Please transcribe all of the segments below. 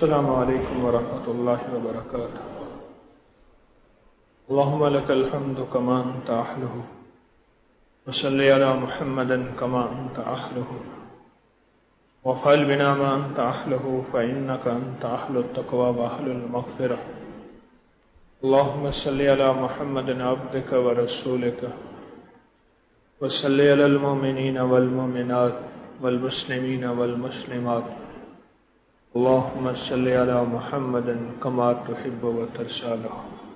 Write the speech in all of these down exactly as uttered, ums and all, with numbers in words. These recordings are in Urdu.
السلام علیکم ورحمۃ اللہ وبرکاتہ۔ اللهم لك الحمد كما أنت أهله وصل على محمد كما أنت أهله وفعل بنا ما أنت أهله فإنك أنت أهل التقوى وأهل المغفرة۔ اللهم صل على محمد عبدك ورسولك وصل على المؤمنين والمؤمنات والمسلمين والمسلمات۔ اللهم صل على محمد كما تحب وترضى له۔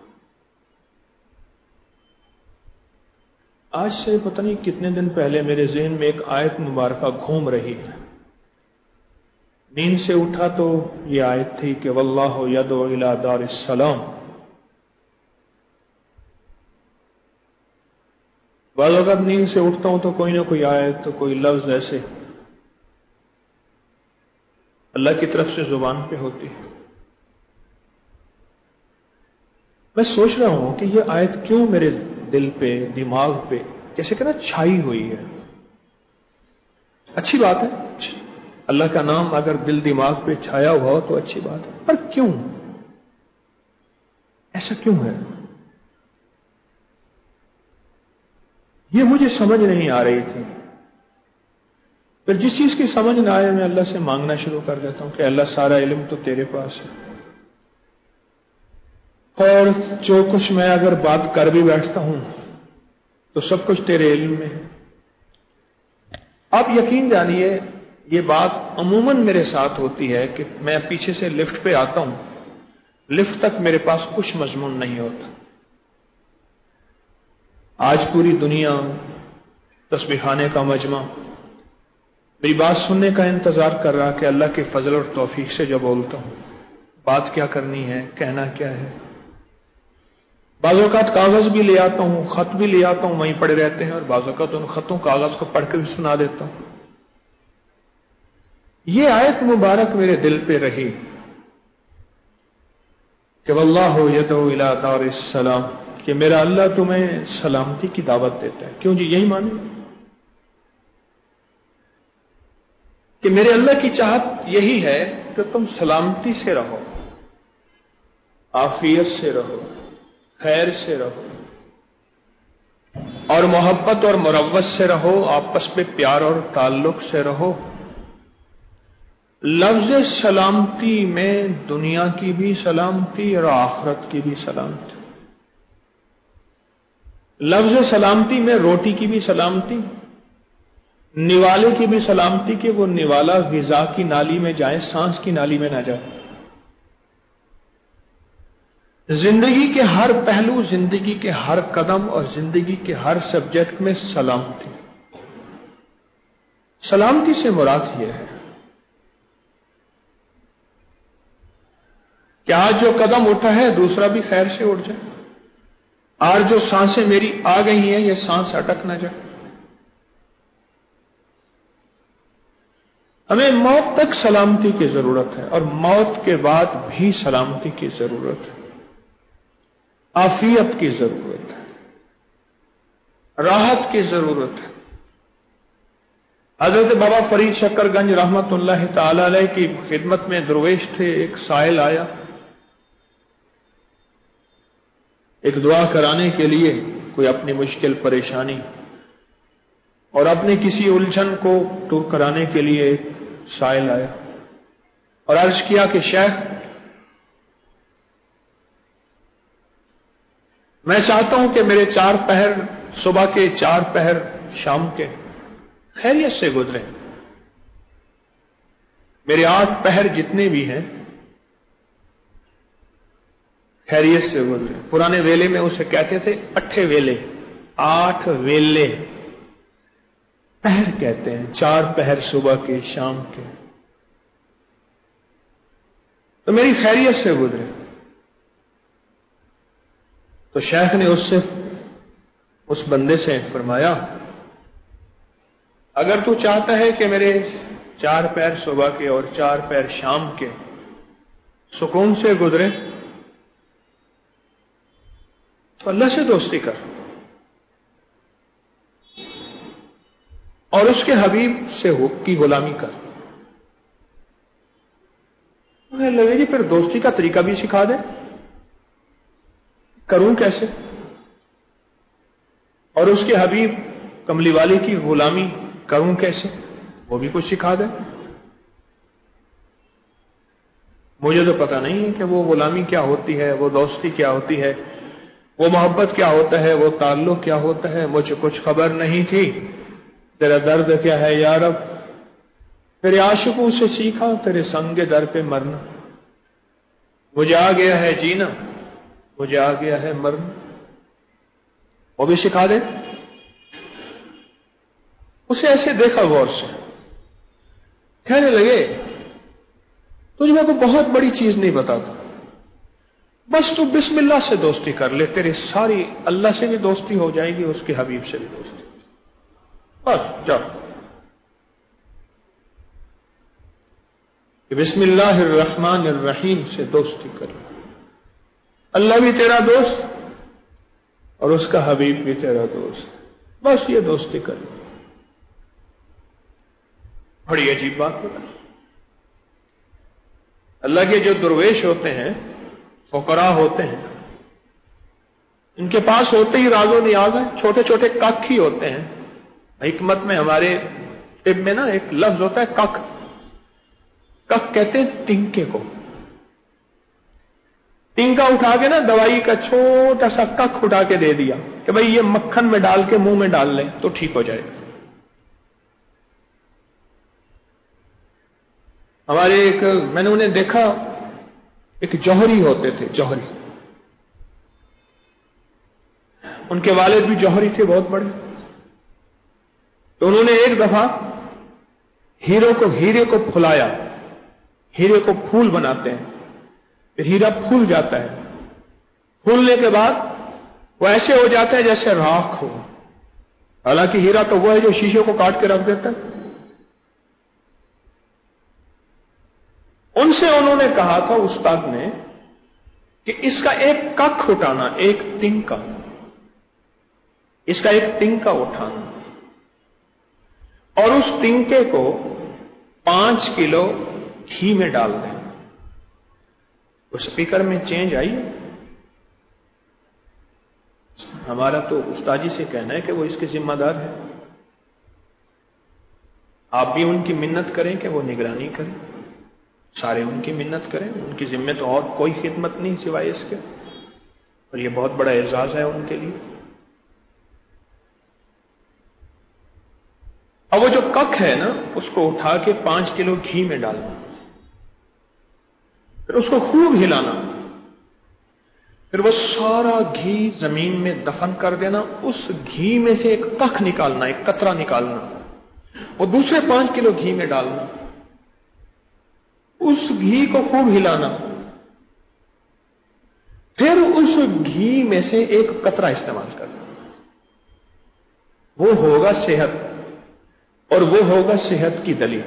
آج سے پتہ نہیں کتنے دن پہلے میرے ذہن میں ایک آیت مبارکہ گھوم رہی ہے۔ نیند سے اٹھا تو یہ آیت تھی کہ واللہ یدعو الی دار السلام۔ بعض اوقات نیند سے اٹھتا ہوں تو کوئی نہ کوئی آیت تو کوئی لفظ ایسے اللہ کی طرف سے زبان پہ ہوتی ہے۔ میں سوچ رہا ہوں کہ یہ آیت کیوں میرے دل پہ، دماغ پہ جیسے کہ نا چھائی ہوئی ہے۔ اچھی بات ہے، اللہ کا نام اگر دل دماغ پہ چھایا ہوا ہو تو اچھی بات ہے، پر کیوں ایسا کیوں ہے؟ یہ مجھے سمجھ نہیں آ رہی تھی۔ پھر جس چیز کی سمجھ نہ آئے میں اللہ سے مانگنا شروع کر دیتا ہوں کہ اللہ سارا علم تو تیرے پاس ہے، اور جو کچھ میں اگر بات کر بھی بیٹھتا ہوں تو سب کچھ تیرے علم میں ہے۔ آپ یقین جانیے یہ بات عموماً میرے ساتھ ہوتی ہے کہ میں پیچھے سے لفٹ پہ آتا ہوں، لفٹ تک میرے پاس کچھ مضمون نہیں ہوتا۔ آج پوری دنیا تسبیح خانے کا مجمع میری بات سننے کا انتظار کر رہا کہ اللہ کے فضل اور توفیق سے جب بولتا ہوں بات کیا کرنی ہے، کہنا کیا ہے۔ بعض اوقات کاغذ بھی لے آتا ہوں، خط بھی لے آتا ہوں، وہیں پڑے رہتے ہیں، اور بعض اوقات ان خطوں کاغذ کو پڑھ کے بھی سنا دیتا ہوں۔ یہ آیت مبارک میرے دل پہ رہی کہ واللہ یدعو الی دار السلام، کہ میرا اللہ تمہیں سلامتی کی دعوت دیتا ہے۔ کیوں جی؟ یہی مانے کہ میرے اللہ کی چاہت یہی ہے کہ تم سلامتی سے رہو، عافیت سے رہو، خیر سے رہو، اور محبت اور مروت سے رہو، آپس میں پیار اور تعلق سے رہو۔ لفظ سلامتی میں دنیا کی بھی سلامتی اور آخرت کی بھی سلامتی۔ لفظ سلامتی میں روٹی کی بھی سلامتی، نوالے کی بھی سلامتی کہ وہ نوالا غذا کی نالی میں جائے، سانس کی نالی میں نہ جائے۔ زندگی کے ہر پہلو، زندگی کے ہر قدم اور زندگی کے ہر سبجیکٹ میں سلامتی۔ سلامتی سے مراد یہ ہے کہ آج جو قدم اٹھا ہے دوسرا بھی خیر سے اٹھ جائے، اور جو سانسیں میری آ گئی ہیں یہ سانس اٹک نہ جائے۔ ہمیں موت تک سلامتی کی ضرورت ہے، اور موت کے بعد بھی سلامتی کی ضرورت ہے، عافیت کی ضرورت ہے، راحت کی ضرورت ہے۔ حضرت بابا فرید شکر گنج رحمت اللہ تعالی علیہ کی خدمت میں درویش تھے، ایک سائل آیا ایک دعا کرانے کے لیے، کوئی اپنی مشکل پریشانی اور اپنے کسی الجھن کو دور کرانے کے لیے ایک سائل آیا اور عرض کیا کہ شیخ میں چاہتا ہوں کہ میرے چار پہر صبح کے، چار پہر شام کے خیریت سے گزرے، میرے آٹھ پہر جتنے بھی ہیں خیریت سے گزرے۔ پرانے ویلے میں اسے کہتے تھے اٹھے ویلے، آٹھ ویلے پہر کہتے ہیں، چار پہر صبح کے، شام کے، تو میری خیریت سے گزرے۔ تو شیخ نے اس سے اس بندے سے فرمایا اگر تو چاہتا ہے کہ میرے چار پہر صبح کے اور چار پہر شام کے سکون سے گزرے تو اللہ سے دوستی کر اور اس کے حبیب سے کی غلامی کر۔ انہیں لگے جی پھر دوستی کا طریقہ بھی سکھا دیں، کروں کیسے، اور اس کے حبیب کملی والی کی غلامی کروں کیسے، وہ بھی کچھ سکھا دیں۔ مجھے تو پتہ نہیں ہے کہ وہ غلامی کیا ہوتی ہے، وہ دوستی کیا ہوتی ہے، وہ محبت کیا ہوتا ہے، وہ تعلق کیا ہوتا ہے، مجھے کچھ خبر نہیں تھی۔ تیرا درد کیا ہے یا رب، تیرے عاشقوں سے سیکھا تیرے سنگ در پہ مرنا، مجھے آ گیا ہے جینا، مجھے آ گیا ہے مرنا، وہ بھی سکھا دے۔ اسے ایسے دیکھا غور سے، کہنے لگے تجھ میں کوئی بہت بڑی چیز نہیں بتاتا، بس تو بسم اللہ سے دوستی کر لے، تیرے ساری اللہ سے بھی دوستی ہو جائے گی، اس کے حبیب سے بھی دوستی، بس جاؤ۔ کہ بسم اللہ الرحمن الرحیم سے دوستی کر، اللہ بھی تیرا دوست اور اس کا حبیب بھی تیرا دوست، بس یہ دوستی کر۔ بڑی عجیب بات ہوتا ہے، اللہ کے جو درویش ہوتے ہیں، فقراء ہوتے ہیں، ان کے پاس ہوتے ہی راز و نیاز ہیں، چھوٹے چھوٹے کک ہی ہوتے ہیں۔ حکمت میں ہمارے طب میں نا ایک لفظ ہوتا ہے کک، کک کہتے ہیں تنکے کو، تنکا اٹھا کے نا دوائی کا چھوٹا سا کک اٹھا کے دے دیا کہ بھئی یہ مکھن میں ڈال کے منہ میں ڈال لیں تو ٹھیک ہو جائے گا۔ ہمارے ایک میں نے انہیں دیکھا، ایک جوہری ہوتے تھے، جوہری، ان کے والد بھی جوہری تھے بہت بڑے، تو انہوں نے ایک دفعہ ہیرے کو ہیرے کو پھلایا، ہیرے کو پھول بناتے ہیں، پھر ہیرا پھول جاتا ہے، پھولنے کے بعد وہ ایسے ہو جاتا ہے جیسے راکھ ہو، حالانکہ ہیرا تو وہ ہے جو شیشے کو کاٹ کے رکھ دیتا ہے۔ ان سے انہوں نے کہا تھا استاد نے کہ اس کا ایک کک اٹھانا، ایک تنکا، اس کا ایک تنکا اٹھانا اور اس تنکے کو پانچ کلو گھی میں ڈال دیں۔ وہ سپیکر میں چینج آئی، ہمارا تو استاد جی سے کہنا ہے کہ وہ اس کے ذمہ دار ہیں، آپ بھی ان کی منت کریں کہ وہ نگرانی کریں، سارے ان کی منت کریں، ان کی ذمہ تو اور کوئی خدمت نہیں سوائے اس کے، اور یہ بہت بڑا اعزاز ہے ان کے لیے۔ اب وہ جو کک ہے نا، اس کو اٹھا کے پانچ کلو گھی میں ڈالنا، پھر اس کو خوب ہلانا، پھر وہ سارا گھی زمین میں دفن کر دینا، اس گھی میں سے ایک کک نکالنا، ایک قطرہ نکالنا، وہ دوسرے پانچ کلو گھی میں ڈالنا، اس گھی کو خوب ہلانا، پھر اس گھی میں سے ایک قطرہ استعمال کرنا، وہ ہوگا صحت، اور وہ ہوگا صحت کی دلیل۔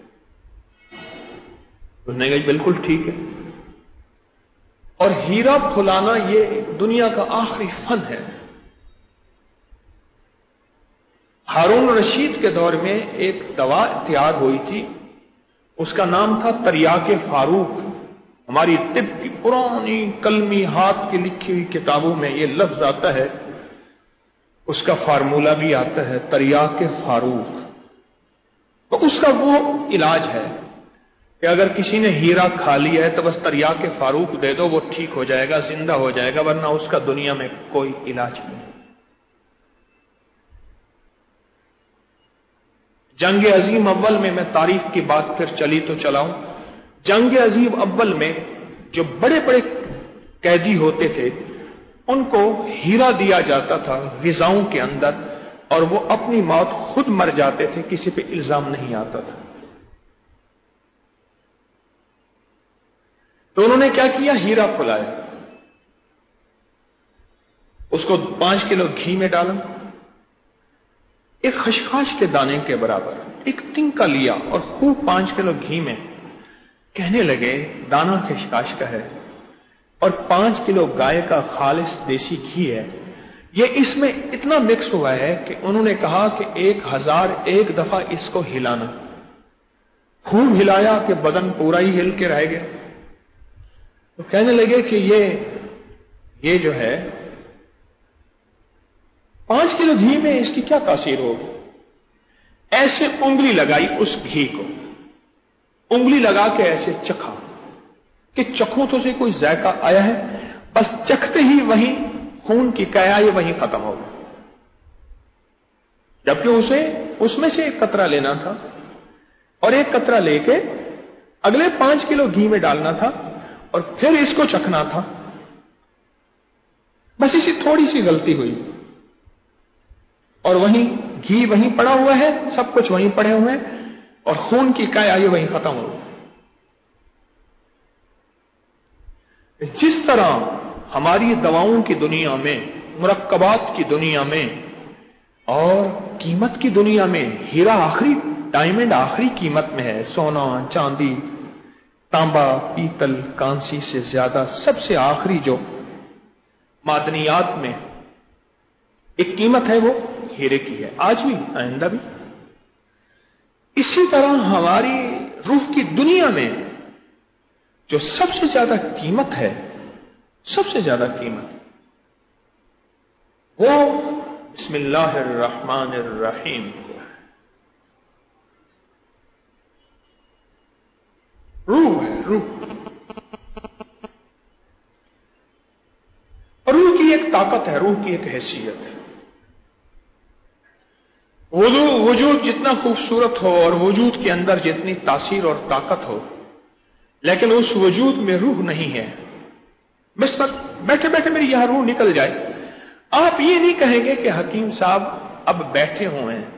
انہوں نے کہا بالکل ٹھیک ہے۔ اور ہیرا پھلانا یہ دنیا کا آخری فن ہے۔ ہارون رشید کے دور میں ایک دوا تیار ہوئی تھی، اس کا نام تھا تریاک فاروق۔ ہماری طب کی پرانی کلمی ہاتھ کی لکھی ہوئی کتابوں میں یہ لفظ آتا ہے، اس کا فارمولہ بھی آتا ہے تریاک فاروق۔ تو اس کا وہ علاج ہے کہ اگر کسی نے ہیرا کھا لیا ہے تو بس تریاک فاروق دے دو، وہ ٹھیک ہو جائے گا، زندہ ہو جائے گا، ورنہ اس کا دنیا میں کوئی علاج نہیں۔ جنگ عظیم اول میں، میں تاریخ کی بات پھر چلی تو چلاؤں، جنگ عظیم اول میں جو بڑے بڑے قیدی ہوتے تھے ان کو ہیرا دیا جاتا تھا غذاؤں کے اندر، اور وہ اپنی موت خود مر جاتے تھے، کسی پہ الزام نہیں آتا تھا۔ تو انہوں نے کیا کیا، ہیرا پھلایا، اس کو پانچ کلو گھی میں ڈالا، ایک خشخاش کے دانے کے برابر ایک تنکا لیا اور خوب پانچ کلو گھی میں، کہنے لگے دانا خشخاش کا ہے اور پانچ کلو گائے کا خالص دیسی گھی ہے، یہ اس میں اتنا مکس ہوا ہے کہ انہوں نے کہا کہ ایک ہزار ایک دفعہ اس کو ہلانا، خوب ہلایا کہ بدن پورا ہی ہل کے رہ گیا، تو کہنے لگے کہ یہ یہ جو ہے پانچ کلو گھی میں اس کی کیا تاثیر ہوگی. ایسے انگلی لگائی اس گھی کو, انگلی لگا کے ایسے چکھا کہ چکھوں تو سے کوئی ذائقہ آیا ہے, بس چکھتے ہی وہیں خون کی قیائی وہیں ختم ہو گئی, جبکہ اسے اس میں سے ایک قطرہ لینا تھا اور ایک قطرہ لے کے اگلے پانچ کلو گھی میں ڈالنا تھا اور پھر اس کو چکھنا تھا. بس اسی تھوڑی سی غلطی ہوئی اور وہیں گھی وہیں پڑا ہوا ہے, سب کچھ وہیں پڑے ہوئے ہیں اور خون کی قیائی وہیں ختم ہو گئی. جس طرح ہماری دواؤں کی دنیا میں, مرکبات کی دنیا میں اور قیمت کی دنیا میں ہیرا آخری, ڈائمنڈ آخری قیمت میں ہے, سونا, چاندی, تانبا, پیتل, کانسی سے زیادہ سب سے آخری جو معدنیات میں ایک قیمت ہے وہ ہیرے کی ہے, آج بھی آئندہ بھی. اسی طرح ہماری روح کی دنیا میں جو سب سے زیادہ قیمت ہے, سب سے زیادہ قیمت وہ بسم اللہ الرحمن الرحیم کو ہے, روح ہے. روح روح کی ایک طاقت ہے, روح کی ایک حیثیت ہے. وجود جتنا خوبصورت ہو اور وجود کے اندر جتنی تاثیر اور طاقت ہو, لیکن اس وجود میں روح نہیں ہے. بس پر بیٹھے بیٹھے میری یہاں روح نکل جائے, آپ یہ نہیں کہیں گے کہ حکیم صاحب اب بیٹھے ہوئے ہیں.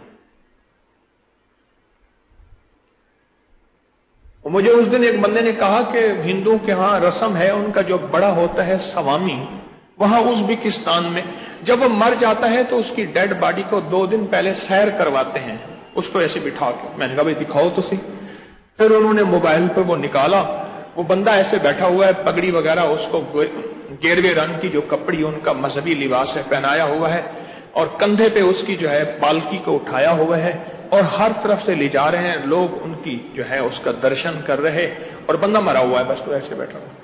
مجھے اس دن ایک بندے نے کہا کہ ہندوؤں کے ہاں رسم ہے, ان کا جو بڑا ہوتا ہے سوامی, وہاں ازبکستان میں جب وہ مر جاتا ہے تو اس کی ڈیڈ باڈی کو دو دن پہلے سیر کرواتے ہیں, اس کو ایسے بٹھا کے. میں نے کہا بھائی دکھاؤ تو صحیح. پھر انہوں نے موبائل پہ وہ نکالا, وہ بندہ ایسے بیٹھا ہوا ہے, پگڑی وغیرہ اس کو گیروے رنگ کی جو کپڑی ان کا مذہبی لباس ہے پہنایا ہوا ہے, اور کندھے پہ اس کی جو ہے پالکی کو اٹھایا ہوا ہے, اور ہر طرف سے لے جا رہے ہیں لوگ, ان کی جو ہے اس کا درشن کر رہے, اور بندہ مرا ہوا ہے بس تو ایسے بیٹھا ہوا.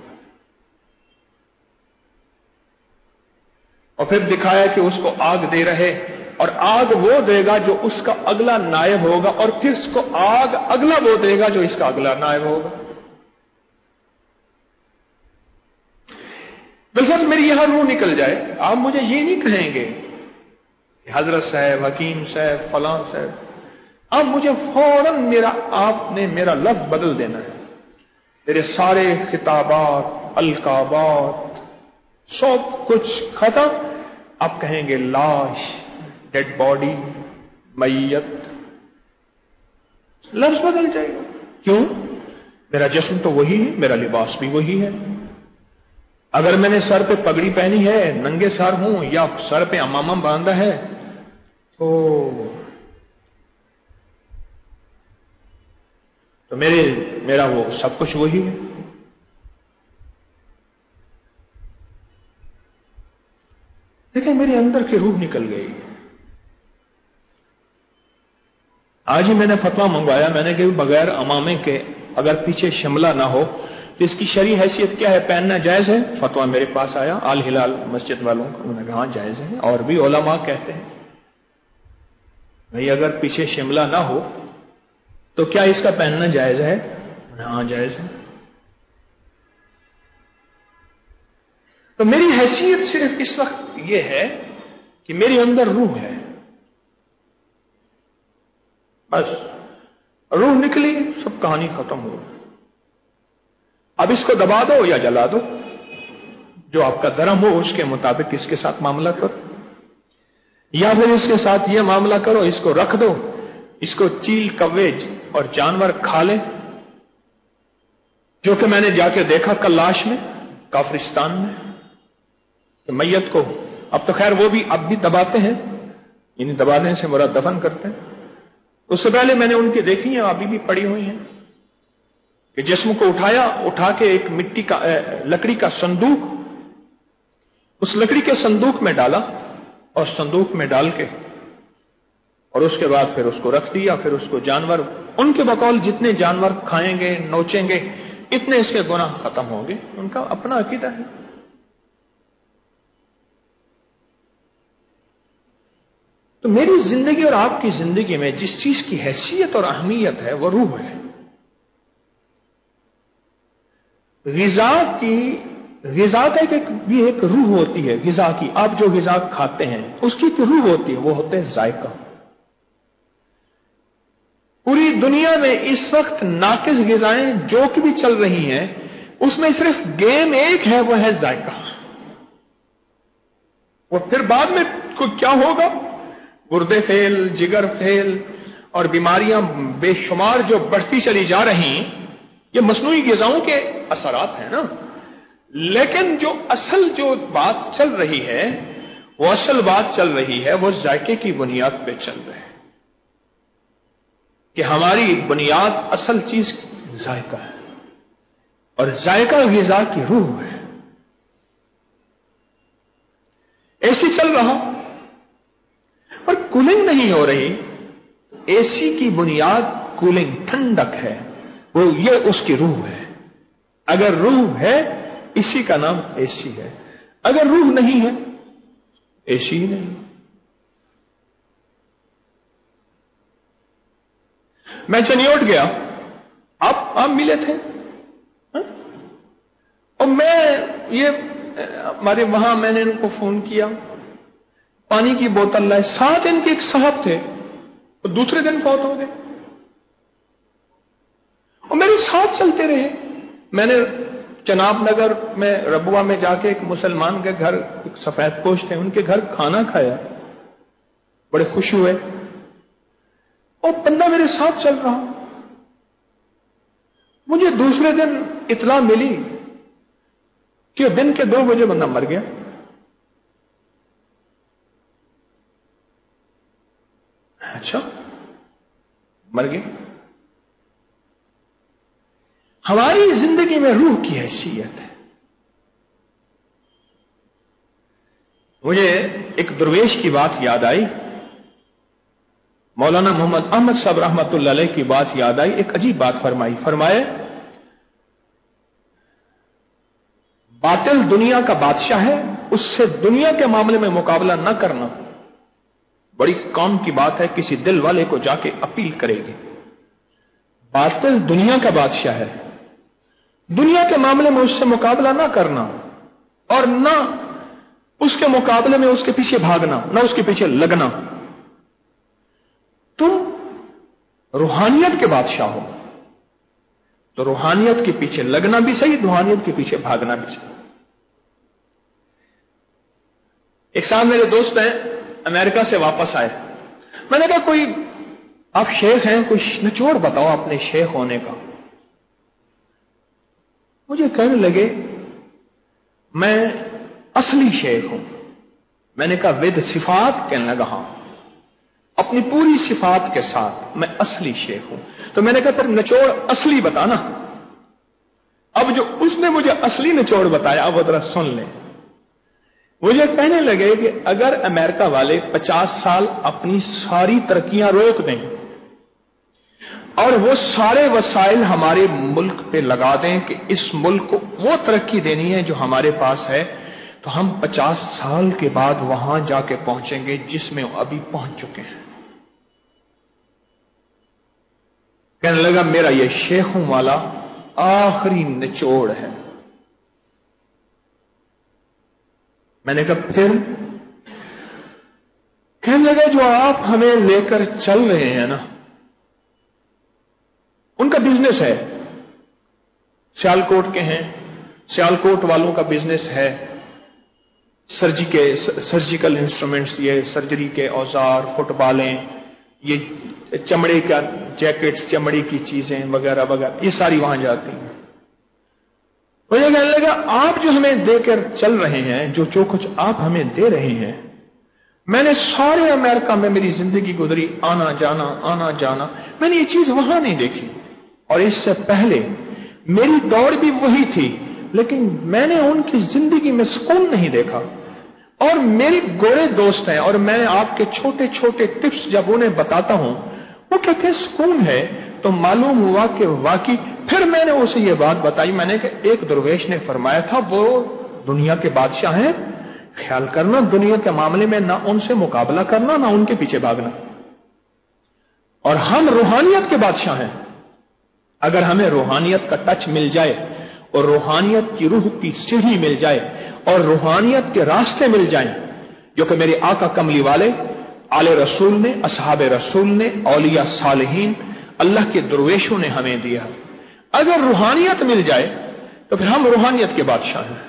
اور پھر دکھایا کہ اس کو آگ دے رہے, اور آگ وہ دے گا جو اس کا اگلا نائب ہوگا, اور پھر اس کو آگ اگلا وہ دے گا جو اس کا اگلا نائب ہوگا. بالفرض میری یہاں روح نکل جائے, آپ مجھے یہ نہیں کہیں گے کہ حضرت صاحب, حکیم صاحب, فلاں صاحب, آپ مجھے فوراً میرا آپ نے میرا لفظ بدل دینا ہے. میرے سارے خطابات, القابات, سب کچھ ختم. آپ کہیں گے لاش, ڈیڈ باڈی, میت, لفظ بدل جائے گا. کیوں؟ میرا جسم تو وہی ہے, میرا لباس بھی وہی ہے. اگر میں نے سر پہ پگڑی پہنی ہے, ننگے سر ہوں, یا سر پہ امامہ باندھا ہے, تو تو میرے میرا وہ سب کچھ وہی ہے. لیکن میرے اندر کی روح نکل گئی. آج ہی میں نے فتویٰ منگوایا, میں نے کہ بغیر امامے کے اگر پیچھے شملہ نہ ہو تو اس کی شرعی حیثیت کیا ہے, پہننا جائز ہے؟ فتویٰ میرے پاس آیا آل ہلال مسجد والوں کا, انہوں نے کہا جائز ہے, اور بھی علماء کہتے ہیں بھئی اگر پیچھے شملہ نہ ہو تو کیا اس کا پہننا جائز ہے؟ ہاں جائز ہے. تو میری حیثیت صرف اس وقت یہ ہے کہ میرے اندر روح ہے, بس روح نکلی, سب کہانی ختم ہو. اب اس کو دبا دو یا جلا دو, جو آپ کا دھرم ہو اس کے مطابق اس کے ساتھ معاملہ کرو, یا پھر اس کے ساتھ یہ معاملہ کرو, اس کو رکھ دو, اس کو چیل کوے اور جانور کھا لے, جو کہ میں نے جا کے دیکھا کلاش میں, کافرستان میں, کہ میت کو اب تو خیر وہ بھی اب بھی دباتے ہیں, یعنی دبانے سے مراد دفن کرتے ہیں. اس سے پہلے میں نے ان کی دیکھی ہیں, ابھی بھی پڑی ہوئی ہیں, کہ جسم کو اٹھایا, اٹھا کے ایک مٹی کا لکڑی کا صندوق, اس لکڑی کے صندوق میں ڈالا, اور صندوق میں ڈال کے اور اس کے بعد پھر اس کو رکھ دیا. پھر اس کو جانور, ان کے بقول جتنے جانور کھائیں گے, نوچیں گے, اتنے اس کے گناہ ختم ہوں گے. ان کا اپنا عقیدہ ہے. تو میری زندگی اور آپ کی زندگی میں جس چیز کی حیثیت اور اہمیت ہے وہ روح ہے. غذا کی غذا کا ایک بھی ایک روح ہوتی ہے. غذا کی آپ جو غذا کھاتے ہیں اس کی ایک روح ہوتی ہے, وہ ہوتا ہے ذائقہ. پوری دنیا میں اس وقت ناقص غذائیں جو کہ بھی چل رہی ہیں اس میں صرف گیم ایک ہے, وہ ہے ذائقہ. وہ پھر بعد میں کیا ہوگا؟ گردے فیل, جگر فیل اور بیماریاں بے شمار جو بڑھتی چلی جا رہی ہیں, یہ مصنوعی غذاؤں کے اثرات ہیں نا. لیکن جو اصل جو بات چل رہی ہے وہ اصل بات چل رہی ہے وہ ذائقے کی بنیاد پہ چل رہے ہیں کہ ہماری بنیاد اصل چیز ذائقہ ہے اور ذائقہ غذا کی روح ہے. ایسی چل رہا پر کولنگ نہیں ہو رہی. اے سی کی بنیاد کولنگ, ٹھنڈک ہے, وہ یہ اس کی روح ہے. اگر روح ہے اسی کا نام اے سی ہے. اگر روح نہیں ہے اے سی ہی نہیں. میں چنیوٹ گیا, آپ آپ ملے تھے اور میں یہ ہمارے وہاں میں نے ان کو فون کیا, پانی کی بوتل لائے. ساتھ ان کے ایک صاحب تھے اور دوسرے دن فوت ہو گئے اور میرے ساتھ چلتے رہے. میں نے چناب نگر میں ربوہ میں جا کے ایک مسلمان کے گھر, ایک سفید پوش تھے, ان کے گھر کھانا کھایا, بڑے خوش ہوئے اور بندہ میرے ساتھ چل رہا. مجھے دوسرے دن اطلاع ملی کہ دن کے دو بجے بندہ مر گیا. اچھا مر گیا. ہماری زندگی میں روح کی حیثیت ہے. مجھے ایک درویش کی بات یاد آئی, مولانا محمد احمد صاحب رحمت اللہ علیہ کی بات یاد آئی. ایک عجیب بات فرمائی. فرمائے باطل دنیا کا بادشاہ ہے, اس سے دنیا کے معاملے میں مقابلہ نہ کرنا بڑی کام کی بات ہے. کسی دل والے کو جا کے اپیل کرے گی. باطل دنیا کا بادشاہ ہے, دنیا کے معاملے میں اس سے مقابلہ نہ کرنا اور نہ اس کے مقابلے میں اس کے پیچھے بھاگنا, نہ اس کے پیچھے لگنا. تم روحانیت کے بادشاہ ہو تو روحانیت کے پیچھے لگنا بھی صحیح, روحانیت کے پیچھے بھاگنا بھی صحیح. ایک صاحب میرے دوست ہیں, امریکہ سے واپس آئے. میں نے کہا کوئی آپ شیخ ہیں, کوئی نچوڑ بتاؤ اپنے شیخ ہونے کا. مجھے کہنے لگے میں اصلی شیخ ہوں. میں نے کہا ود صفات؟ کہنے لگا ہاں, اپنی پوری صفات کے ساتھ میں اصلی شیخ ہوں. تو میں نے کہا پھر نچوڑ اصلی بتانا. اب جو اس نے مجھے اصلی نچوڑ بتایا اب وہ ذرا سن لیں. مجھے کہنے لگے کہ اگر امریکہ والے پچاس سال اپنی ساری ترقیاں روک دیں اور وہ سارے وسائل ہمارے ملک پہ لگا دیں کہ اس ملک کو وہ ترقی دینی ہے جو ہمارے پاس ہے, تو ہم پچاس سال کے بعد وہاں جا کے پہنچیں گے جس میں ابھی پہنچ چکے ہیں. کہنے لگا میرا یہ شیخوں والا آخری نچوڑ ہے. میں نے کہا پھر؟ کہنے لگا جو آپ ہمیں لے کر چل رہے ہیں نا, ان کا بزنس ہے, سیالکوٹ کے ہیں, سیالکوٹ والوں کا بزنس ہے سرجی کے سرجیکل انسٹرومنٹس, یہ سرجری کے اوزار, فٹ بالیں, یہ چمڑے کا جیکٹس, چمڑے کی چیزیں وغیرہ وغیرہ, یہ ساری وہاں جاتی ہیں. مجھے کہنے لگا آپ جو ہمیں دے کر چل رہے ہیں, جو جو کچھ آپ ہمیں دے رہے ہیں, میں نے سارے امریکہ میں میری زندگی گزری, آنا جانا آنا جانا, میں نے یہ چیز وہاں نہیں دیکھی. اور اس سے پہلے میری دوڑ بھی وہی تھی, لیکن میں نے ان کی زندگی میں سکون نہیں دیکھا. اور میری گورے دوست ہیں اور میں آپ کے چھوٹے چھوٹے ٹپس جب انہیں بتاتا ہوں وہ کہتے ہیں سکون ہے, تو معلوم ہوا کہ واقعی پھر میں نے اسے یہ بات بتائی، میں نے کہ ایک درویش نے فرمایا تھا وہ دنیا کے بادشاہ ہیں، خیال کرنا دنیا کے معاملے میں نہ ان سے مقابلہ کرنا نہ ان کے پیچھے بھاگنا، اور ہم روحانیت کے بادشاہ ہیں۔ اگر ہمیں روحانیت کا ٹچ مل جائے اور روحانیت کی روح کی سیڑھی مل جائے اور روحانیت کے راستے مل جائیں جو کہ میرے آقا کملی والے آل رسول نے، اصحاب رسول نے، اولیاء صالحین، اللہ کے درویشوں نے ہمیں دیا، اگر روحانیت مل جائے تو پھر ہم روحانیت کے بادشاہ ہیں۔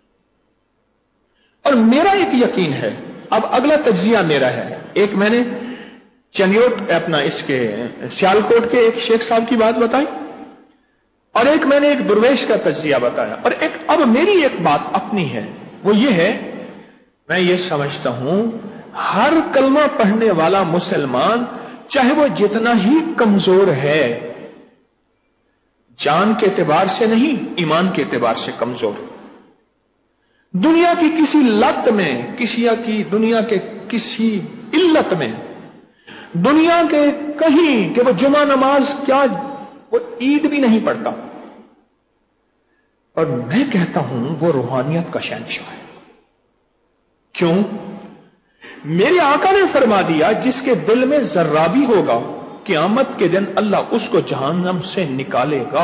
اور میرا ایک یقین ہے، اب اگلا تجزیہ میرا ہے، ایک میں نے چنیوٹ اپنا اس کے سیالکوٹ کے ایک شیخ صاحب کی بات بتائی، اور ایک میں نے ایک درویش کا تجزیہ بتایا، اور ایک اب میری ایک بات اپنی ہے، وہ یہ ہے میں یہ سمجھتا ہوں ہر کلمہ پڑھنے والا مسلمان چاہے وہ جتنا ہی کمزور ہے، جان کے اعتبار سے نہیں ایمان کے اعتبار سے کمزور، دنیا کی کسی لت میں، کسی کی دنیا کے کسی علت میں، دنیا کے کہیں کہ وہ جمعہ نماز کیا وہ عید بھی نہیں پڑھتا، اور میں کہتا ہوں وہ روحانیت کا شہنشاہ ہے۔ کیوں؟ میرے آقا نے فرما دیا جس کے دل میں ذرہ بھی ہوگا قیامت کے دن اللہ اس کو جہنم سے نکالے گا،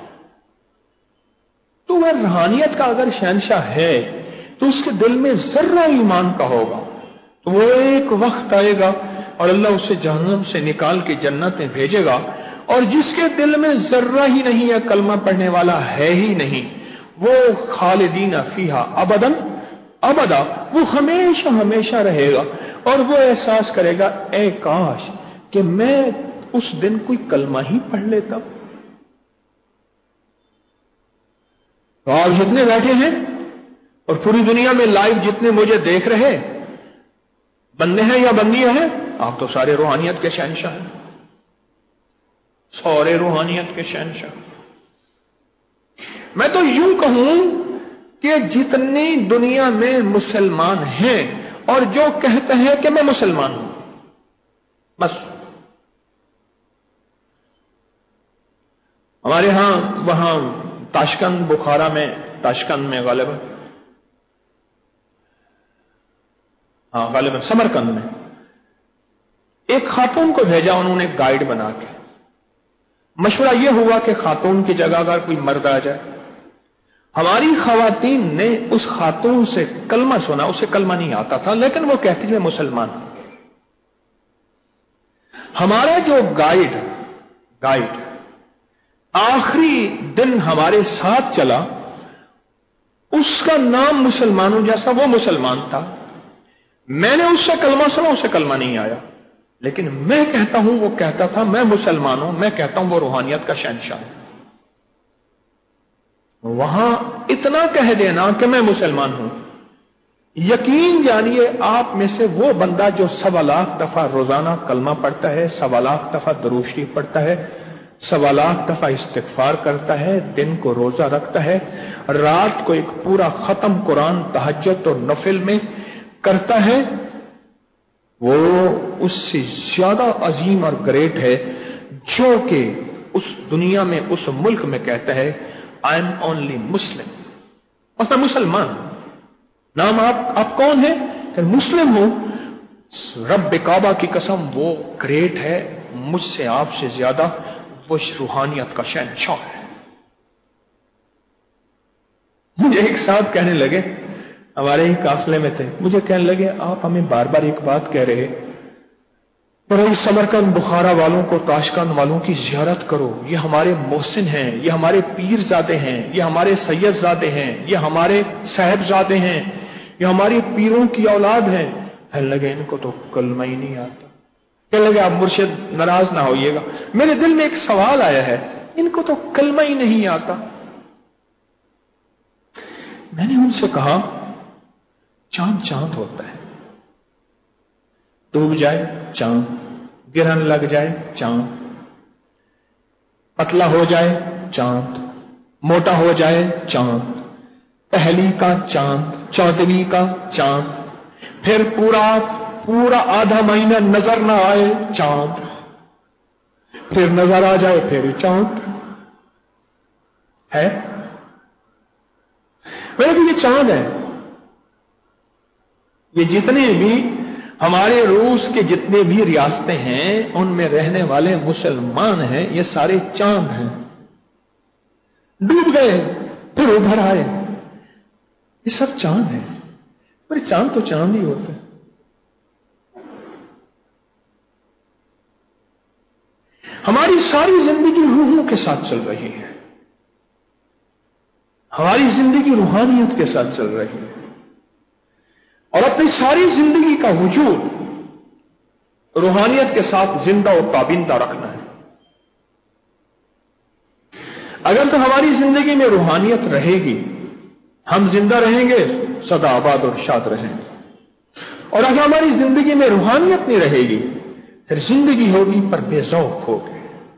تو وہ روحانیت کا اگر شہنشاہ ہے تو اس کے دل میں ذرہ ایمان کا ہوگا، تو وہ ایک وقت آئے گا اور اللہ اسے جہنم سے نکال کے جنت میں بھیجے گا، اور جس کے دل میں ذرہ ہی نہیں ہے، کلمہ پڑھنے والا ہے ہی نہیں، وہ خالدین فیہا ابدا ابدا، وہ ہمیشہ ہمیشہ رہے گا، اور وہ احساس کرے گا اے کاش کہ میں اس دن کوئی کلمہ ہی پڑھ لیتا۔ تو آپ جتنے بیٹھے ہیں اور پوری دنیا میں لائیو جتنے مجھے دیکھ رہے بندے ہیں یا بندیاں ہیں، آپ تو سارے روحانیت کے شہنشاہ ہیں، سارے روحانیت کے شہنشاہ۔ میں تو یوں کہوں کہ جتنی دنیا میں مسلمان ہیں اور جو کہتے ہیں کہ میں مسلمان ہوں، بس ہمارے ہاں وہاں تاشکند بخارا میں، تاشکند میں غالباً ہاں غالباً سمرکند میں ایک خاتون کو بھیجا انہوں نے گائیڈ بنا کے، مشورہ یہ ہوا کہ خاتون کی جگہ اگر کوئی مرد آ جائے، ہماری خواتین نے اس خاتون سے کلمہ سنا، اسے کلمہ نہیں آتا تھا لیکن وہ کہتی تھی مسلمان۔ ہمارا جو گائیڈ گائیڈ آخری دن ہمارے ساتھ چلا، اس کا نام مسلمانوں جیسا، وہ مسلمان تھا، میں نے اس سے کلمہ سنا، اسے کلمہ نہیں آیا، لیکن میں کہتا ہوں وہ کہتا تھا میں مسلمان ہوں، میں کہتا ہوں وہ روحانیت کا شہنشاہ ہے۔ وہاں اتنا کہہ دینا کہ میں مسلمان ہوں، یقین جانیے آپ میں سے وہ بندہ جو سوا لاکھ دفعہ روزانہ کلمہ پڑھتا ہے، سوا لاکھ دفعہ درود شریف پڑھتا ہے، سوا لاکھ دفعہ استغفار کرتا ہے، دن کو روزہ رکھتا ہے، رات کو ایک پورا ختم قرآن تہجد اور نفل میں کرتا ہے، وہ اس سے زیادہ عظیم اور گریٹ ہے جو کہ اس دنیا میں اس ملک میں کہتا ہے آئی ایم اونلی مسلم، بس میں مسلمان ہوں۔ نام آپ آپ کون ہیں؟ کہ مسلم ہوں۔ رب کعبہ کی قسم وہ گریٹ ہے مجھ سے آپ سے زیادہ، وہ روحانیت کا شہنشاہ ہے۔ مجھے ایک صاحب کہنے لگے، ہمارے ہی قافلے میں تھے، مجھے کہنے لگے آپ ہمیں بار بار ایک بات کہہ رہے پر اس سمرکند بخارا والوں کو، تاشکند والوں کی زیارت کرو، یہ ہمارے محسن ہیں، یہ ہمارے پیر زادے ہیں، یہ ہمارے سید زادے ہیں، یہ ہمارے صاحب زادے ہیں، یہ ہماری پیروں کی اولاد ہیں۔ کہنے لگے ان کو تو کلمہ ہی نہیں آتا۔ کہنے لگے آپ مرشد ناراض نہ ہوئیے گا، میرے دل میں ایک سوال آیا ہے، ان کو تو کلمہ ہی نہیں آتا۔ میں نے ان سے کہا چاند چاند ہوتا ہے، ڈوب جائے چاند، گرہن لگ جائے چاند، پتلا ہو جائے چاند، موٹا ہو جائے چاند، پہلی کا چاند، چودہویں کا چاند، پھر پورا پورا آدھا مہینہ نظر نہ آئے چاند، پھر نظر آ جائے پھر چاند۔ ہے؟ میرے بھی یہ چاند ہے، یہ جتنے بھی ہمارے روس کے جتنے بھی ریاستیں ہیں ان میں رہنے والے مسلمان ہیں، یہ سارے چاند ہیں، ڈوب گئے پھر ابھر آئے، یہ سب چاند ہیں۔ پر چاند تو چاند ہی ہوتے ہیں۔ ہماری ساری زندگی روحوں کے ساتھ چل رہی ہے، ہماری زندگی روحانیت کے ساتھ چل رہی ہے، اور اپنی ساری زندگی کا وجود روحانیت کے ساتھ زندہ اور پابندہ رکھنا ہے۔ اگر تو ہماری زندگی میں روحانیت رہے گی، ہم زندہ رہیں گے، سدا آباد اور شاد رہیں گے، اور اگر ہماری زندگی میں روحانیت نہیں رہے گی پھر زندگی ہوگی پر بے ذوق ہوگی۔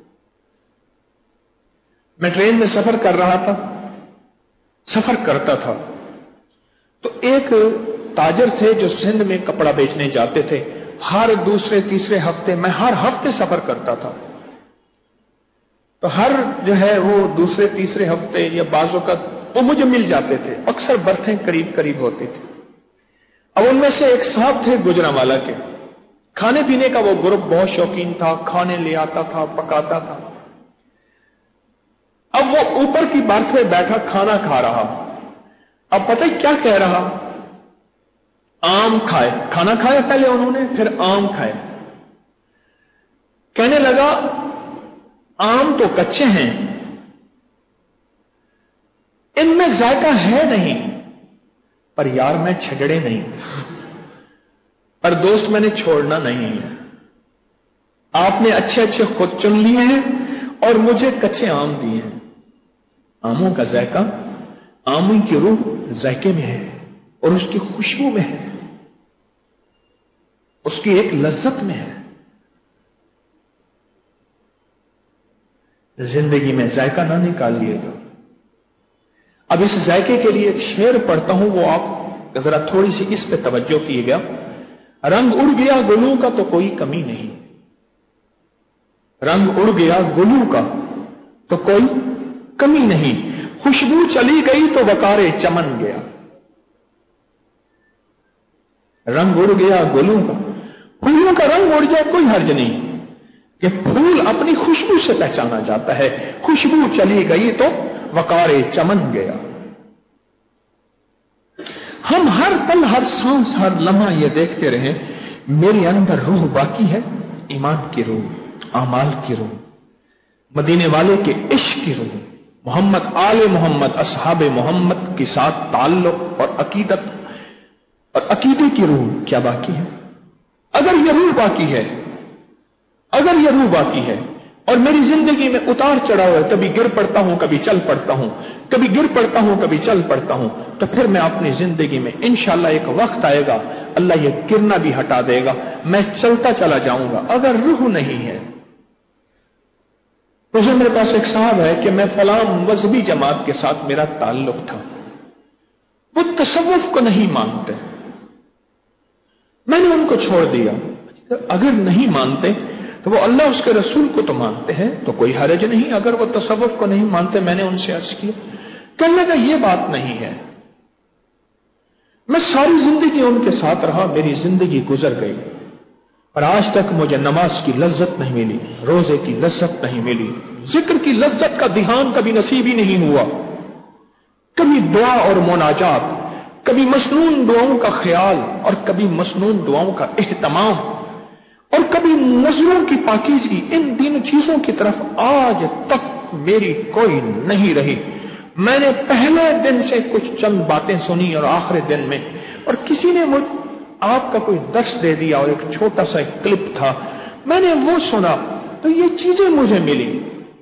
میں ٹرین میں سفر کر رہا تھا، سفر کرتا تھا تو ایک تاجر تھے جو سندھ میں کپڑا بیچنے جاتے تھے، ہر دوسرے تیسرے ہفتے، میں ہر ہفتے سفر کرتا تھا، تو ہر جو ہے وہ دوسرے تیسرے ہفتے یا بعض اوقات وہ مجھے مل جاتے تھے، اکثر برتھیں قریب قریب ہوتی تھی۔ اب ان میں سے ایک صاحب تھے گجرانوالہ کے، کھانے پینے کا وہ گروپ بہت شوقین تھا، کھانے لے آتا تھا، پکاتا تھا۔ اب وہ اوپر کی برتھ میں بیٹھا کھانا کھا رہا، اب پتہ ہی کیا کہہ رہا؟ آم کھائے، کھانا کھایا پہلے انہوں نے، پھر آم کھائے۔ کہنے لگا آم تو کچے ہیں، ان میں ذائقہ ہے نہیں، پر یار میں چھگڑے نہیں، پر دوست میں نے چھوڑنا نہیں ہے، آپ نے اچھے اچھے خود چن لیے ہیں اور مجھے کچے آم دیے ہیں۔ آموں کا ذائقہ، آموں کی روح ذائقے میں ہے اور اس کی خوشبو میں ہے، اس کی ایک لذت میں ہے۔ زندگی میں ذائقہ نہ نکالیے گا۔ اب اس ذائقے کے لیے ایک شعر پڑھتا ہوں، وہ آپ ذرا تھوڑی سی اس پہ توجہ کیے گا۔ رنگ اڑ گیا گلوں کا تو کوئی کمی نہیں، رنگ اڑ گیا گلوں کا تو کوئی کمی نہیں، خوشبو چلی گئی تو وقار چمن گیا۔ رنگ اڑ گیا گلوں کا، پھولوں کا رنگ اڑ جائے کوئی حرج نہیں، کہ پھول اپنی خوشبو سے پہچانا جاتا ہے، خوشبو چلی گئی تو وقار چمن گیا۔ ہم ہر پل، ہر سانس، ہر لمحہ یہ دیکھتے رہیں میرے اندر روح باقی ہے، ایمان کی روح، اعمال کی روح، مدینے والے کے عشق کی روح، محمد آل محمد اصحاب محمد کے ساتھ تعلق اور عقیدت اور عقیدے کی روح کیا باقی ہے؟ اگر یہ روح باقی ہے، اگر یہ روح باقی ہے اور میری زندگی میں اتار چڑھاؤ ہے، کبھی گر پڑتا ہوں، کبھی چل پڑتا ہوں، کبھی گر پڑتا ہوں، کبھی چل پڑتا ہوں، تو پھر میں اپنی زندگی میں انشاءاللہ ایک وقت آئے گا اللہ یہ گرنا بھی ہٹا دے گا، میں چلتا چلا جاؤں گا۔ اگر روح نہیں ہے، تو میرے پاس ایک صاحب ہے کہ میں فلاں مذہبی جماعت کے ساتھ میرا تعلق تھا، وہ تصوف کو نہیں مانتے، میں نے ان کو چھوڑ دیا۔ اگر نہیں مانتے تو وہ اللہ اس کے رسول کو تو مانتے ہیں، تو کوئی حرج نہیں، اگر وہ تصوف کو نہیں مانتے، میں نے ان سے عرض کیا، کہنے لگا یہ بات نہیں ہے، میں ساری زندگی ان کے ساتھ رہا، میری زندگی گزر گئی اور آج تک مجھے نماز کی لذت نہیں ملی، روزے کی لذت نہیں ملی، ذکر کی لذت کا دھیان کبھی نصیب ہی نہیں ہوا، کبھی دعا اور مناجات، کبھی مسنون دعاؤں کا خیال اور کبھی مسنون دعاؤں کا اہتمام، اور کبھی نظروں کی پاکیزگی، ان تین چیزوں کی طرف آج تک میری کوئی نہیں رہی۔ میں نے پہلے دن سے کچھ چند باتیں سنی اور آخری دن میں، اور کسی نے مجھ آپ کا کوئی درس دے دیا اور ایک چھوٹا سا ایک کلپ تھا، میں نے وہ سنا تو یہ چیزیں مجھے ملی،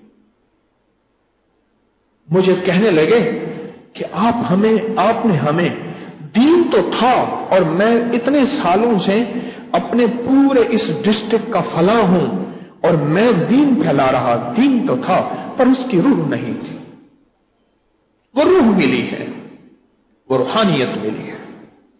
مجھے کہنے لگے کہ آپ ہمیں آپ نے ہمیں دین تو تھا، اور میں اتنے سالوں سے اپنے پورے اس ڈسٹرکٹ کا فلاں ہوں اور میں دین پھیلا رہا، دین تو تھا پر اس کی روح نہیں تھی، وہ روح ملی ہے، وہ روحانیت ملی ہے۔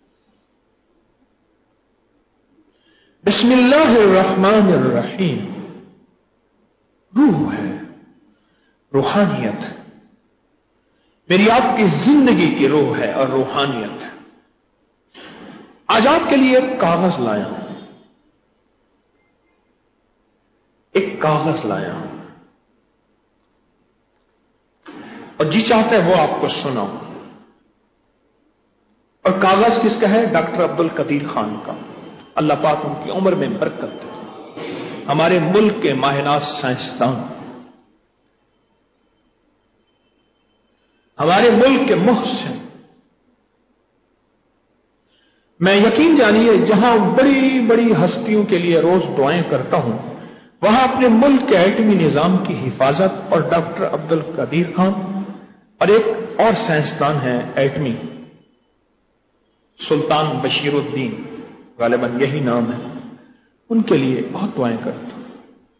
بسم اللہ الرحمن الرحیم، روح ہے، روحانیت ہے۔ میری آپ کی زندگی کی روح ہے اور روحانیت ہے۔ آج آپ کے لیے ایک کاغذ لایا ہوں، ایک کاغذ لایا ہوں، اور جی چاہتا ہے وہ آپ کو سناؤں۔ اور کاغذ کس کا ہے؟ ڈاکٹر عبد القدیر خان کا۔ اللہ پاک ان کی عمر میں برکت دے۔ ہمارے ملک کے ماہناز سائنسدان، ہمارے ملک کے محسن۔ میں یقین جانیے جہاں بڑی بڑی ہستیوں کے لیے روز دعائیں کرتا ہوں، وہاں اپنے ملک کے ایٹمی نظام کی حفاظت اور ڈاکٹر عبد القدیر خان اور ایک اور سائنسدان ہیں ایٹمی، سلطان بشیر الدین، غالباً یہی نام ہے، ان کے لیے بہت دعائیں کرتا ہوں۔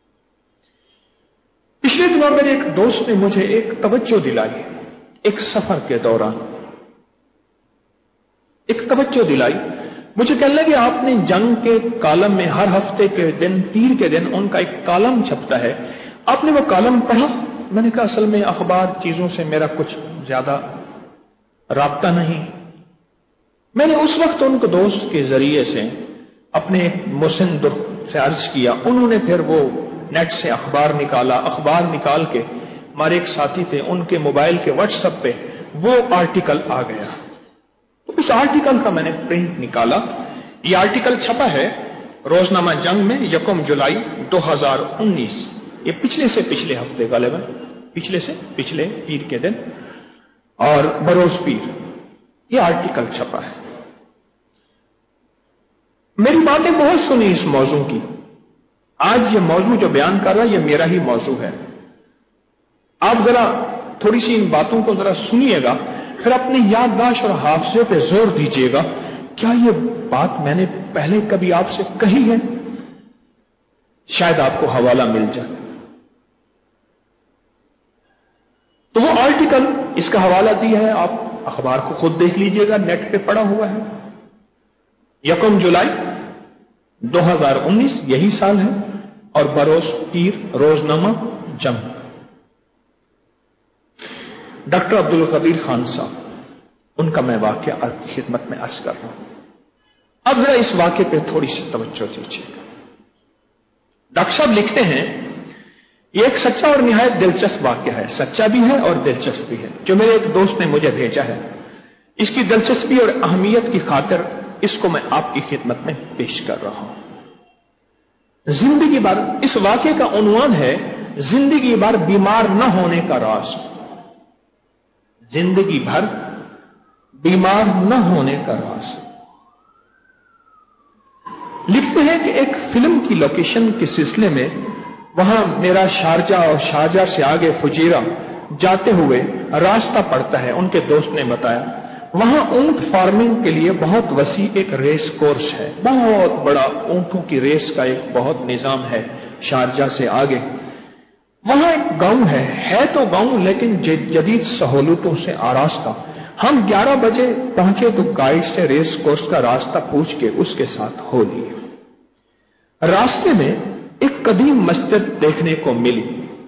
پچھلے دنوں میرے ایک دوست نے مجھے ایک توجہ دلائی، ایک سفر کے دوران ایک توجہ دلائی، مجھے کہنے لگے آپ نے جنگ کے کالم میں ہر ہفتے کے دن، پیر کے دن ان کا ایک کالم چھپتا ہے، آپ نے وہ کالم پڑھا؟ میں نے کہا اصل میں اخبار چیزوں سے میرا کچھ زیادہ رابطہ نہیں۔ میں نے اس وقت ان کو دوست کے ذریعے سے اپنے ایک مسن سے عرض کیا، انہوں نے پھر وہ نیٹ سے اخبار نکالا، اخبار نکال کے ہمارے ایک ساتھی تھے ان کے موبائل کے واٹس ایپ پہ وہ آرٹیکل آ گیا۔ اس آرٹیکل کا میں نے پرنٹ نکالا، یہ آرٹیکل چھپا ہے روزنامہ جنگ میں یکم جولائی دو ہزار انیس، یہ پچھلے سے پچھلے ہفتے غالباً پچھلے سے پچھلے پیر کے دن اور بروز پیر یہ آرٹیکل چھپا ہے۔ میری باتیں بہت سنی اس موضوع کی، آج یہ موضوع جو بیان کر رہا ہے یہ میرا ہی موضوع ہے۔ آپ ذرا تھوڑی سی ان باتوں کو ذرا سنیے گا، پھر اپنی یادداشت اور حافظے پہ زور دیجیے گا، کیا یہ بات میں نے پہلے کبھی آپ سے کہی ہے؟ شاید آپ کو حوالہ مل جائے۔ تو وہ آرٹیکل، اس کا حوالہ دیا ہے، آپ اخبار کو خود دیکھ لیجیے گا، نیٹ پہ پڑا ہوا ہے۔ یکم جولائی دو ہزار انیس یہی سال ہے، اور بروز پیر روزنامہ جنگ، ڈاکٹر عبد القدیر خان صاحب، ان کا میں واقعہ آپ کی خدمت میں عرض کر رہا ہوں۔ اب ذرا اس واقعے پہ تھوڑی سی توجہ دیجیے گا۔ ڈاکٹر صاحب لکھتے ہیں یہ ایک سچا اور نہایت دلچسپ واقعہ ہے، سچا بھی ہے اور دلچسپ بھی ہے، جو میرے ایک دوست نے مجھے بھیجا ہے۔ اس کی دلچسپی اور اہمیت کی خاطر اس کو میں آپ کی خدمت میں پیش کر رہا ہوں۔ زندگی بھر، اس واقعے کا عنوان ہے زندگی بھر بیمار نہ ہونے کا راز۔ زندگی بھر بیمار نہ ہونے کا راز۔ لکھتے ہیں کہ ایک فلم کی لوکیشن کے سلسلے میں وہاں میرا شارجہ اور شارجہ سے آگے فجیرہ جاتے ہوئے راستہ پڑتا ہے، ان کے دوست نے بتایا وہاں اونٹ فارمنگ کے لیے بہت وسیع ایک ریس کورس ہے، بہت بڑا اونٹوں کی ریس کا ایک بہت نظام ہے شارجہ سے آگے۔ وہاں ایک گاؤں ہے ہے تو گاؤں لیکن جدید سہولتوں سے آراستہ۔ ہم گیارہ بجے پہنچے تو گائیڈ سے ریس کورس کا راستہ پوچھ کے اس کے ساتھ ہو لیا۔ راستے میں ایک قدیم مسجد دیکھنے کو ملی،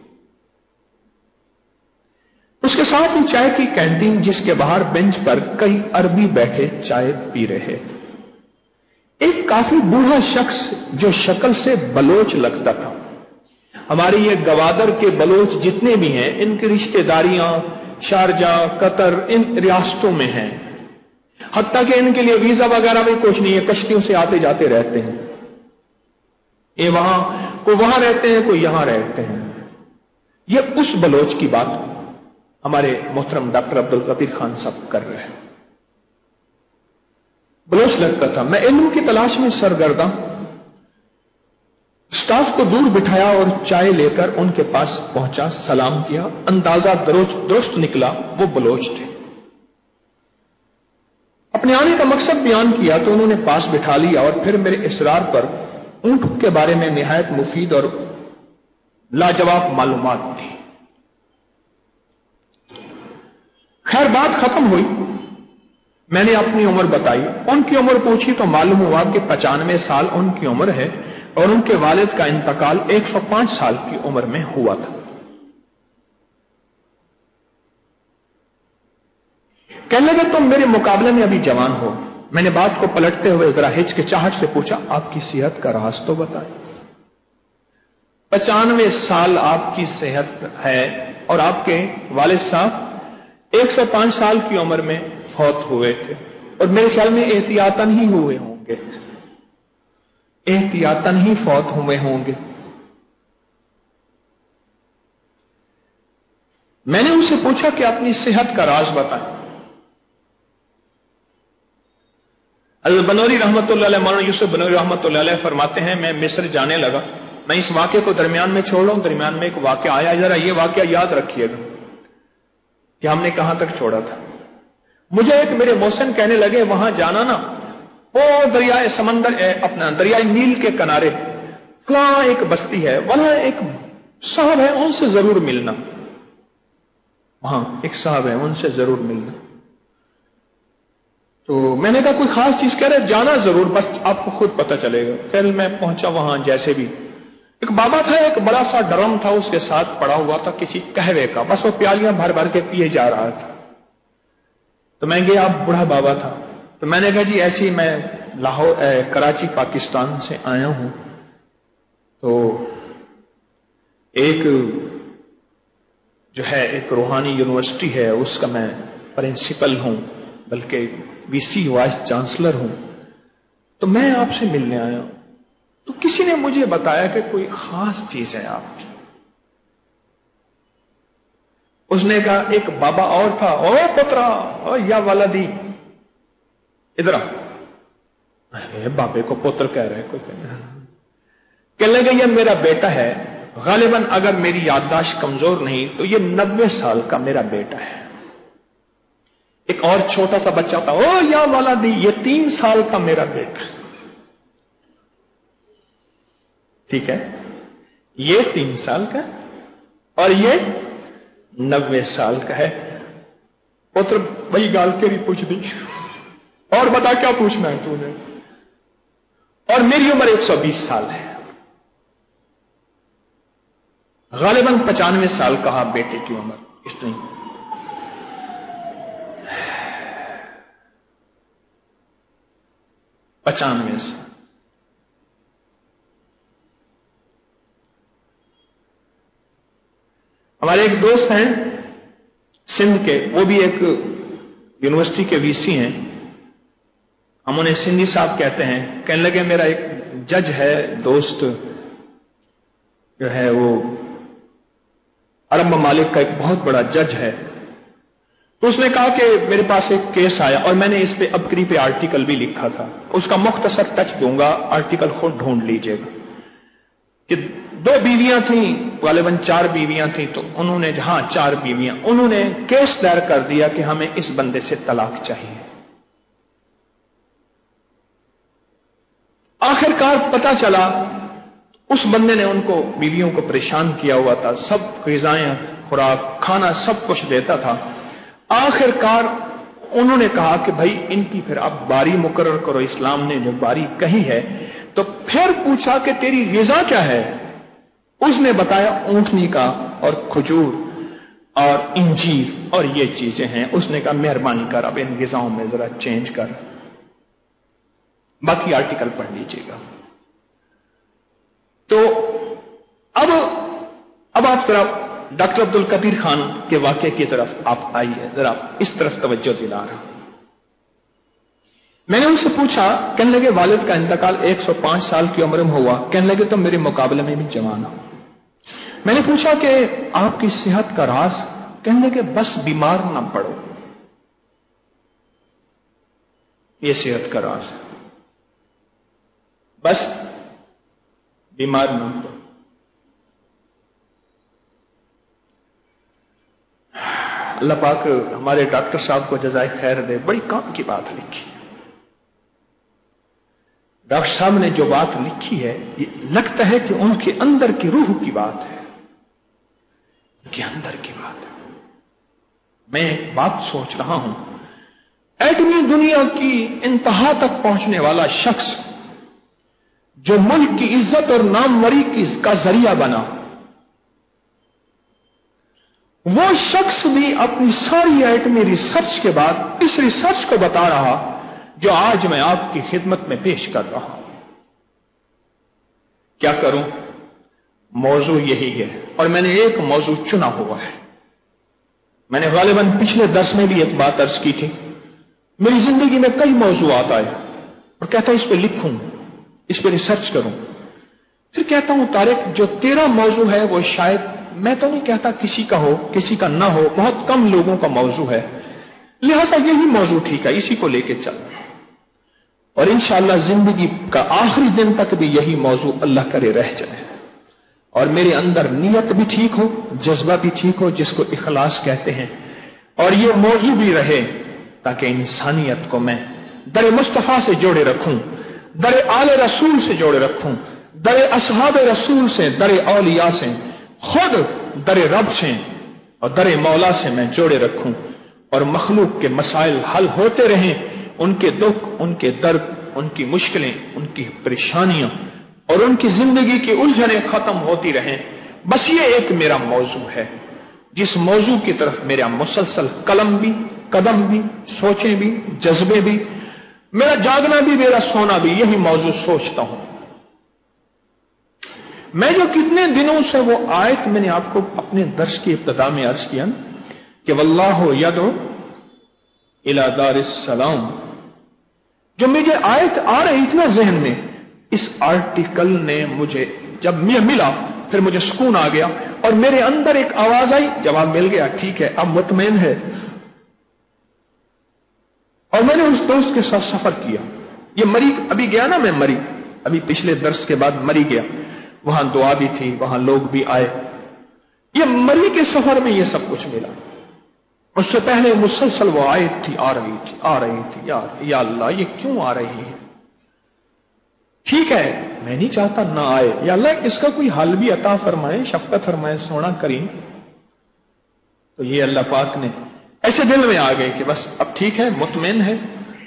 اس کے ساتھ ہی چائے کی کینٹین جس کے باہر بینچ پر کئی عربی بیٹھے چائے پی رہے تھے۔ ایک کافی بوڑھا شخص جو شکل سے بلوچ لگتا تھا، ہمارے یہ گوادر کے بلوچ جتنے بھی ہیں ان کی رشتہ داریاں شارجہ، قطر، ان ریاستوں میں ہیں، حتیٰ کہ ان کے لیے ویزا وغیرہ بھی کچھ نہیں ہے، کشتیوں سے آتے جاتے رہتے ہیں، یہ وہاں کوئی وہاں رہتے ہیں کوئی یہاں رہتے ہیں۔ یہ اس بلوچ کی بات ہمارے محترم ڈاکٹر عبد القدیر خان صاحب کر رہے ہیں۔ بلوچ لگتا تھا، میں علم کی تلاش میں سرگرداں، سٹاف کو دور بٹھایا اور چائے لے کر ان کے پاس پہنچا، سلام کیا، اندازہ درست نکلا وہ بلوچ تھے۔ اپنے آنے کا مقصد بیان کیا تو انہوں نے پاس بٹھا لیا اور پھر میرے اصرار پر اونٹ کے بارے میں نہایت مفید اور لاجواب معلومات دی۔ خیر بات ختم ہوئی، میں نے اپنی عمر بتائی، ان کی عمر پوچھی تو معلوم ہوا کہ پچانوے سال ان کی عمر ہے اور ان کے والد کا انتقال ایک سو پانچ سال کی عمر میں ہوا تھا۔ کہنے لگے تم میرے مقابلے میں ابھی جوان ہو. میں نے بات کو پلٹتے ہوئے ذرا ہچکچاہٹ سے پوچھا آپ کی صحت کا راز تو بتائیں. پچانوے سال آپ کی صحت ہے اور آپ کے والد صاحب ایک سو پانچ سال کی عمر میں فوت ہوئے تھے اور میرے خیال میں احتیاطاً ہی ہوئے ہوں گے احتیاطاً ہی فوت ہوئے ہوں گے. میں نے ان سے پوچھا کہ اپنی صحت کا راز بتائیں. البنوری رحمۃ اللہ علیہ مولانا یوسف بنوری رحمۃ اللہ علیہ فرماتے ہیں میں مصر جانے لگا. میں اس واقعے کو درمیان میں چھوڑ رہا ہوں. درمیان میں ایک واقعہ آیا, ذرا یہ واقعہ یاد رکھیے گا کہ ہم نے کہاں تک چھوڑا تھا. مجھے ایک میرے محسن کہنے لگے وہاں جانا نا, وہ دریائے سمندر اپنا دریائے نیل کے کنارے وہاں ایک بستی ہے, وہاں ایک صاحب ہے, ان سے ضرور ملنا. وہاں ایک صاحب ہے, ان سے ضرور ملنا. تو میں نے کہا کوئی خاص چیز کہہ رہے جانا ضرور, بس آپ کو خود پتہ چلے گا. پھر میں پہنچا وہاں. جیسے بھی ایک بابا تھا, ایک بڑا سا ڈرم تھا اس کے ساتھ پڑا ہوا تھا کسی قہوے کا, بس وہ پیالیاں بھر بھر کے پیے جا رہا تھا. تو میں گیا, بوڑھا بابا تھا. تو میں نے کہا جی ایسی میں لاہور کراچی پاکستان سے آیا ہوں, تو ایک جو ہے ایک روحانی یونیورسٹی ہے اس کا میں پرنسپل ہوں, بلکہ وی سی وائس چانسلر ہوں, تو میں آپ سے ملنے آیا ہوں. تو کسی نے مجھے بتایا کہ کوئی خاص چیز ہے آپ کی. اس نے کہا ایک بابا اور تھا, او پترا او یا ولدی ادھر آ. بابے کو پتر کہہ رہے کوئی کہنے لگے یہ میرا بیٹا ہے, غالباً اگر میری یادداشت کمزور نہیں تو یہ نبے سال کا میرا بیٹا ہے. ایک اور چھوٹا سا بچہ تھا, او یا ولدی یہ تین سال کا میرا بیٹا ہے. ٹھیک ہے, یہ تین سال کا اور یہ نبے سال کا ہے. پتر وہی گال کے بھی پوچھ دی, اور بتا کیا پوچھنا ہے تو نے, اور میری عمر ایک سو بیس سال ہے. غالباً پچانوے سال کہا بیٹے کی عمر اتنی. پچانوے سال. ہمارے ایک دوست ہیں سندھ کے, وہ بھی ایک یونیورسٹی کے وی سی ہیں, ہم انہیں سندھی صاحب کہتے ہیں. کہنے لگے میرا ایک جج ہے دوست جو ہے وہ عرب ممالک کا ایک بہت بڑا جج ہے. تو اس نے کہا کہ میرے پاس ایک کیس آیا اور میں نے اس پہ ابکری پہ آرٹیکل بھی لکھا تھا, اس کا مختصر ٹچ دوں گا, آرٹیکل خود ڈھونڈ لیجئے گا. کہ دو بیویاں تھیں, غالباً چار بیویاں تھیں, تو انہوں نے ہاں چار بیویاں, انہوں نے کیس دائر کر دیا کہ ہمیں اس بندے سے طلاق چاہیے. آخر کار پتا چلا اس بندے نے ان کو بیویوں کو پریشان کیا ہوا تھا, سب غذائیں خوراک کھانا سب کچھ دیتا تھا. آخر کار انہوں نے کہا کہ بھائی ان کی پھر آپ باری مقرر کرو, اسلام نے جو باری کہی ہے. تو پھر پوچھا کہ تیری غذا کیا ہے, اس نے بتایا اونٹنی کا اور کھجور اور انجیر اور یہ چیزیں ہیں. اس نے کہا مہربانی کر اب ان غذاؤں میں ذرا چینج کر, باقی آرٹیکل پڑھ لیجیے گا. تو اب اب آپ ذرا ڈاکٹر عبد القدیر خان کے واقعے کی طرف آپ آئیے, ذرا اس طرف توجہ دلا رہا. میں نے ان سے پوچھا, کہنے لگے والد کا انتقال ایک سو پانچ سال کی عمر میں ہوا. کہنے لگے تو میرے مقابلے میں بھی جوان ہو. میں نے پوچھا کہ آپ کی صحت کا راز. کہنے لگے بس بیمار نہ پڑو, یہ صحت کا راز ہے, بس بیمار نہ پڑو. اللہ پاک ہمارے ڈاکٹر صاحب کو جزائے خیر دے, بڑی کام کی بات لکھی. ڈاکٹر صاحب نے جو بات لکھی ہے یہ لگتا ہے کہ ان کے اندر کی روح کی بات ہے, ان کے اندر کی بات ہے. میں ایک بات سوچ رہا ہوں, ایٹمی دنیا کی انتہا تک پہنچنے والا شخص جو ملک کی عزت اور ناموری کا ذریعہ بنا, وہ شخص بھی اپنی ساری ایٹمی ریسرچ کے بعد اس ریسرچ کو بتا رہا جو آج میں آپ کی خدمت میں پیش کر رہا ہوں. کیا کروں؟ موضوع یہی ہے اور میں نے ایک موضوع چنا ہوا ہے. میں نے غالباً پچھلے درس میں بھی ایک بات عرض کی تھی. میری زندگی میں کئی موضوعات آئے اور کہتا اس پہ لکھوں، اس پہ ریسرچ کروں. پھر کہتا ہوں طارق جو تیرا موضوع ہے وہ شاید، میں تو نہیں کہتا کسی کا ہو کسی کا نہ ہو، بہت کم لوگوں کا موضوع ہے، لہذا یہی موضوع ٹھیک ہے، اسی کو لے کے چل. اور انشاءاللہ زندگی کا آخری دن تک بھی یہی موضوع اللہ کرے رہ جائے اور میرے اندر نیت بھی ٹھیک ہو، جذبہ بھی ٹھیک ہو، جس کو اخلاص کہتے ہیں، اور یہ موضوع بھی رہے تاکہ انسانیت کو میں در مصطفیٰ سے جوڑے رکھوں، در آل رسول سے جوڑے رکھوں، در اصحاب رسول سے، در اولیاء سے، خود در رب سے اور در مولا سے میں جوڑے رکھوں اور مخلوق کے مسائل حل ہوتے رہیں، ان کے دکھ، ان کے درد، ان کی مشکلیں، ان کی پریشانیاں اور ان کی زندگی کی الجھنیں ختم ہوتی رہیں. بس یہ ایک میرا موضوع ہے جس موضوع کی طرف میرا مسلسل قلم بھی، قدم بھی، سوچیں بھی، جذبے بھی، میرا جاگنا بھی، میرا سونا بھی یہی موضوع سوچتا ہوں. میں جو کتنے دنوں سے وہ آیت میں نے آپ کو اپنے درس کی ابتدا میں عرض کیا کہ واللہ یدعو الی دار السلام، جو مجھے آیت آ رہی تھی نا ذہن میں، اس آرٹیکل نے مجھے جب میں ملا پھر مجھے سکون آ گیا اور میرے اندر ایک آواز آئی، جواب مل گیا، ٹھیک ہے اب مطمئن ہے. اور میں نے اس دوست کے ساتھ سفر کیا. یہ مری ابھی گیا نا، میں مری ابھی پچھلے درس کے بعد مری گیا، وہاں دعا بھی تھی، وہاں لوگ بھی آئے. یہ مری کے سفر میں یہ سب کچھ ملا. اس سے پہلے مسلسل وہ آیت تھی، آ رہی تھی آ رہی تھی یا, یا اللہ یہ کیوں آ رہی ہے؟ ٹھیک ہے میں نہیں چاہتا نہ آئے، یا اللہ اس کا کوئی حل بھی عطا فرمائے، شفقت فرمائے، سونا کریم. تو یہ اللہ پاک نے ایسے دل میں آ گئے کہ بس اب ٹھیک ہے، مطمئن ہے.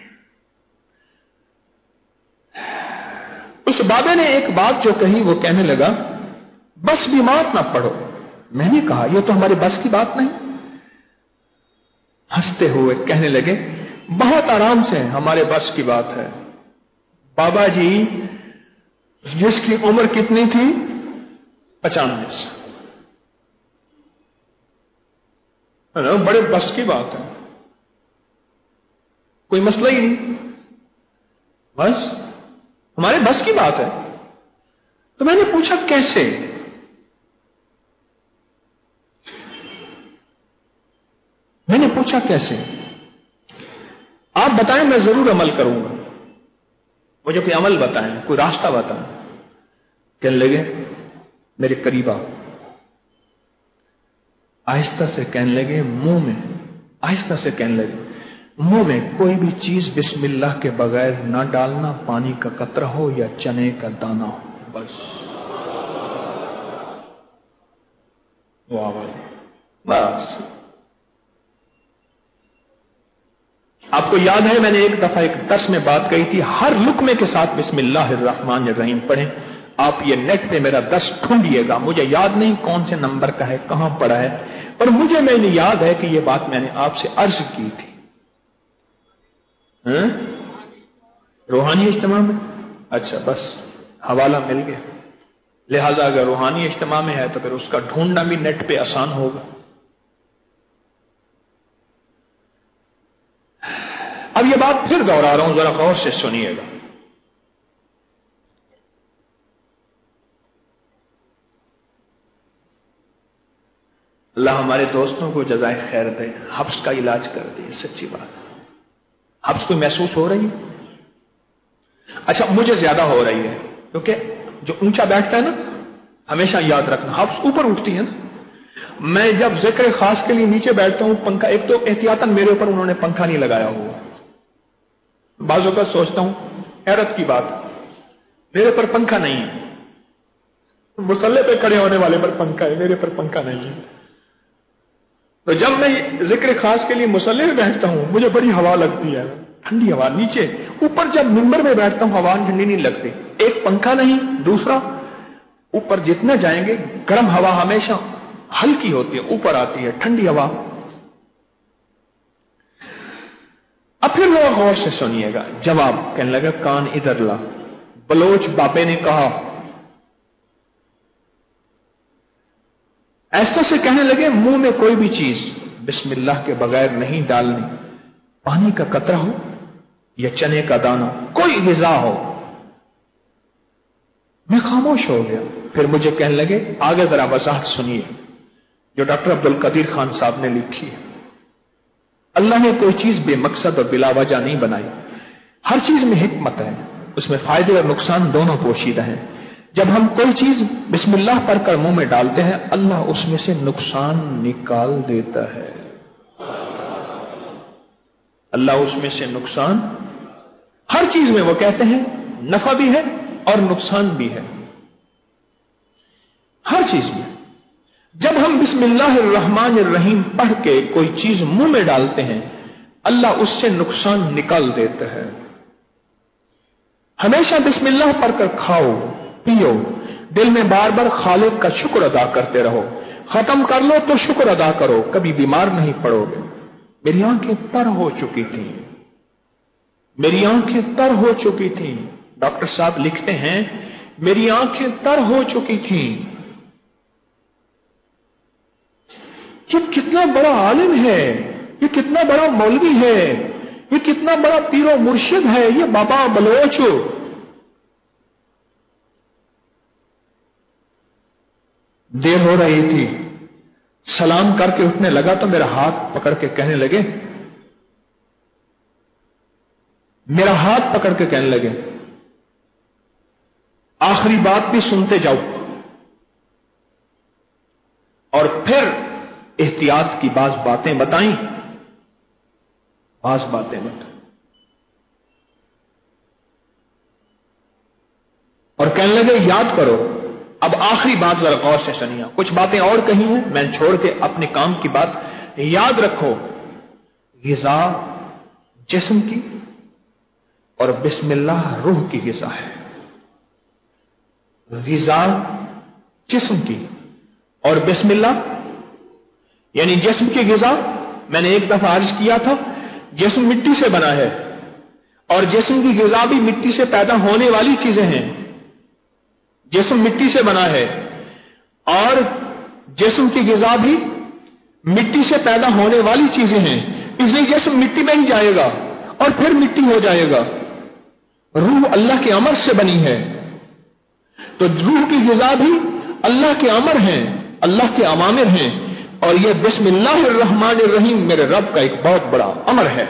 اس بابے نے ایک بات جو کہی وہ کہنے لگا بس بیمار نہ پڑھو. میں نے کہا یہ تو ہمارے بس کی بات نہیں. ہنستے ہوئے کہنے لگے بہت آرام سے ہمارے بس کی بات ہے. بابا جی جس کی عمر کتنی تھی؟ پچانوے سے. بڑے بس کی بات ہے، کوئی مسئلہ ہی نہیں، بس ہمارے بس کی بات ہے. تو میں نے پوچھا کیسے؟ میں نے پوچھا کیسے؟ آپ بتائیں میں ضرور عمل کروں گا. مجھے کوئی عمل بتائیں، کوئی راستہ بتائیں. کہنے لگے میرے قریب آؤ. آہستہ سے کہنے لگے منہ میں، آہستہ سے کہنے لگے منہ میں کوئی بھی چیز بسم اللہ کے بغیر نہ ڈالنا، پانی کا قطرہ ہو یا چنے کا دانہ ہو، بس. واہ بس. آپ کو یاد ہے میں نے ایک دفعہ ایک درس میں بات کہی تھی، ہر لقمے کے ساتھ بسم اللہ الرحمن الرحیم پڑھیں. آپ یہ نیٹ پہ میرا درس ڈھونڈیے گا، مجھے یاد نہیں کون سے نمبر کا ہے، کہاں پڑا ہے، اور مجھے میں نے یاد ہے کہ یہ بات میں نے آپ سے عرض کی تھی. ہاں؟ روحانی اجتماع میں؟ اچھا بس حوالہ مل گیا. لہذا اگر روحانی اجتماع میں ہے تو پھر اس کا ڈھونڈنا بھی نیٹ پہ آسان ہوگا. اب یہ بات پھر دوہرا رہا ہوں، ذرا غور سے سنیے گا. اللہ ہمارے دوستوں کو جزائے خیر دے، حبس کا علاج کر دے، سچی بات. حبس کو محسوس ہو رہی ہے؟ اچھا مجھے زیادہ ہو رہی ہے کیونکہ جو اونچا بیٹھتا ہے نا، ہمیشہ یاد رکھنا حبس اوپر اٹھتی ہے نا. میں جب ذکر خاص کے لیے نیچے بیٹھتا ہوں، پنکھا ایک تو احتیاطاً میرے اوپر انہوں نے پنکھا نہیں لگایا ہوا. بعض اوقات سوچتا ہوں حیرت کی بات میرے پر پنکھا نہیں ہے، مصلے پہ کھڑے ہونے والے پر پنکھا ہے، میرے پر پنکھا نہیں ہے. تو جب میں ذکر خاص کے لیے مصلے میں بیٹھتا ہوں مجھے بڑی ہوا لگتی ہے، ٹھنڈی ہوا. نیچے اوپر جب منبر میں بیٹھتا ہوں ہوا ٹھنڈی نہیں لگتی. ایک پنکھا نہیں، دوسرا اوپر جتنا جائیں گے گرم ہوا ہمیشہ हल्की होती है, ऊपर आती है, ठंडी हवा। अब फिर वो गौर से सुनिएगा। जवाब कहने लगा, कान इधर ला। बलोच बाबे ने कहा, ऐसा से कहने लगे, मुंह में कोई भी चीज बिस्मिल्लाह के बगैर नहीं डालनी। पानी का कतरा हो या चने का दाना, कोई ग़िज़ा हो। मैं खामोश हो गया। फिर मुझे कहने लगे, आगे जरा वजाहत सुनिए जो डॉक्टर अब्दुल कदीर खान साहब ने लिखी है। अल्लाह ने कोई चीज बेमकसद और बिला वजह नहीं बनाई। हर चीज में हिकमत है, उसमें फायदे और नुकसान दोनों पोशीदा हैं। जब हम कोई चीज बिस्मिल्लाह पढ़कर मुंह में डालते हैं, अल्लाह उसमें से नुकसान निकाल देता है। अल्लाह उसमें से नुकसान, हर चीज में वो कहते हैं नफा भी है और नुकसान भी है, हर चीज में। जब हम बिस्मिल्लाहिर्रहमानिर्रहीम पढ़ के कोई चीज मुंह में डालते हैं, अल्लाह उससे नुकसान निकाल देता है। हमेशा बिस्मिल्लाह पढ़कर खाओ, पियो, दिल में बार बार खालिक का शुक्र अदा करते रहो। खत्म कर लो तो शुक्र अदा करो, कभी बीमार नहीं पड़ोगे। मेरी आंखें तर हो चुकी थी, मेरी आंखें तर हो चुकी थी। डॉक्टर साहब लिखते हैं, मेरी आंखें तर हो चुकी थी। ये कितना बड़ा आलिम है, ये कितना बड़ा मौलवी है, ये कितना बड़ा पीरो मुर्शिद है, ये बाबा बलोच। देर हो रही थी, सलाम करके उठने लगा तो मेरा हाथ पकड़ के कहने लगे, मेरा हाथ पकड़ के कहने लगे, आखिरी बात भी सुनते जाओ और फिर एहतियात की बाज बातें बताई, बाज बातें बताई और कहने लगे, याद करो। अब आखिरी बात जरा गौर से सुनिए। कुछ बातें और कही हैं, मैंने छोड़ के अपने काम की बात। याद रखो, ग़िज़ा जिस्म की और बिस्मिल्लाह रूह की ग़िज़ा है। ग़िज़ा जिस्म की और बिस्मिल्लाह यानी जिस्म की ग़िज़ा। मैंने एक दफा अर्ज किया था, जिस्म मिट्टी से बना है और जिस्म की ग़िज़ा भी मिट्टी से पैदा होने वाली चीजें हैं। जिस्म मिट्टी से बना है और जिस्म की ग़िज़ा भी मिट्टी से पैदा होने वाली चीजें हैं, इसलिए जिस्म मिट्टी में ही जाएगा और फिर मिट्टी हो जाएगा। रूह अल्लाह के अमर से बनी है, तो रूह की ग़िज़ा भी अल्लाह के अमर हैं, अल्लाह के अवामिर हैं, और यह बिस्मिल्लाहिर्रहमानिर्रहीम मेरे रब का एक बहुत बड़ा अमर है।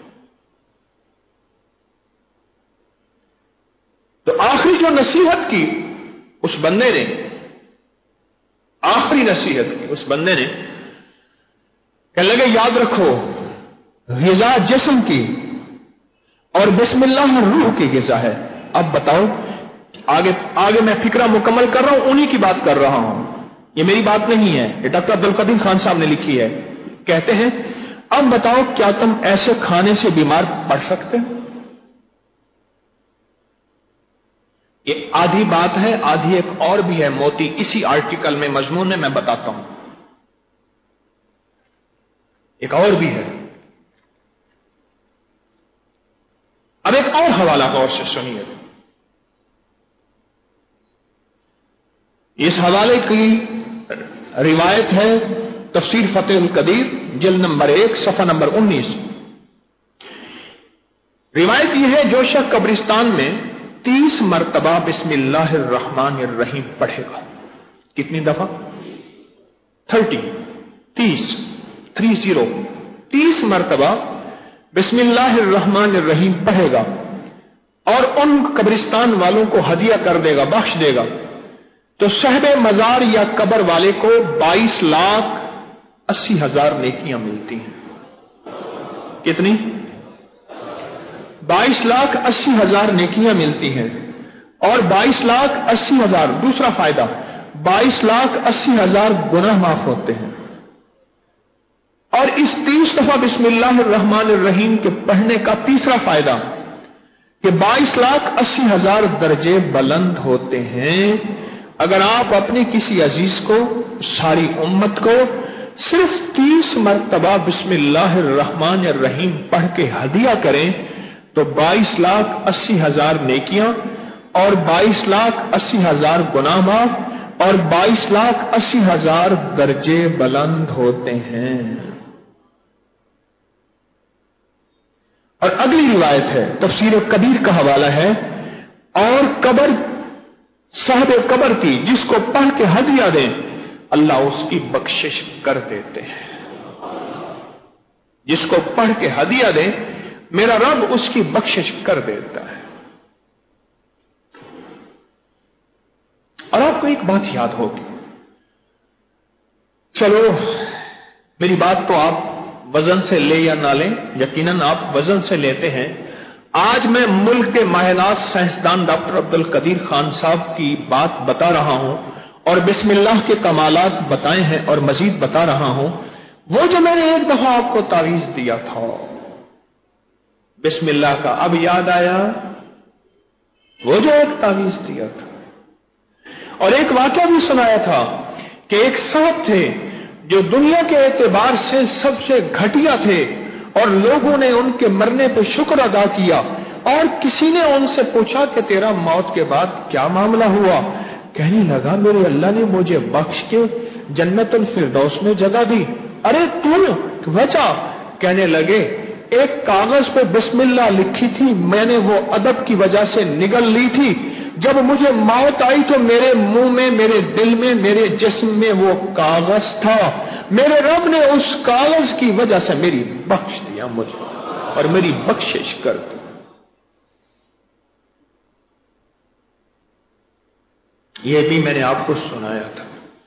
तो आखिरी जो नसीहत की उस बंदे ने, आखिरी नसीहत की उस बंदे ने, कहने लगे, याद रखो, ग़िज़ा जिस्म की और बिस्मिल्लाह रूह की ग़िज़ा है। अब बताओ, आगे आगे मैं फिक्रा मुकम्मल कर रहा हूं, उन्हीं की बात कर रहा हूं, ये मेरी बात नहीं है, ये डॉक्टर अब्दुल कदीर खान साहब ने लिखी है। कहते हैं, अब बताओ, क्या तुम ऐसे खाने से बीमार पड़ सकते हो? ये आधी बात है, आधी एक और भी है, मोती इसी आर्टिकल में मजमून में मैं बताता हूं। एक और भी है। अब एक और हवाला गौर से सुनिए। इस हवाले की रिवायत है तफसीर फतेहुल कदीर, जिल्द नंबर एक, सफा नंबर उन्नीस। रिवायत यह है, जो शख्स कब्रिस्तान में तीस मरतबा बिस्मिल्लाहिर्रहमानिर्रहीम पढ़ेगा। कितनी दफा? थर्टी, तीस, थ्री जीरो, तीस मरतबा बिस्मिल्लाहिर्रहमानिर्रहीम पढ़ेगा और उन कब्रिस्तान वालों को हदिया कर देगा, बख्श देगा, तो साहिब मजार या कब्र वाले को बाईस लाख अस्सी हजार नेकियां मिलती हैं। कितनी? बाईस लाख अस्सी हजार नेकियां मिलती हैं। और बाईस लाख अस्सी हजार, दूसरा फायदा, बाईस लाख अस्सी हजार गुनाह माफ होते हैं। और इस तीस दफा बिस्मिल्लाहिर्रहमानिर्रहीम के पढ़ने का तीसरा फायदा कि बाईस लाख अस्सी हजार दर्जे बुलंद होते हैं। اگر آپ اپنے کسی عزیز کو، ساری امت کو صرف تیس مرتبہ بسم اللہ الرحمن الرحیم پڑھ کے ہدیہ کریں تو بائیس لاکھ اسی ہزار نیکیاں اور بائیس لاکھ اسی ہزار گناہ معاف اور بائیس لاکھ اسی ہزار درجے بلند ہوتے ہیں۔ اور اگلی روایت ہے، تفسیر کبیر کا حوالہ ہے، اور قبر صاحب قبر کی جس کو پڑھ کے ہدیہ دیں اللہ اس کی بخشش کر دیتے ہیں۔ جس کو پڑھ کے ہدیہ دیں میرا رب اس کی بخشش کر دیتا ہے۔ اور آپ کو ایک بات یاد ہوگی، چلو میری بات تو آپ وزن سے لے یا نہ لیں، یقیناً آپ وزن سے لیتے ہیں۔ آج میں ملک کے ماہر ناز سائنسدان ڈاکٹر عبد القدیر خان صاحب کی بات بتا رہا ہوں اور بسم اللہ کے کمالات بتائے ہیں اور مزید بتا رہا ہوں۔ وہ جو میں نے ایک دفعہ آپ کو تعویذ دیا تھا بسم اللہ کا، اب یاد آیا؟ وہ جو ایک تعویذ دیا تھا اور ایک واقعہ بھی سنایا تھا کہ ایک صاحب تھے جو دنیا کے اعتبار سے سب سے گھٹیا تھے اور لوگوں نے ان کے مرنے پہ شکر ادا کیا، اور کسی نے ان سے پوچھا کہ تیرا موت کے بعد کیا معاملہ ہوا؟ کہنے لگا میرے اللہ نے مجھے بخش کے جنت الفردوس میں جگہ دی۔ ارے تو وجہ؟ کہنے لگے ایک کاغذ پہ بسم اللہ لکھی تھی، میں نے وہ ادب کی وجہ سے نگل لی تھی، جب مجھے موت آئی تو میرے منہ میں، میرے دل میں، میرے جسم میں وہ کاغذ تھا، میرے رب نے اس کاغذ کی وجہ سے میری بخش دیا مجھے اور میری بخشش کر دی۔ یہ بھی میں نے آپ کو سنایا تھا،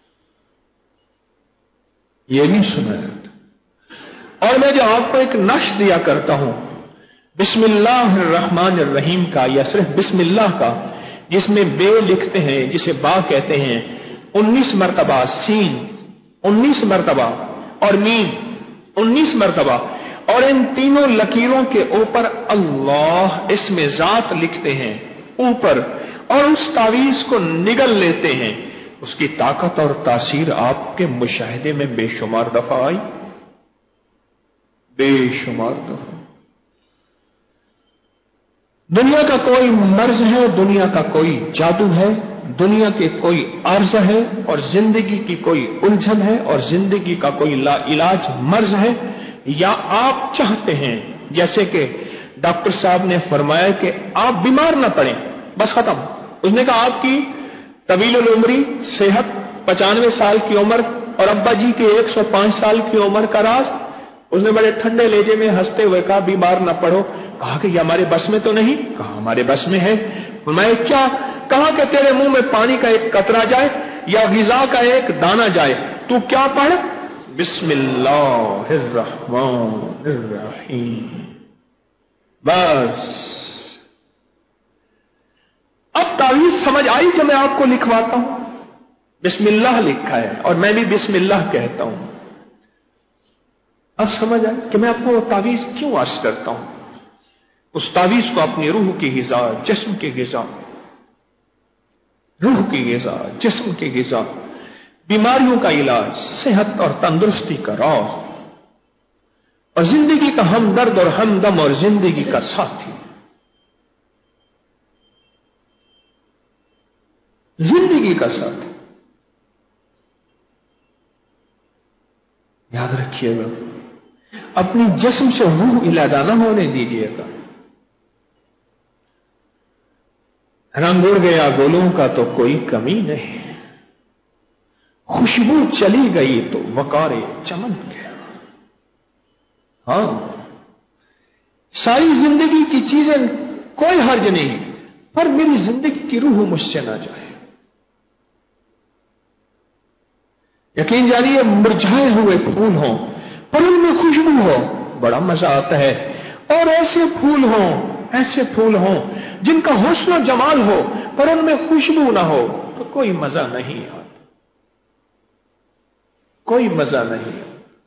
یہ بھی سنایا تھا۔ اور میں جو آپ کو ایک نقش دیا کرتا ہوں بسم اللہ الرحمن الرحیم کا یا صرف بسم اللہ کا، جس میں بے لکھتے ہیں جسے با کہتے ہیں، انیس مرتبہ، سین انیس مرتبہ اور میم انیس مرتبہ، اور ان تینوں لکیروں کے اوپر اللہ اسم ذات لکھتے ہیں اوپر، اور اس تعویذ کو نگل لیتے ہیں، اس کی طاقت اور تاثیر آپ کے مشاہدے میں بے شمار دفعہ آئی، بے شمار دفعہ۔ دنیا کا کوئی مرض ہے، دنیا کا کوئی جادو ہے، دنیا کے کوئی عرض ہے اور زندگی کی کوئی الجھن ہے اور زندگی کا کوئی لا علاج مرض ہے، یا آپ چاہتے ہیں جیسے کہ ڈاکٹر صاحب نے فرمایا کہ آپ بیمار نہ پڑیں، بس ختم۔ اس نے کہا آپ کی طویل العمری، صحت، پچانوے سال کی عمر اور ابا جی کے ایک سو پانچ سال کی عمر کا راز۔ اس نے بڑے ٹھنڈے لہجے میں ہنستے ہوئے کہا بیمار نہ پڑو۔ کہا کہ یہ ہمارے بس میں تو نہیں؟ کہا ہمارے بس میں ہے۔ فرمایا کیا؟ کہا کہ تیرے منہ میں پانی کا ایک قطرہ جائے یا غذا کا ایک دانہ جائے، تو کیا پڑھ؟ بسم اللہ الرحمن الرحیم، بس۔ اب تعویذ سمجھ آئی کہ میں آپ کو لکھواتا ہوں؟ بسم اللہ لکھا ہے اور میں بھی بسم اللہ کہتا ہوں۔ اب سمجھ آئی کہ میں آپ کو تعویذ کیوں عرض کرتا ہوں؟ اس تعویذ کو اپنی روح کی غذا، جسم کی غذا، روح کی غذا، جسم کی غذا، بیماریوں کا علاج، صحت اور تندرستی کا راز، اور زندگی کا ہمدرد اور ہمدم اور زندگی کا ساتھی، زندگی کا ساتھی۔ یاد رکھیے گا، اپنی جسم سے روح علیحدہ نہ ہونے دیجیے گا۔ رنگ اڑ گیا گلوں کا تو کوئی کمی نہیں، خوشبو چلی گئی تو وقارے چمن گیا۔ ہاں، ساری زندگی کی چیزیں کوئی حرج نہیں، پر میری زندگی کی روح مجھ سے نہ جائے۔ یقین جانیے مرجھائے ہوئے پھول ہوں پر ان میں خوشبو ہو، بڑا مزہ آتا ہے۔ اور ایسے پھول ہوں، ایسے پھول ہوں جن کا حسن و جمال ہو پر ان میں خوشبو نہ ہو تو کوئی مزہ نہیں آتا، کوئی مزہ نہیں،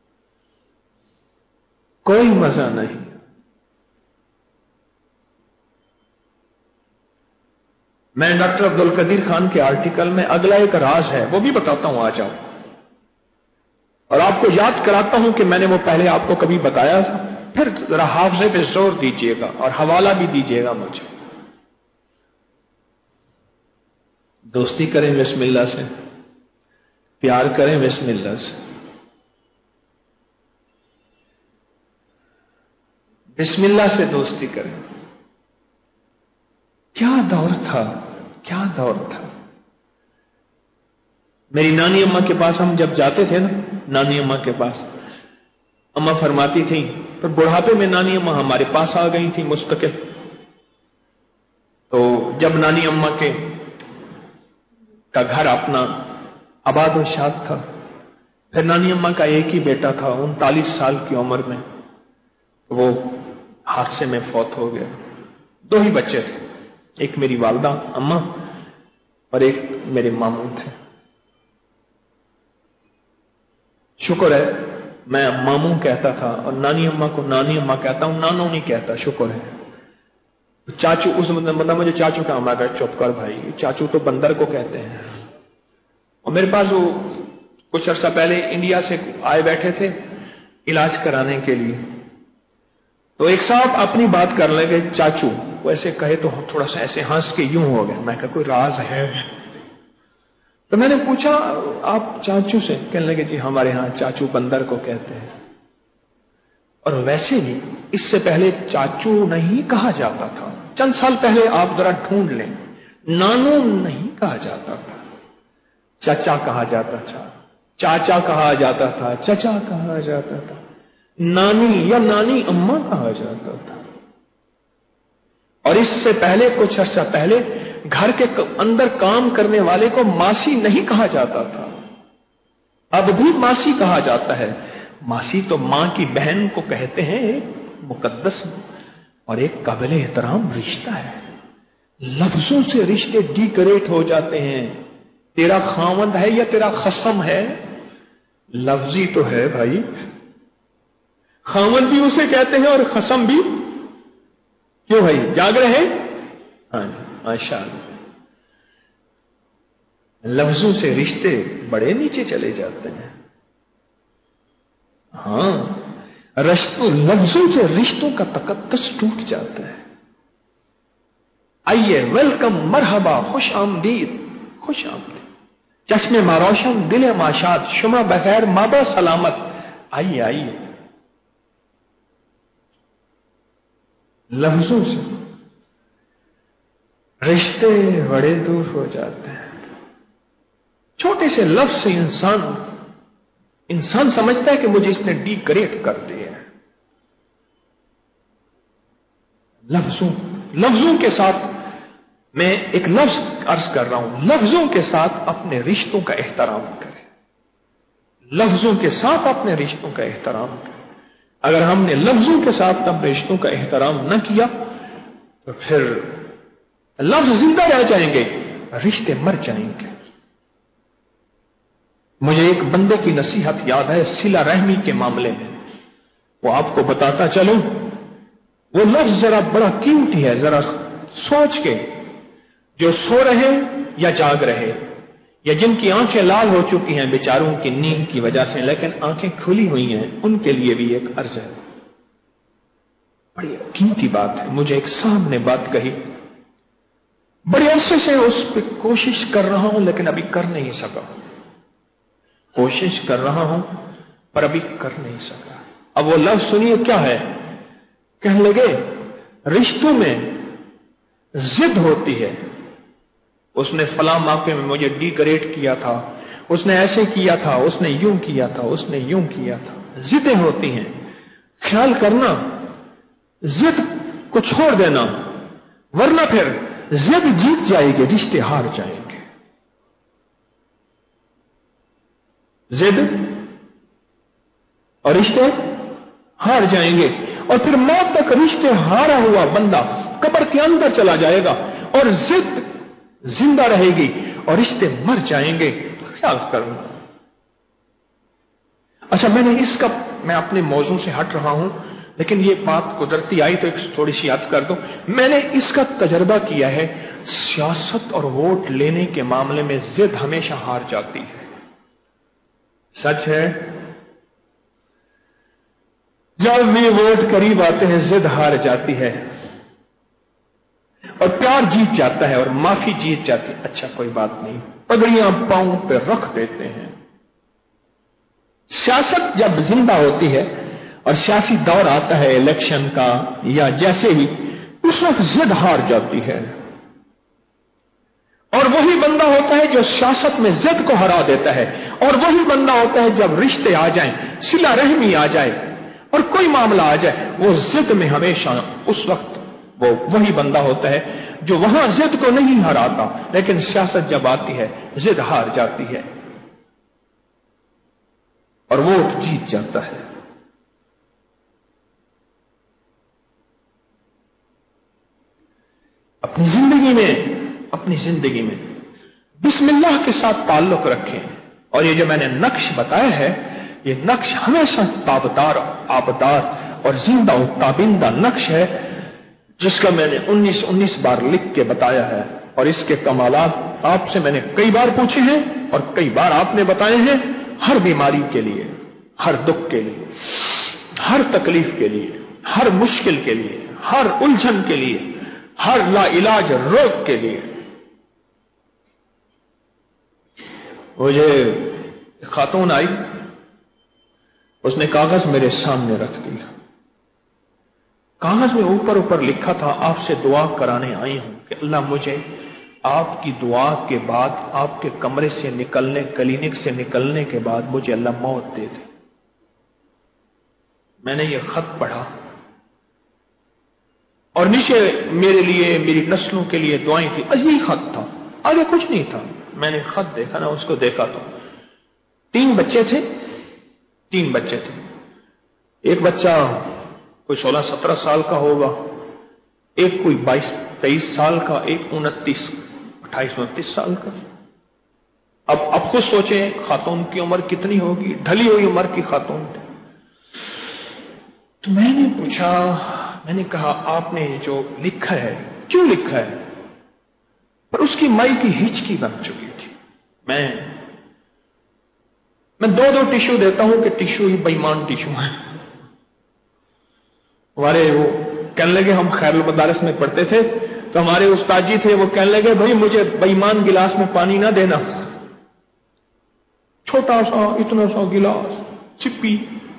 کوئی مزہ نہیں۔ میں ڈاکٹر عبد القدیر خان کے آرٹیکل میں اگلا ایک راز ہے وہ بھی بتاتا ہوں، آ جاؤ، اور آپ کو یاد کراتا ہوں کہ میں نے وہ پہلے آپ کو کبھی بتایا تھا، پھر ذرا حافظے پہ زور دیجئے گا اور حوالہ بھی دیجئے گا مجھے۔ دوستی کریں بسم اللہ سے، پیار کریں بسم اللہ سے، بسم اللہ سے دوستی کریں۔ کیا دور تھا، کیا دور تھا۔ میری نانی اماں کے پاس ہم جب جاتے تھے نا، نانی اماں کے پاس، اماں فرماتی تھیں، پھر بڑھاپے میں نانی اماں ہمارے پاس آ گئی تھی مستقل۔ تو جب نانی اماں کے کا گھر اپنا آباد و شاد تھا، پھر نانی اماں کا ایک ہی بیٹا تھا، انتالیس سال کی عمر میں وہ حادثے میں فوت ہو گیا۔ دو ہی بچے تھے، ایک میری والدہ اماں اور ایک میرے ماموں تھے۔ شکر ہے میں ماموں کہتا تھا اور نانی اماں کو نانی اماں کہتا ہوں، نانو نہیں کہتا، شکر ہے۔ چاچو اس مطلب مجھے چاچو کا ہمارا چپ کر بھائی، چاچو تو بندر کو کہتے ہیں۔ اور میرے پاس وہ کچھ عرصہ پہلے انڈیا سے آئے بیٹھے تھے علاج کرانے کے لیے، تو ایک صاحب اپنی بات کر لگے چاچو، وہ ایسے کہے تو تھوڑا سا ایسے ہنس کے یوں ہو گیا۔ میں کہا کوئی راز ہے؟ تو میں نے پوچھا آپ چاچو سے؟ کہنے لگے جی ہمارے ہاں چاچو بندر کو کہتے ہیں۔ اور ویسے بھی اس سے پہلے چاچو نہیں کہا جاتا تھا، چند سال پہلے آپ ذرا ڈھونڈ لیں، نانو نہیں کہا جاتا تھا، چچا کہا جاتا تھا، چاچا کہا جاتا تھا، چچا کہا جاتا تھا، نانی یا نانی اماں کہا جاتا تھا۔ اور اس سے پہلے کچھ عرصہ پہلے گھر کے اندر کام کرنے والے کو ماسی نہیں کہا جاتا تھا، اب بھی ماسی کہا جاتا ہے۔ ماسی تو ماں کی بہن کو کہتے ہیں، ایک مقدس اور ایک قابل احترام رشتہ ہے۔ لفظوں سے رشتے ڈیکوریٹ ہو جاتے ہیں، تیرا خاوند ہے یا تیرا خصم ہے، لفظی تو ہے بھائی، خاوند بھی اسے کہتے ہیں اور خصم بھی۔ کیوں بھائی جاگ رہے؟ ہاں جی ماشاء اللہ۔ لفظوں سے رشتے بڑے نیچے چلے جاتے ہیں۔ ہاں رشتوں لفظوں سے رشتوں کا تقدس ٹوٹ جاتا ہے۔ آئیے، ویلکم، مرحبا، خوش آمدید، خوش آمدید، چشم ما روشن، دل ما شاد، شما بخیر، مابا سلامت، آئیے آئیے۔ لفظوں سے رشتے بڑے دور ہو جاتے ہیں۔ چھوٹے سے لفظ سے انسان انسان سمجھتا ہے کہ مجھے اس نے ڈی گریڈ کر دیا ہے۔ لفظوں لفظوں کے ساتھ میں ایک لفظ عرض کر رہا ہوں، لفظوں کے ساتھ اپنے رشتوں کا احترام کریں، لفظوں کے ساتھ اپنے رشتوں کا احترام کریں۔ اگر ہم نے لفظوں کے ساتھ اپنے رشتوں کا احترام نہ کیا تو پھر لفظ زندہ رہ جائیں گے، رشتے مر جائیں گے۔ مجھے ایک بندے کی نصیحت یاد ہے صلہ رحمی کے معاملے میں، وہ آپ کو بتاتا چلوں، وہ لفظ ذرا بڑا قیمتی ہے، ذرا سوچ کے، جو سو رہے یا جاگ رہے یا جن کی آنکھیں لال ہو چکی ہیں بیچاروں کی نیند کی وجہ سے لیکن آنکھیں کھلی ہوئی ہیں، ان کے لیے بھی ایک عرض ہے، بڑی قیمتی بات ہے۔ مجھے ایک صاحب نے بات کہی، بڑے عرصے سے اس پہ کوشش کر رہا ہوں لیکن ابھی کر نہیں سکا، کوشش کر رہا ہوں پر ابھی کر نہیں سکا۔ اب وہ لفظ سنیے کیا ہے، کہنے لگے رشتوں میں ضد ہوتی ہے، اس نے فلاں موقع میں مجھے ڈیکوریٹ کیا تھا، اس نے ایسے کیا تھا، اس نے یوں کیا تھا، اس نے یوں کیا تھا، ضدیں ہوتی ہیں۔ خیال کرنا ضد کو چھوڑ دینا، ورنہ پھر ضد جیت جائے گی، رشتے ہار جائیں گے۔ ضد اور رشتے ہار جائیں گے، اور پھر موت تک رشتے ہارا ہوا بندہ قبر کے اندر چلا جائے گا اور ضد زندہ رہے گی اور رشتے مر جائیں گے۔ خیال کرنا۔ اچھا میں نے اس کا میں اپنے موضوع سے ہٹ رہا ہوں، لیکن یہ بات قدرتی آئی تو ایک تھوڑی سی یاد کر دو. میں نے اس کا تجربہ کیا ہے، سیاست اور ووٹ لینے کے معاملے میں ضد ہمیشہ ہار جاتی ہے. سچ ہے، جب بھی ووٹ قریب آتے ہیں ضد ہار جاتی ہے اور پیار جیت جاتا ہے اور معافی جیت جاتی ہے. اچھا کوئی بات نہیں، پگڑیاں پاؤں پہ رکھ دیتے ہیں. سیاست جب زندہ ہوتی ہے اور سیاسی دور آتا ہے الیکشن کا یا جیسے ہی، اس وقت ضد ہار جاتی ہے. اور وہی بندہ ہوتا ہے جو سیاست میں ضد کو ہرا دیتا ہے، اور وہی بندہ ہوتا ہے جب رشتے آ جائیں، صلہ رحمی آ جائے اور کوئی معاملہ آ جائے، وہ ضد میں ہمیشہ اس وقت وہ وہی بندہ ہوتا ہے جو وہاں ضد کو نہیں ہراتا، لیکن سیاست جب آتی ہے ضد ہار جاتی ہے اور ووٹ جیت جاتا ہے. اپنی زندگی میں اپنی زندگی میں بسم اللہ کے ساتھ تعلق رکھیں. اور یہ جو میں نے نقش بتایا ہے، یہ نقش ہمیشہ تابدار، آبدار اور زندہ و تابندہ نقش ہے، جس کا میں نے انیس انیس بار لکھ کے بتایا ہے. اور اس کے کمالات آپ سے میں نے کئی بار پوچھے ہیں اور کئی بار آپ نے بتائے ہیں. ہر بیماری کے لیے، ہر دکھ کے لیے، ہر تکلیف کے لیے، ہر مشکل کے لیے، ہر الجھن کے لیے، ہر لا علاج روگ کے لیے. مجھے خاتون آئی، اس نے کاغذ میرے سامنے رکھ دیا. کاغذ میں اوپر اوپر لکھا تھا، آپ سے دعا کرانے آئی ہوں کہ اللہ مجھے آپ کی دعا کے بعد، آپ کے کمرے سے نکلنے، کلینک سے نکلنے کے بعد مجھے اللہ موت دے دے. میں نے یہ خط پڑھا اور نیچے میرے لیے، میری نسلوں کے لیے دعائیں تھی. یہی خط تھا، آگے کچھ نہیں تھا. میں نے خط دیکھا نا، اس کو دیکھا تو تین بچے تھے، تین بچے تھے. ایک بچہ کوئی سولہ سترہ سال کا ہوگا، ایک کوئی بائیس تیئیس سال کا، ایک انتیس اٹھائیس انتیس سال کا. اب اب خود سوچیں خاتون کی عمر کتنی ہوگی، ڈھلی ہوئی عمر کی خاتون تھی. تو میں نے پوچھا، میں نے کہا آپ نے جو لکھا ہے کیوں لکھا ہے؟ پر اس کی مائی کی ہچکی بن چکی تھی. میں میں دو دو ٹیشو دیتا ہوں کہ ٹیشو ہی بے ایمان ٹیشو ہے. ہمارے وہ کہنے لگے، ہم خیر المدارس میں پڑھتے تھے تو ہمارے استاد جی تھے، وہ کہنے لگے بھائی مجھے بے ایمان گلاس میں پانی نہ دینا. چھوٹا سا اتنا سا گلاس، چپی.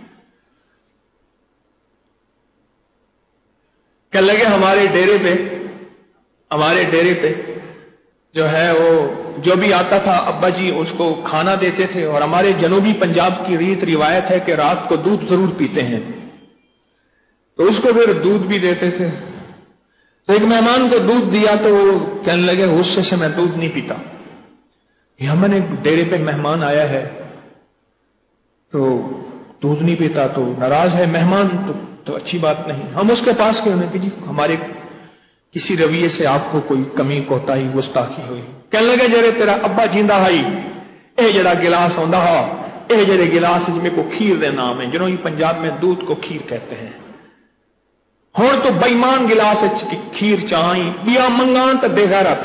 کہنے لگے ہمارے ڈیرے پہ ہمارے ڈیرے پہ جو ہے وہ جو بھی آتا تھا ابا جی اس کو کھانا دیتے تھے. اور ہمارے جنوبی پنجاب کی ریت روایت ہے کہ رات کو دودھ ضرور پیتے ہیں، تو اس کو پھر دودھ بھی دیتے تھے. تو ایک مہمان کو دودھ دیا تو وہ کہنے لگے غصے سے میں دودھ نہیں پیتا. یہ ہم نے ڈیرے پہ مہمان آیا ہے تو دودھ نہیں پیتا تو ناراض ہے مہمان، تو, تو اچھی بات نہیں. ہم اس کے پاس گئے کہ جی ہمارے کسی رویے سے آپ کو کوئی کمی کوتاہی گستاخی ہوئی. کہنے لگے جڑے تیرا ابا جیندا ہائی اے جڑا گلاس ہوندا ہا، اے جڑے گلاس جس میں کو کھیر دے نام ہے، جنہوں پنجاب میں دودھ کو کھیر کہتے ہیں. ہوں تو بے ایمان گلاس کھیر چاہیں بیا منگان تو بے غیرت.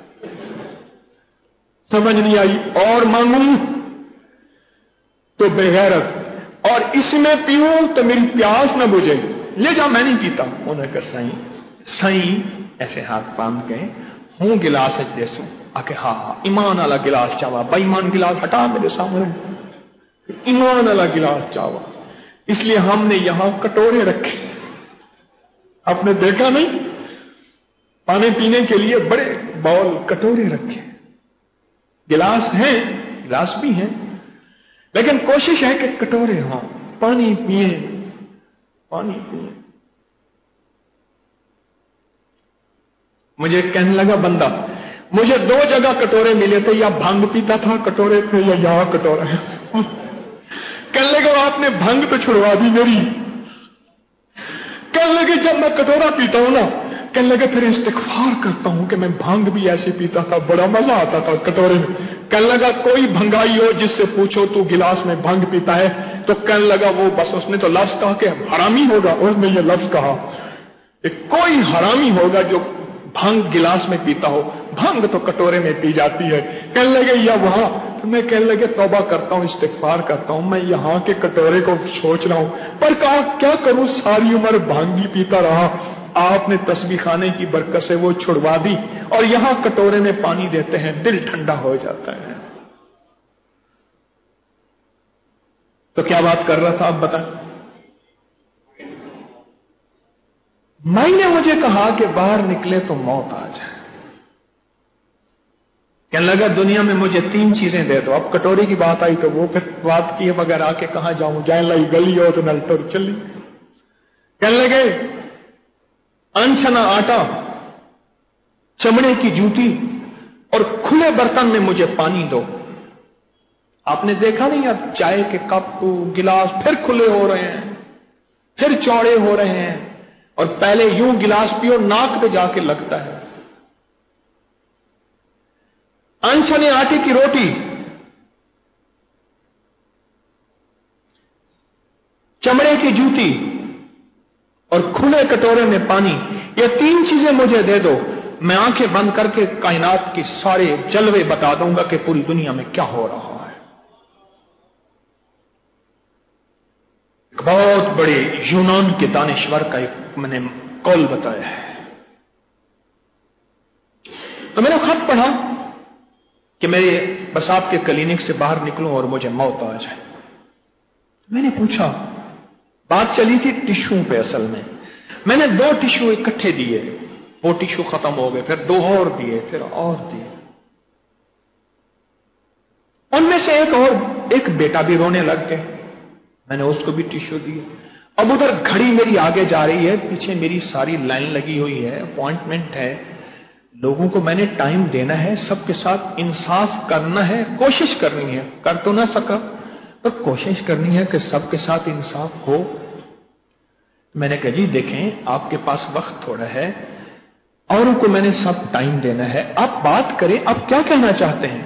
سمجھ نہیں آئی؟ اور مانگوں تو بے غیرت، اور اس میں پیوں تو میری پیاس نہ بجھے. لے جا میں نہیں پیتا. انہوں نے کہا سائیں سائیں ایسے ہاتھ باندھ گئے ہوں گلاس جیسو آ کے ہاں ایمان والا گلاس چاوا، بے ایمان گلاس ہٹا میرے سامنے، ایمان والا گلاس چاوا. اس لیے ہم نے یہاں کٹورے رکھے. آپ نے دیکھا نہیں، پانی پینے کے لیے بڑے باؤل کٹورے رکھے. گلاس ہیں، گلاس بھی ہیں، لیکن کوشش ہے کہ کٹورے ہوں، پانی پیئیں پانی پیئیں. مجھے کہنے لگا بندہ، مجھے دو جگہ کٹورے ملے تھے، یا بھنگ پیتا تھا کٹورے تھے یا یہاں کٹورے. کہنے لگا آپ نے بھنگ تو چھڑوا دی میری. کہنے لگے جب میں کٹورا پیتا ہوں نا، کہنے لگے پھر استغفار کرتا ہوں کہ میں بھنگ بھی ایسے پیتا تھا، بڑا مزہ آتا تھا کٹورے میں. کہنے لگا کوئی بھنگائی ہو جس سے پوچھو تو گلاس میں بھنگ پیتا ہے، تو कहने लगा वो बस उसने तो लफ्ज कहा कि हरामी होगा, उसने ये लफ्ज कहा कोई हरामी होगा जो भांग गिलास में पीता हो, भांग तो कटोरे में पी जाती है। कहने लगे या वहां, तो मैं कहने लगे तौबा करता हूं, इस्तिगफार करता हूं, मैं यहां के कटोरे को सोच रहा हूं, पर कहा क्या करूं, सारी उम्र भांग ही पीता रहा। आपने तस्बीह खाने की बरकत से वो छुड़वा दी और यहां कटोरे में पानी देते हैं, दिल ठंडा हो जाता है। तो क्या बात कर रहा था आप बताएं? मैंने मुझे कहा कि बाहर निकले तो मौत आ जाए। कहने लगा दुनिया में मुझे तीन चीजें दे दो। अब कटोरी की बात आई तो वो फिर बात किए बगैर आके कहां जाऊं, जाए लाई गली हो तो नल टोर चली। कहने लगे अनछना आटा, चमड़े की जूती और खुले बर्तन में मुझे पानी दो। आपने देखा नहीं, अब चाय के कप गिलास फिर खुले हो रहे हैं, फिर चौड़े हो रहे हैं, और पहले यूं गिलास पियो नाक पे जाके लगता है। अनछने आटे की रोटी, चमड़े की जूती और खुले कटोरे में पानी, ये तीन चीजें मुझे दे दो, मैं आंखें बंद करके कायनात के सारे जलवे बता दूंगा कि पूरी दुनिया में क्या हो रहा है। एक बहुत बड़े यूनान के दानिश्वर का एक मैंने कौल बताया है। तो मैंने खत पढ़ा कि मेरे बस आपके क्लिनिक से बाहर निकलूं और मुझे मौत आ जाए। मैंने पूछा, बात चली थी टिश्यू पे। असल में मैंने दो टिश्यू इकट्ठे दिए, वो टिश्यू खत्म हो गए, फिर दो और दिए, फिर और दिए। उनमें से एक और एक बेटा भी रोने लग गए, मैंने उसको भी टिश्यू दिए। अब उधर घड़ी मेरी आगे जा रही है, पीछे मेरी सारी लाइन लगी हुई है, अपॉइंटमेंट है, लोगों को मैंने टाइम देना है, सबके साथ इंसाफ करना है, कोशिश करनी है, कर तो ना सका पर तो कोशिश करनी है कि सबके साथ इंसाफ हो। मैंने कहा जी देखें, आपके पास वक्त थोड़ा है, औरों को मैंने सब टाइम देना है, आप बात करें, आप क्या कहना चाहते हैं।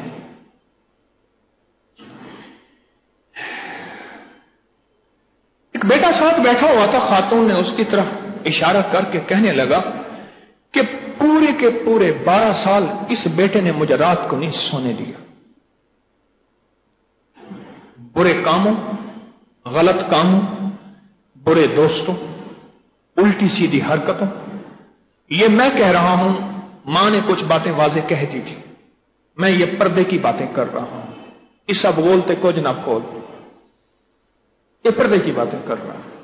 एक बेटा साथ बैठा हुआ था, खातून ने उसकी तरफ इशारा करके कहने लगा कि पूरे के पूरे बारह साल इस बेटे ने मुझे रात को नहीं सोने दिया। बुरे कामों, गलत कामों, बुरे दोस्तों, उल्टी सीधी हरकतों, ये मैं कह रहा हूं, मां ने कुछ बातें वाजे कह दी थी, मैं ये पर्दे की बातें कर रहा हूं, इस अब बोलते कुछ ना खोल, ये पर्दे की बातें कर रहा हूं।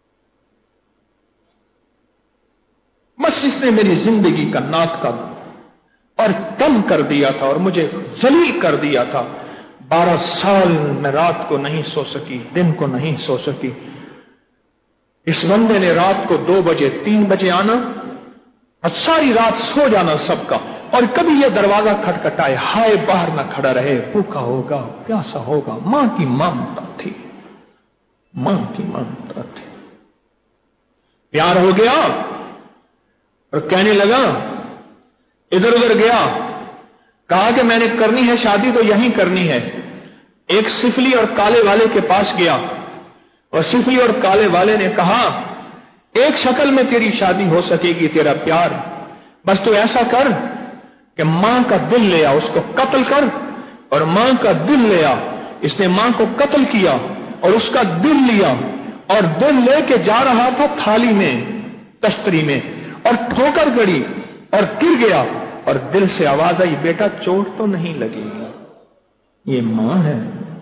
बस इसने मेरी जिंदगी का नाक का और कम कर दिया था और मुझे जलील कर दिया था। बारह साल में रात को नहीं सो सकी, दिन को नहीं सो सकी। इस बंदे ने रात को दो बजे तीन बजे आना और सारी रात सो जाना सबका, और कभी यह दरवाजा खटखटाए, हाय बाहर ना खड़ा रहे, भूखा होगा, प्यासा होगा। मां की ममता थी, मां की ममता थी। प्यार हो गया और कहने लगा, इधर उधर गया, कहा कि मैंने करनी है शादी तो यहीं करनी है। एक सिफली और काले वाले के पास गया और सिफली और काले वाले ने कहा, एक शक्ल में तेरी शादी हो सकेगी, तेरा प्यार, बस तू ऐसा कर कि मां का दिल ले आ, उसको कत्ल कर, और मां का दिल ले आ। इसने मां को कत्ल किया और उसका दिल लिया, और दिल लेके जा रहा था थाली में, तश्तरी में, और ठोकर गड़ी और गिर गया, और दिल से आवाज आई, बेटा चोट तो नहीं लगेगी। ये मां है,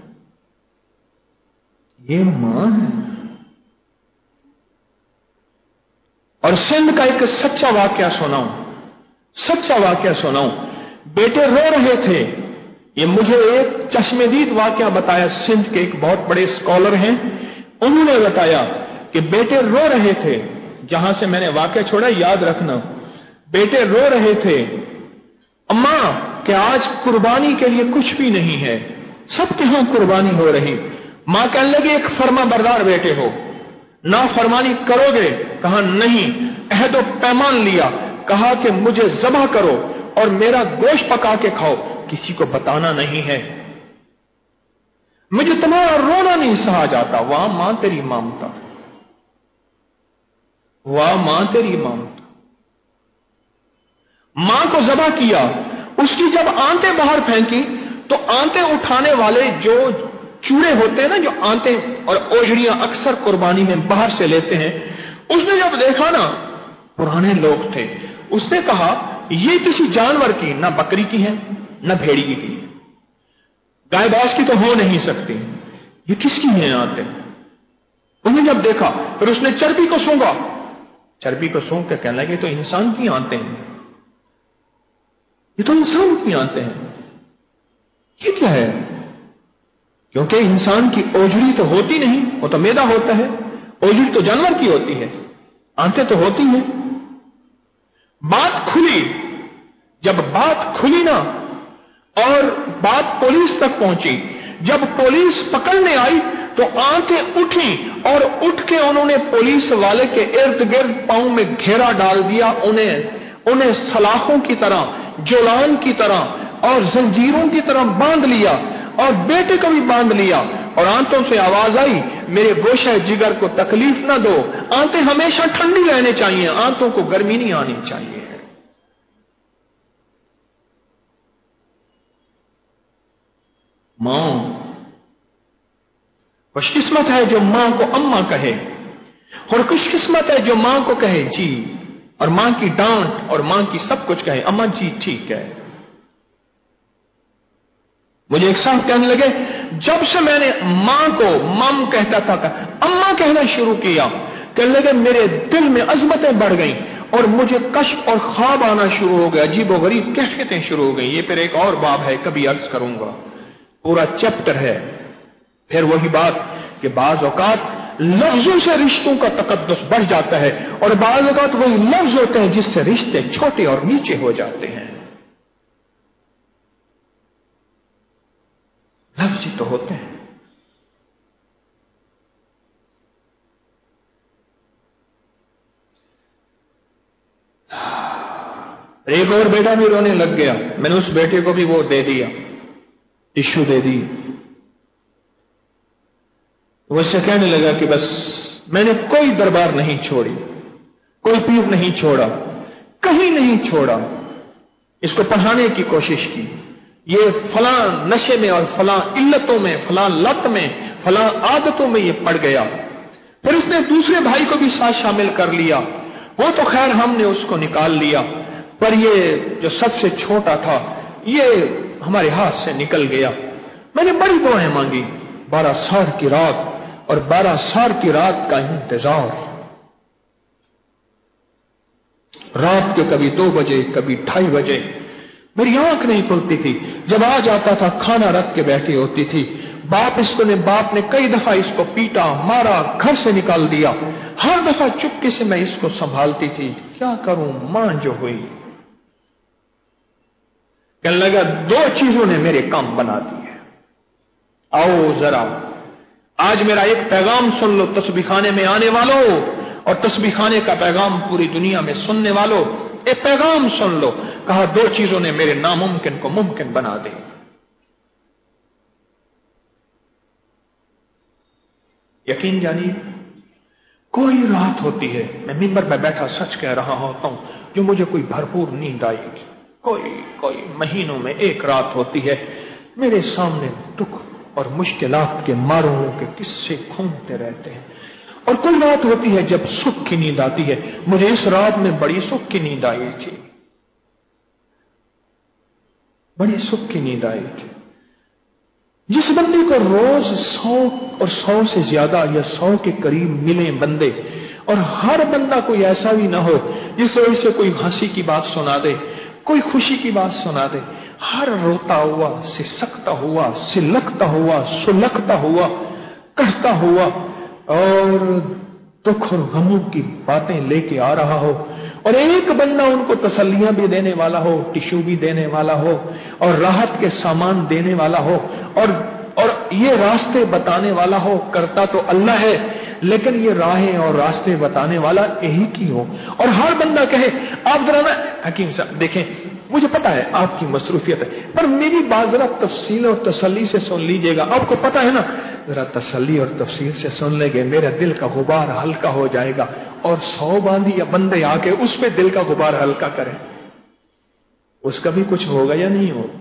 ये मां है। और सिंध का एक सच्चा वाकया सुनाऊं, सच्चा वाकया सुनाऊं। बेटे रो रहे थे, ये मुझे एक चश्मेदीद वाकया बताया, सिंध के एक बहुत बड़े स्कॉलर हैं, उन्होंने बताया कि बेटे रो रहे थे, जहां से मैंने वाकया छोड़ा याद रखना। बेटे रो रहे थे, अम्मा कि आज कुर्बानी के लिए कुछ भी नहीं है, सबके यहां कुर्बानी हो रही। मां कहने लगी, एक फर्मा बरदार बेटे हो, ना फरमानी करोगे? कहा नहीं। अहद पैमान लिया, कहा कि मुझे ज़बह करो और मेरा गोश्त पका के खाओ, किसी को बताना नहीं है। मुझे तुम्हारा रोना नहीं सहा जाता। वाह मां तेरी ममता, वाह मां तेरी ममता। मां को ज़बह किया, उसकी जब आंतें बाहर फेंकी तो आंतें उठाने वाले जो चूड़े होते हैं ना, जो आंतें और ओझड़ियां अक्सर कुर्बानी में बाहर से लेते हैं, उसने जब देखा ना, पुराने लोग थे, उसने कहा ये किसी जानवर की, ना बकरी की है ना भेड़ी की, गाय भैंस की तो हो नहीं सकती, ये किसकी है आंतें? उन्हें जब देखा फिर उसने चर्बी को सूंघा, चर्बी को सूंघ के कहने लगे तो इंसान की आंतें हैं, ये तो इंसान की आंतें हैं, ये क्या है? क्योंकि इंसान की ओजड़ी तो होती नहीं, वो तो मैदा होता है, ओजड़ी तो जानवर की होती है, आंतें तो होती हैं। बात खुली, जब बात खुली ना और बात पुलिस तक पहुंची, जब पुलिस पकड़ने आई तो आंखें उठी और उठ के उन्होंने पुलिस वाले के इर्द गिर्द पांव में घेरा डाल दिया, उन्हें उन्हें सलाखों की तरह, जोलान की तरह और जंजीरों की तरह बांध लिया और बेटे को भी बांध लिया। और आंतों से आवाज आई, मेरे गोशे जिगर को तकलीफ ना दो, आंतें हमेशा ठंडी रहनी चाहिए, आंतों को गर्मी नहीं आनी चाहिए। मां, खुशकिस्मत है जो मां को अम्मा कहे, और खुशकिस्मत है जो मां को कहे जी, और मां की डांट और मां की सब कुछ कहे अम्मा जी ठीक है। मुझे एक साहब कहने लगे, जब से मैंने मां को मम कहता था, अम्मा कहना शुरू किया, कहने लगे मेरे दिल में अजमतें बढ़ गईं और मुझे कश्फ और ख्वाब आना शुरू हो गया, अजीब व गरीब कैफियतें शुरू हो गई। ये फिर एक और बाब है, कभी अर्ज करूंगा, पूरा चैप्टर है। फिर वही बात कि बाज औकात लफ्जों से रिश्तों का तकद्दुस बढ़ जाता है और बाज औकात वही लफ्ज होते हैं जिससे रिश्ते छोटे और नीचे हो जाते हैं। लफ्ज ही तो होते हैं। एक और बेटा भी रोने लग गया, मैंने उस बेटे को भी वो दे दिया, टिश्यू दे दी। वो इससे कहने लगा कि बस मैंने कोई दरबार नहीं छोड़ी, कोई पीर नहीं छोड़ा, कहीं नहीं छोड़ा, इसको पढ़ाने की कोशिश की, ये फलां नशे में और फलां इल्लतों में, फलां लत में, फलां आदतों में ये पड़ गया। फिर इसने दूसरे भाई को भी साथ शामिल कर लिया, वो तो खैर हमने उसको निकाल लिया, पर ये जो सबसे छोटा था ये हमारे हाथ से निकल गया। मैंने बड़ी दुआएं मांगी, बारह साल की रात और बारह साल की रात का इंतजार, रात के कभी दो बजे कभी ढाई बजे मेरी आंख नहीं खुलती थी। जब आ जाता था खाना रख के बैठी होती थी। बाप इसको ने बाप ने कई दफा इसको पीटा, मारा, घर से निकाल दिया। हर दफा चुपके से मैं इसको संभालती थी। क्या करूं, मां जो हुई। कहने लगा दो चीजों ने मेरे काम बना दिए, आओ जरा आज मेरा एक पैगाम सुन लो तस्बीह खाने में आने वालों, और तस्बीह खाने का पैगाम पूरी दुनिया में सुनने वालों, एक पैगाम सुन लो। कहा दो चीजों ने मेरे नामुमकिन को मुमकिन बना दे। यकीन जानिए, कोई रात होती है, मैं मिंबर पर बैठा सच कह रहा होता हूं, जो मुझे कोई भरपूर नींद आएगी। कोई कोई महीनों में एक रात होती है, मेरे सामने दुख और मुश्किलात के मारों के किस्से घूमते रहते हैं। और कोई रात होती है जब सुख की नींद आती है। मुझे इस रात में बड़ी सुख की नींद आई थी, बड़ी सुख की नींद आई थी। जिस बंदे को रोज सौ और सौ से ज्यादा या सौ के करीब मिले बंदे, और हर बंदा कोई ऐसा भी ना हो जिस वजह से कोई हंसी की बात सुना दे, कोई खुशी की बात सुना दे, हर रोता हुआ, सिसकता हुआ, सिलकता हुआ, सुलगता हुआ, कहता हुआ और दुख और गमों की बातें लेके आ रहा हो, और एक बंदा उनको तसल्लियां भी देने वाला हो, टिश्यू भी देने वाला हो, और राहत के सामान देने वाला हो, और और ये रास्ते बताने वाला हो। करता तो अल्लाह है, लेकिन ये राहें और रास्ते बताने वाला यही की हो। और हर बंदा कहे, आप जरा ना हकीम साहब देखें, مجھے پتا ہے آپ کی مصروفیت ہے، پر میری بات ذرا تفصیل اور تسلی سے سن لیجئے گا. آپ کو پتا ہے نا، ذرا تسلی اور تفصیل سے سن لیں گے میرے دل کا غبار ہلکا ہو جائے گا، اور سو باندھی یا بندے آ کے اس پہ دل کا غبار ہلکا کریں. اس کا بھی کچھ ہوگا یا نہیں ہوگا؟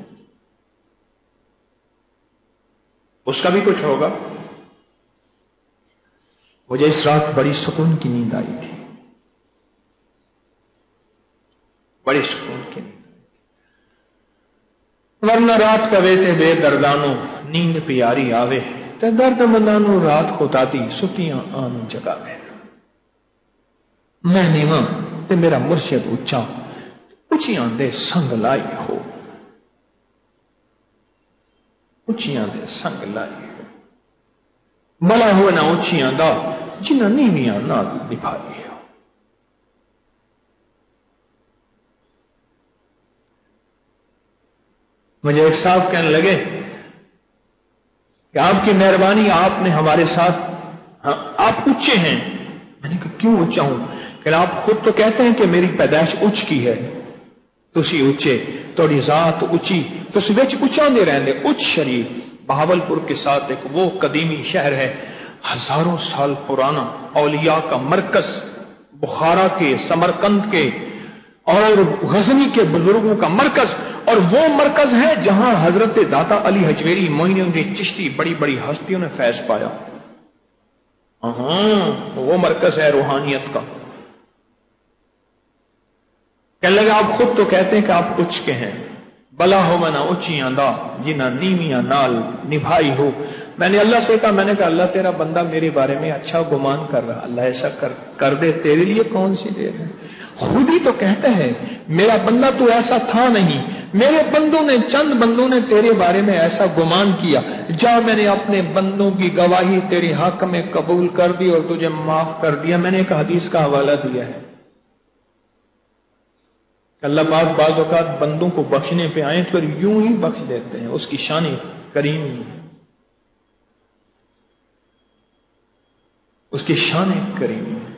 اس کا بھی کچھ ہوگا. مجھے اس رات بڑی سکون کی نیند آئی تھی، بڑی سکون کی نیند. ورنہ رات پویتے بے دردانو نیند پیاری آوے تے درد مندانو رات خدا دی سکیاں آن جگہ میں. میں نیواں تے میرا مرشد اچا اچیاں دے سنگ لائی ہو، اچیاں دے سنگ لائی ہو. بلا ہو نہ اچیاں دا جنہ نیویاں نال نبھائی ہو. مجھے ایک صاحب کہنے لگے کہ آپ کی مہربانی، آپ نے ہمارے ساتھ، ہاں آپ اونچے ہیں. میں نے کہا کیوں اونچا ہوں؟ کہ آپ خود تو کہتے ہیں کہ میری پیدائش اونچ کی ہے. تسی اونچے، تھوڑی ذات اونچی، تسی وچ اونچا دے رہندے. اونچ شریف بہاول پور کے ساتھ ایک وہ قدیمی شہر ہے، ہزاروں سال پرانا، اولیاء کا مرکز، بخارا کے، سمرقند کے اور غزنی کے بزرگوں کا مرکز. اور وہ مرکز ہے جہاں حضرت داتا علی حجویری، معین الدین چشتی، بڑی بڑی ہستیوں نے فیض پایا. ہاں وہ مرکز ہے روحانیت کا. کہنے لگا آپ خود تو کہتے ہیں کہ آپ اچ کے ہیں. بلا ہو منا اچیاں دا جنہ نیویاں نال نبھائی ہو. میں نے اللہ سے کہا، میں نے کہا اللہ تیرا بندہ میرے بارے میں اچھا گمان کر رہا، اللہ ایسا کر کر دے، تیرے لیے کون سی دیر ہے. خود ہی تو کہتا ہے میرا بندہ تو ایسا تھا نہیں، میرے بندوں نے، چند بندوں نے تیرے بارے میں ایسا گمان کیا، جا میں نے اپنے بندوں کی گواہی تیرے حق میں قبول کر دی اور تجھے معاف کر دیا. میں نے ایک حدیث کا حوالہ دیا ہے، اللہ پاک بعض اوقات بندوں کو بخشنے پہ آئیں تو یوں ہی بخش دیتے ہیں، اس کی شان کریمی ہے، اس کی شان کریمی ہے.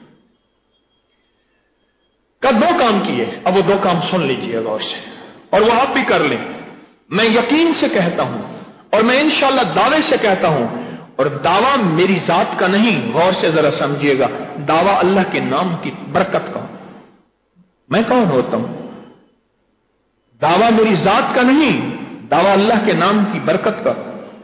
کا دو کام کیے، اب وہ دو کام سن لیجئے غور سے، اور وہ آپ بھی کر لیں. میں یقین سے کہتا ہوں اور میں انشاءاللہ دعوے سے کہتا ہوں، اور دعویٰ میری ذات کا نہیں، غور سے ذرا سمجھیے گا، دعویٰ اللہ کے نام کی برکت کا. میں کون ہوتا ہوں؟ دعویٰ میری ذات کا نہیں، دعویٰ اللہ کے نام کی برکت کا.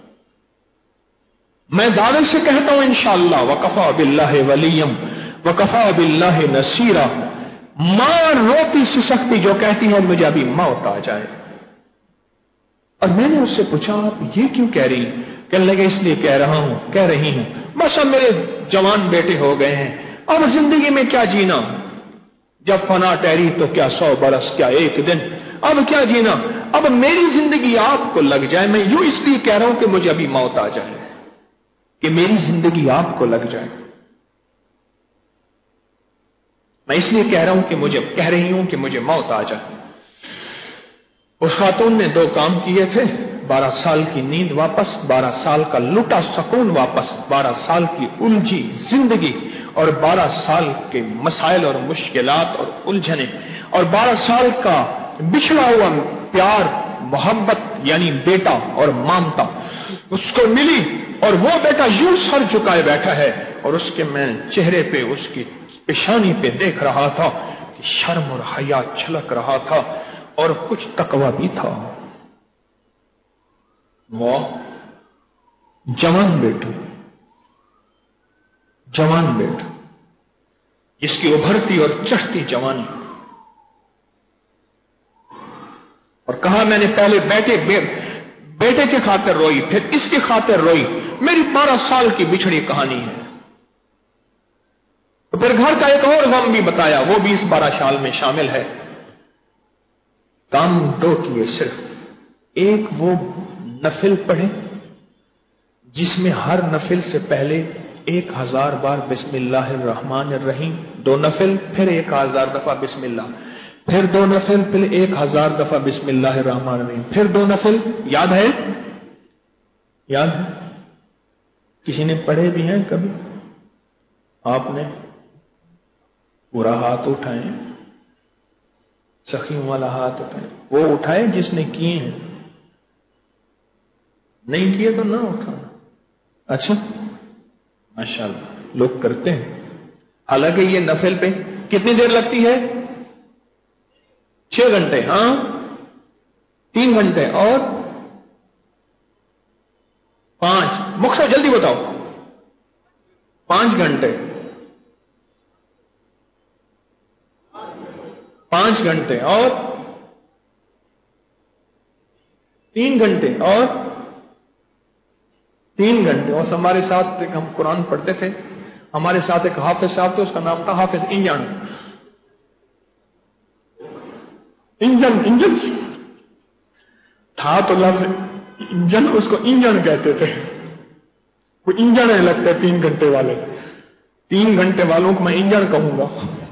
میں دعوے سے کہتا ہوں انشاءاللہ وکفا باللہ ولیم وکفا باللہ نصیرا. ماں روتی سسکتی جو کہتی ہے مجھے ابھی موت آ جائے. اور میں نے اس سے پوچھا آپ یہ کیوں کہہ رہی؟ کہنے لگے اس لیے کہہ رہا ہوں کہہ رہی ہوں بس اب میرے جوان بیٹے ہو گئے ہیں، اب زندگی میں کیا جینا، جب فنا ٹہری تو کیا سو برس کیا ایک دن، اب کیا جینا، اب میری زندگی آپ کو لگ جائے. میں یوں اس لیے کہہ رہا ہوں کہ مجھے ابھی موت آ جائے، کہ میری زندگی آپ کو لگ جائے. میں اس لیے کہہ رہا ہوں کہ مجھے کہہ رہی ہوں کہ مجھے موت آ جائے. اس خاتون نے دو کام کیے تھے، بارہ سال کی نیند واپس، بارہ سال کا لٹا سکون واپس، بارہ سال کی الجھی زندگی اور بارہ سال کے مسائل اور مشکلات اور الجھنے اور بارہ سال کا بچھڑا ہوا پیار محبت یعنی بیٹا اور مامتا اس کو ملی. اور وہ بیٹا یوں سر جھکائے بیٹھا ہے اور اس کے میں چہرے پہ اس کی پیشانی پہ دیکھ رہا تھا کہ شرم اور حیا چھلک رہا تھا اور کچھ تقوی بھی تھا. وہ جوان بیٹا، جوان بیٹا جس کی ابھرتی اور چڑھتی جوانی. اور کہا میں نے پہلے بیٹے بیٹے کے خاطر روئی، پھر اس کی خاطر روئی، میری بارہ سال کی بچھڑی کہانی ہے. پھر گھر کا ایک اور غم بھی بتایا، وہ بھی اس بارہ سال میں شامل ہے. کام دو کیے صرف، ایک وہ نفل پڑھے جس میں ہر نفل سے پہلے ایک ہزار بار بسم اللہ الرحمن الرحیم، دو نفل پھر ایک ہزار دفعہ بسم اللہ، پھر دو نفل پھر ایک ہزار دفعہ بسم اللہ الرحمن الرحیم، پھر دو نفل. یاد ہے؟ یاد ہے؟ کسی نے پڑھے بھی ہیں کبھی؟ آپ نے پورا ہاتھ اٹھائیں. सखियों वाला हाथ उठाए, वो उठाए जिसने किए हैं, नहीं किए तो ना उठाना। अच्छा, माशाअल्लाह लोग करते हैं। हालांकि ये नफिल पे कितनी देर लगती है? छह घंटे, हाँ तीन घंटे और पांच, मुख्तर जल्दी बताओ। पांच घंटे, पांच घंटे और तीन घंटे और तीन घंटे। और हमारे साथ एक हम कुरान पढ़ते थे, हमारे साथ एक हाफिज साहब थे, उसका नाम था हाफिज इंजन। इंजन इंजन था तो लफ्ज इंजन, उसको इंजन कहते थे। वो इंजन है लगता है तीन घंटे वाले, तीन घंटे वालों को मैं इंजन कहूंगा।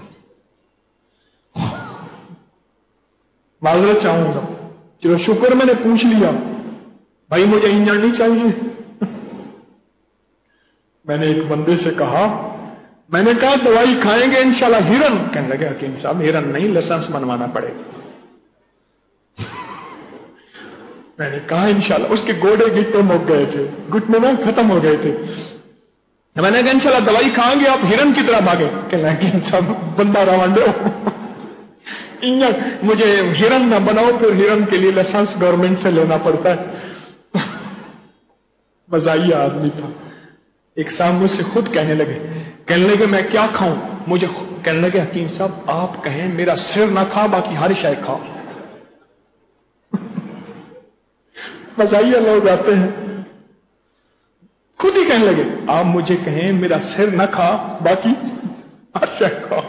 माजरत चाहूंगा, चलो शुक्र मैंने पूछ लिया, भाई मुझे इंजन नहीं चाहिए। मैंने एक बंदे से कहा, मैंने कहा दवाई खाएंगे इंशाल्लाह। हिरन कहने लगे हकीम साहब हिरन नहीं, लाइसेंस बनवाना पड़ेगा। मैंने कहा इंशाल्लाह। उसके गोडे गिट्टे मुक गए थे, घुटने में खत्म हो गए थे। मैंने कहा इंशाल्लाह दवाई खाएंगे आप हिरन की तरह भागे। कहने लगे सब बंदा रवांडे हो, इंजन मुझे हिरन ना बनाओ, फिर हिरन के लिए लाइसेंस गवर्नमेंट से लेना पड़ता है। मजाइया आदमी था। एक साहब मुझसे खुद कहने लगे, कहने लगे मैं क्या खाऊं, मुझे कहने लगे हकीम साहब आप कहें मेरा सिर ना खा, बाकी हर शय खा। मजाइया लोग आते हैं, खुद ही कहने लगे आप मुझे कहें मेरा सिर ना खा, बाकी हर शय खा।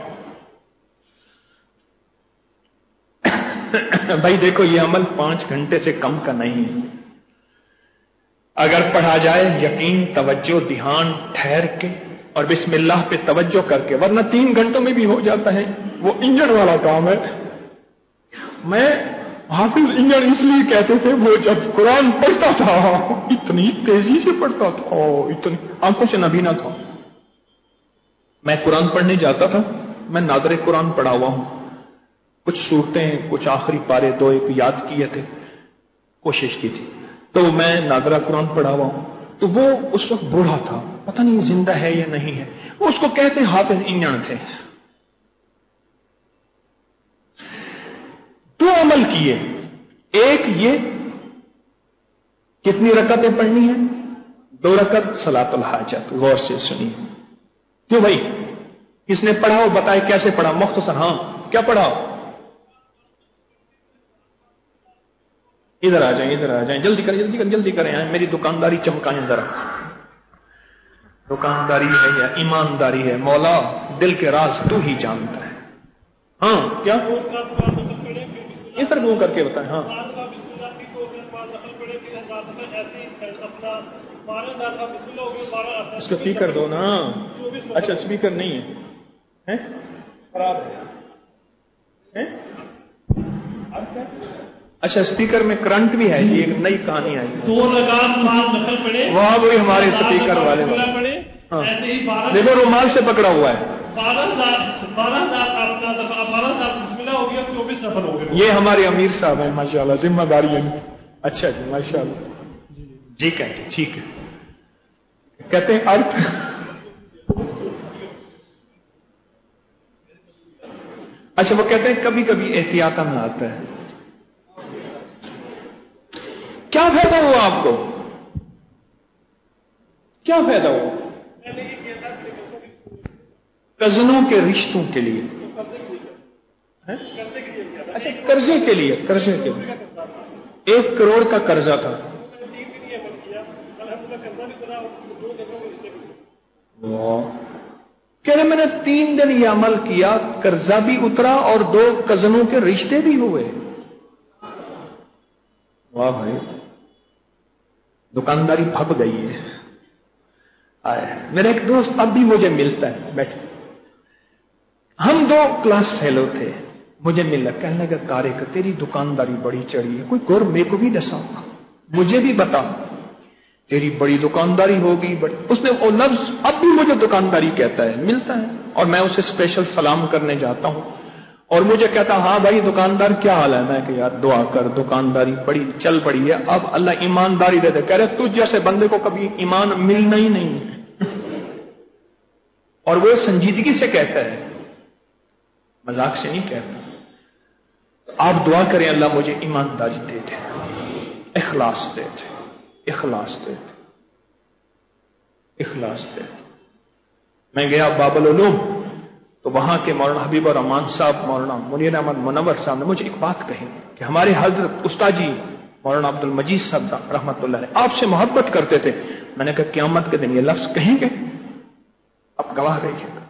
भाई देखो ये अमल पांच घंटे से कम का नहीं है। अगर पढ़ा जाए यकीन, तवज्जो, ध्यान, ठहर के और बिस्मिल्लाह पे तवज्जो करके, वरना तीन घंटों में भी हो जाता है। वो इंजन वाला काम है। मैं हाफिज इंजन इसलिए कहते थे, वो जब कुरान पढ़ता था इतनी तेजी से पढ़ता था, इतनी आंखों से नबीना था। मैं कुरान पढ़ने जाता था, मैं नादरे कुरान पढ़ा हुआ हूं, कुछ सूरतें, कुछ आखिरी पारे दो एक याद किए थे, कोशिश की थी, तो मैं नादरा कुरान पढ़ा हुआ हूं। तो वो उस वक्त बूढ़ा था, पता नहीं जिंदा है या नहीं है, वो उसको कहते हाफिज इंजन थे। दो अमल किए, एक ये कितनी रकतें पढ़नी है, दो रकत सलातुल हाजत। गौर से सुनिए, क्यों भाई किसने पढ़ा हो बताए कैसे पढ़ा, मुख्तसर। हाँ क्या पढ़ा, इधर आ जाए, इधर आ जाए, जल्दी करें, जल्दी करें, जल्दी करें, मेरी दुकानदारी चमकाएं जरा। दुकानदारी है या ईमानदारी है, मौला दिल के राज तू ही जानता है। हाँ क्या इस तरह क्यों करके बताएं। हाँ इसको स्पीकर दो ना। अच्छा स्पीकर नहीं है, है? खराब है, है? अच्छा स्पीकर में करंट भी है, ये एक नई कहानी आई। दो रकात बाद नफल पढ़े, वहां वही हमारे स्पीकर वाले पढ़े। हाँ। ऐसे ही बारह, देखो रुमाल से पकड़ा हुआ है। बारह हजार बारह हजार अपना दफा बारह हजार बिस्मिल्लाह हो गया, चौबीस नफल हो गए। ये हमारे अमीर साहब है माशाल्लाह, जिम्मेदारी है। अच्छा जी माशाल्लाह, ठीक है ठीक है। कहते हैं अर्थ, अच्छा वो कहते हैं कभी कभी एहतियातन आता है। क्या फायदा हुआ आपको, क्या फायदा हुआ? कजनों के रिश्तों के लिए है? अच्छा कर्जे के लिए, कर्जे के लिए एक करोड़ का कर्जा था। कह रहे मैंने तीन दिन ये अमल किया, कर्जा भी उतरा और दो कजनों के रिश्ते भी हुए। वाह भाई, दुकानदारी फब गई है। आए मेरा एक दोस्त अब भी मुझे मिलता है, बैठे, हम दो क्लास फेलो थे, मुझे मिला, कहने लगा तारिक तेरी दुकानदारी बड़ी चढ़ी है, कोई गुर मेरे को भी दसा, मुझे भी बता, तेरी बड़ी दुकानदारी होगी। बट उसने वो लफ्ज अब भी मुझे दुकानदारी कहता है, मिलता है और मैं उसे स्पेशल सलाम करने जाता हूं اور مجھے کہتا ہاں بھائی دکاندار کیا حال ہے؟ میں کہ یار دعا کر، دکانداری بڑی چل پڑی ہے، اب اللہ ایمانداری دے دے۔ کہہ رہے تجھ جیسے بندے کو کبھی ایمان ملنا ہی نہیں ہے، اور وہ سنجیدگی سے کہتا ہے، مذاق سے نہیں کہتا۔ آپ دعا کریں اللہ مجھے ایمانداری دے دے، اخلاص دے دے، اخلاص دے دے، اخلاص دے دے۔ میں گیا باب العلوم تو وہاں کے مولانا حبیب الرحمان صاحب، مولانا منیر احمد منور صاحب نے مجھے ایک بات کہی کہ ہمارے حضرت استاد جی مولانا عبد المجید صاحب رحمۃ اللہ علیہ آپ سے محبت کرتے تھے۔ میں نے کہا قیامت کے دن یہ لفظ کہیں گے؟ اب گواہ رہیے گا۔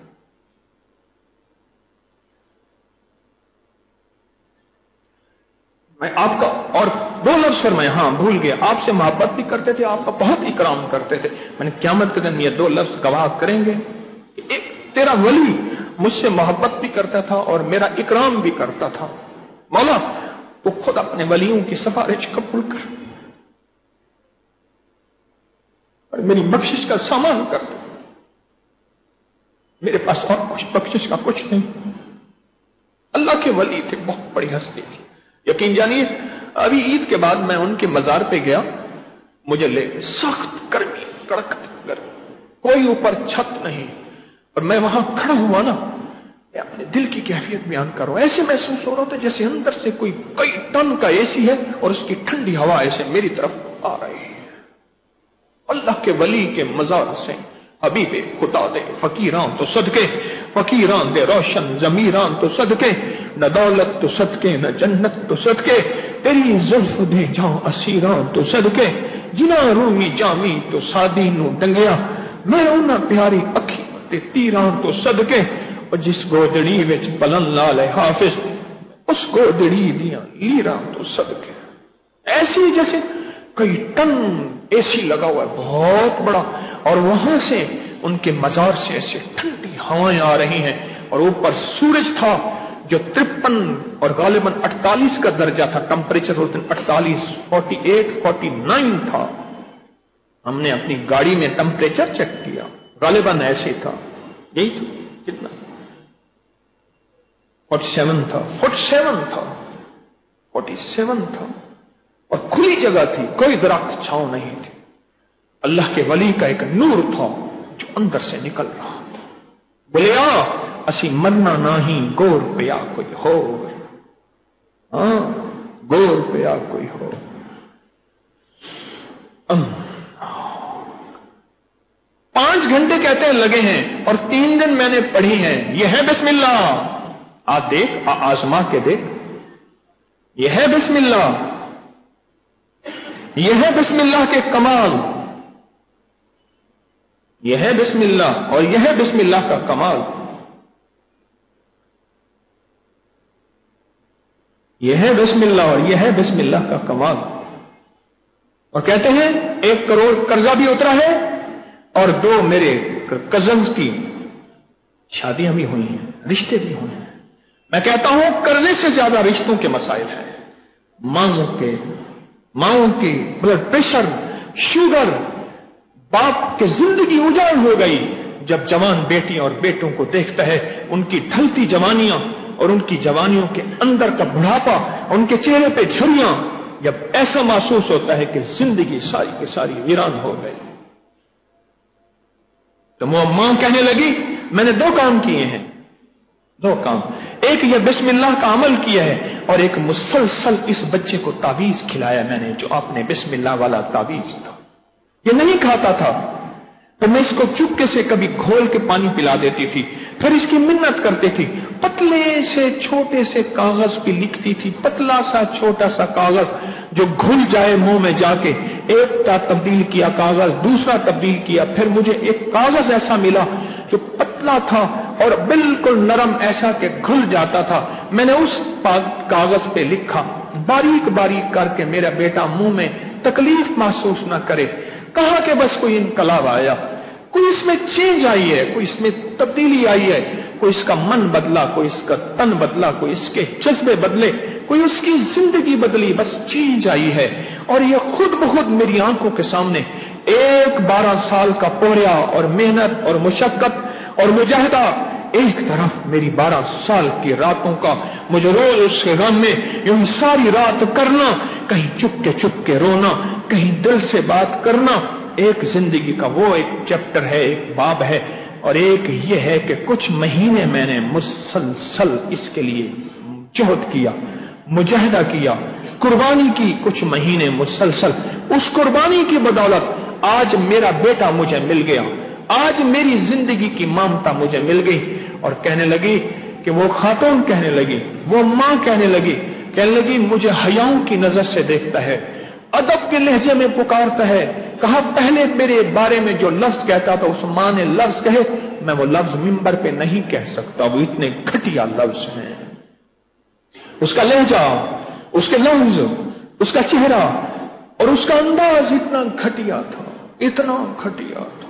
میں آپ کا اور دو لفظ فرمایا، ہاں بھول گیا، آپ سے محبت بھی کرتے تھے، آپ کا بہت اکرام کرتے تھے۔ میں نے قیامت کے دن یہ دو لفظ گواہ کریں گے کہ ایک تیرا ولی مجھ سے محبت بھی کرتا تھا اور میرا اکرام بھی کرتا تھا، مولا تو خود اپنے ولیوں کی سفارش قبول کر اور میری بخشش کا سامان کر دے، میرے پاس اور کچھ بخشش کا کچھ نہیں۔ اللہ کے ولی تھے، بہت بڑی ہستی تھی۔ یقین جانیے ابھی عید کے بعد میں ان کے مزار پہ گیا، مجھے لے سخت گرمی، کڑک گرمی، کوئی اوپر چھت نہیں، اور میں وہاں کھڑا ہوا نا، میں اپنے دل کی کیفیت بیان کر رہا ہوں۔ ایسے محسوس ہو رہا تھا جیسے اندر سے کوئی کئی ٹن کا اے سی ہے اور اس کی ٹھنڈی ہوا ایسے میری طرف آ رہی ہے۔ اللہ کے ولی کے مزار سے حبیب خدا دے فقیران تو صدقے، فقیران دے روشن ضمیران تو صدقے، نہ دولت تو صدقے نہ جنت تو صدقے، تیری زلف دے جاں اسیران تو صدقے، جنا رومی جامی تو سادی نو ڈنگیا، میں اونا پیاری اکھی تے تیران تو صدقے، اور جس گودڑی وچ پلن لال حافظ اس گودڑی دیاں لیران تو صدقے۔ ایسی جیسے کئی ٹن اے سی لگا ہوا ہے بہت بڑا، اور وہاں سے ان کے مزار سے ایسے ٹھنڈی ہوائیں آ رہی ہیں، اور اوپر سورج تھا جو ترپن اور غالباً اڑتالیس کا درجہ تھا، ٹمپریچر اس دن اڑتالیس، فورٹی ایٹ فورٹی نائن تھا۔ ہم نے اپنی گاڑی میں ٹمپریچر چیک کیا، غالباً ایسے تھا، یہی تھا، کتنا فورٹی سیون تھا، فورٹی سیون تھا، فورٹی سیون تھا، اور کھلی جگہ تھی، کوئی درخت چھاؤں نہیں تھی۔ اللہ کے ولی کا ایک نور تھا جو اندر سے نکل رہا تھا، بولے آ اسی مرنا نہیں، گور پیا کوئی ہو، ہاں گور پیا کوئی ہو۔ پانچ گھنٹے کہتے ہیں لگے ہیں، اور تین دن میں نے پڑھی ہیں، یہ ہے بسم اللہ، آ دیکھ، آ آزما کے دیکھ، یہ ہے بسم اللہ، یہ ہے بسم اللہ کے کمال، یہ ہے بسم اللہ، اور یہ ہے بسم اللہ کا کمال، یہ ہے بسم اللہ اور یہ ہے بسم اللہ کا کمال۔ اور کہتے ہیں ایک کروڑ قرضہ بھی اترا ہے، اور دو میرے کزنز کی شادیاں بھی ہوئی ہیں، رشتے بھی ہوئے ہیں۔ میں کہتا ہوں قرضے سے زیادہ رشتوں کے مسائل ہیں، ماؤں کے ماؤں کی بلڈ پریشر، شوگر، باپ کی زندگی اجاڑ ہو گئی جب جوان بیٹیاں اور بیٹوں کو دیکھتا ہے، ان کی ڈھلتی جوانیاں اور ان کی جوانیوں کے اندر کا بڑھاپا، ان کے چہرے پہ جھریاں، جب ایسا محسوس ہوتا ہے کہ زندگی ساری کی ساری ویران ہو گئی۔ تو ماں کہنے لگی میں نے دو کام کیے ہیں، دو کام، ایک یہ بسم اللہ کا عمل کیا ہے، اور ایک مسلسل اس بچے کو تعویذ کھلایا میں نے، جو آپ نے بسم اللہ والا تعویذ تھا، یہ نہیں کھاتا تھا، تو میں اس کو چپکے سے کبھی گھول کے پانی پلا دیتی تھی، پھر اس کی منت کرتی تھی، پتلے سے چھوٹے سے کاغذ پہ لکھتی تھی، پتلا سا چھوٹا سا کاغذ جو گھل جائے منہ میں جا کے، ایک تا تبدیل کیا کاغذ، دوسرا تبدیل کیا، پھر مجھے ایک کاغذ ایسا ملا جو پتلا تھا اور بالکل نرم، ایسا کہ گھل جاتا تھا، میں نے اس کاغذ پہ لکھا، باریک باریک کر کے میرا بیٹا منہ میں تکلیف محسوس نہ کرے۔ کہا کہ بس کوئی انقلاب آیا، کوئی اس میں چینج آئی ہے، کوئی اس میں تبدیلی آئی ہے، کوئی اس کا من بدلا، کوئی اس کا تن بدلا، کوئی اس کے جذبے بدلے، کوئی اس کی زندگی بدلی، بس چینج آئی ہے۔ اور یہ خود بخود میری آنکھوں کے سامنے ایک بارہ سال کا پوریا اور محنت اور مشقت اور مجاہدہ ایک طرف میری بارہ سال کی راتوں کا مجھے روز اس کے غم میں یوں ساری رات کرنا، کہیں چپ کے چپ کے رونا، کہیں دل سے بات کرنا. ایک زندگی کا وہ ایک چیپٹر ہے، ایک باب ہے. اور ایک یہ ہے کہ کچھ مہینے میں نے مسلسل اس کے لیے جہد کیا، مجاہدہ کیا، قربانی کی. کچھ مہینے مسلسل اس قربانی کی بدولت آج میرا بیٹا مجھے مل گیا، آج میری زندگی کی مامتا مجھے مل گئی. اور کہنے لگی کہ وہ خاتون کہنے لگی، وہ ماں کہنے لگی کہنے لگی مجھے حیاؤں کی نظر سے دیکھتا ہے، ادب کے لہجے میں پکارتا ہے. کہا پہلے میرے بارے میں جو لفظ کہتا تھا اس ماں نے لفظ کہے، میں وہ لفظ ممبر پہ نہیں کہہ سکتا، وہ اتنے گھٹیا لفظ ہیں. اس کا لہجہ، اس کے لفظ، اس کا چہرہ اور اس کا انداز اتنا گھٹیا تھا، اتنا گھٹیا تھا.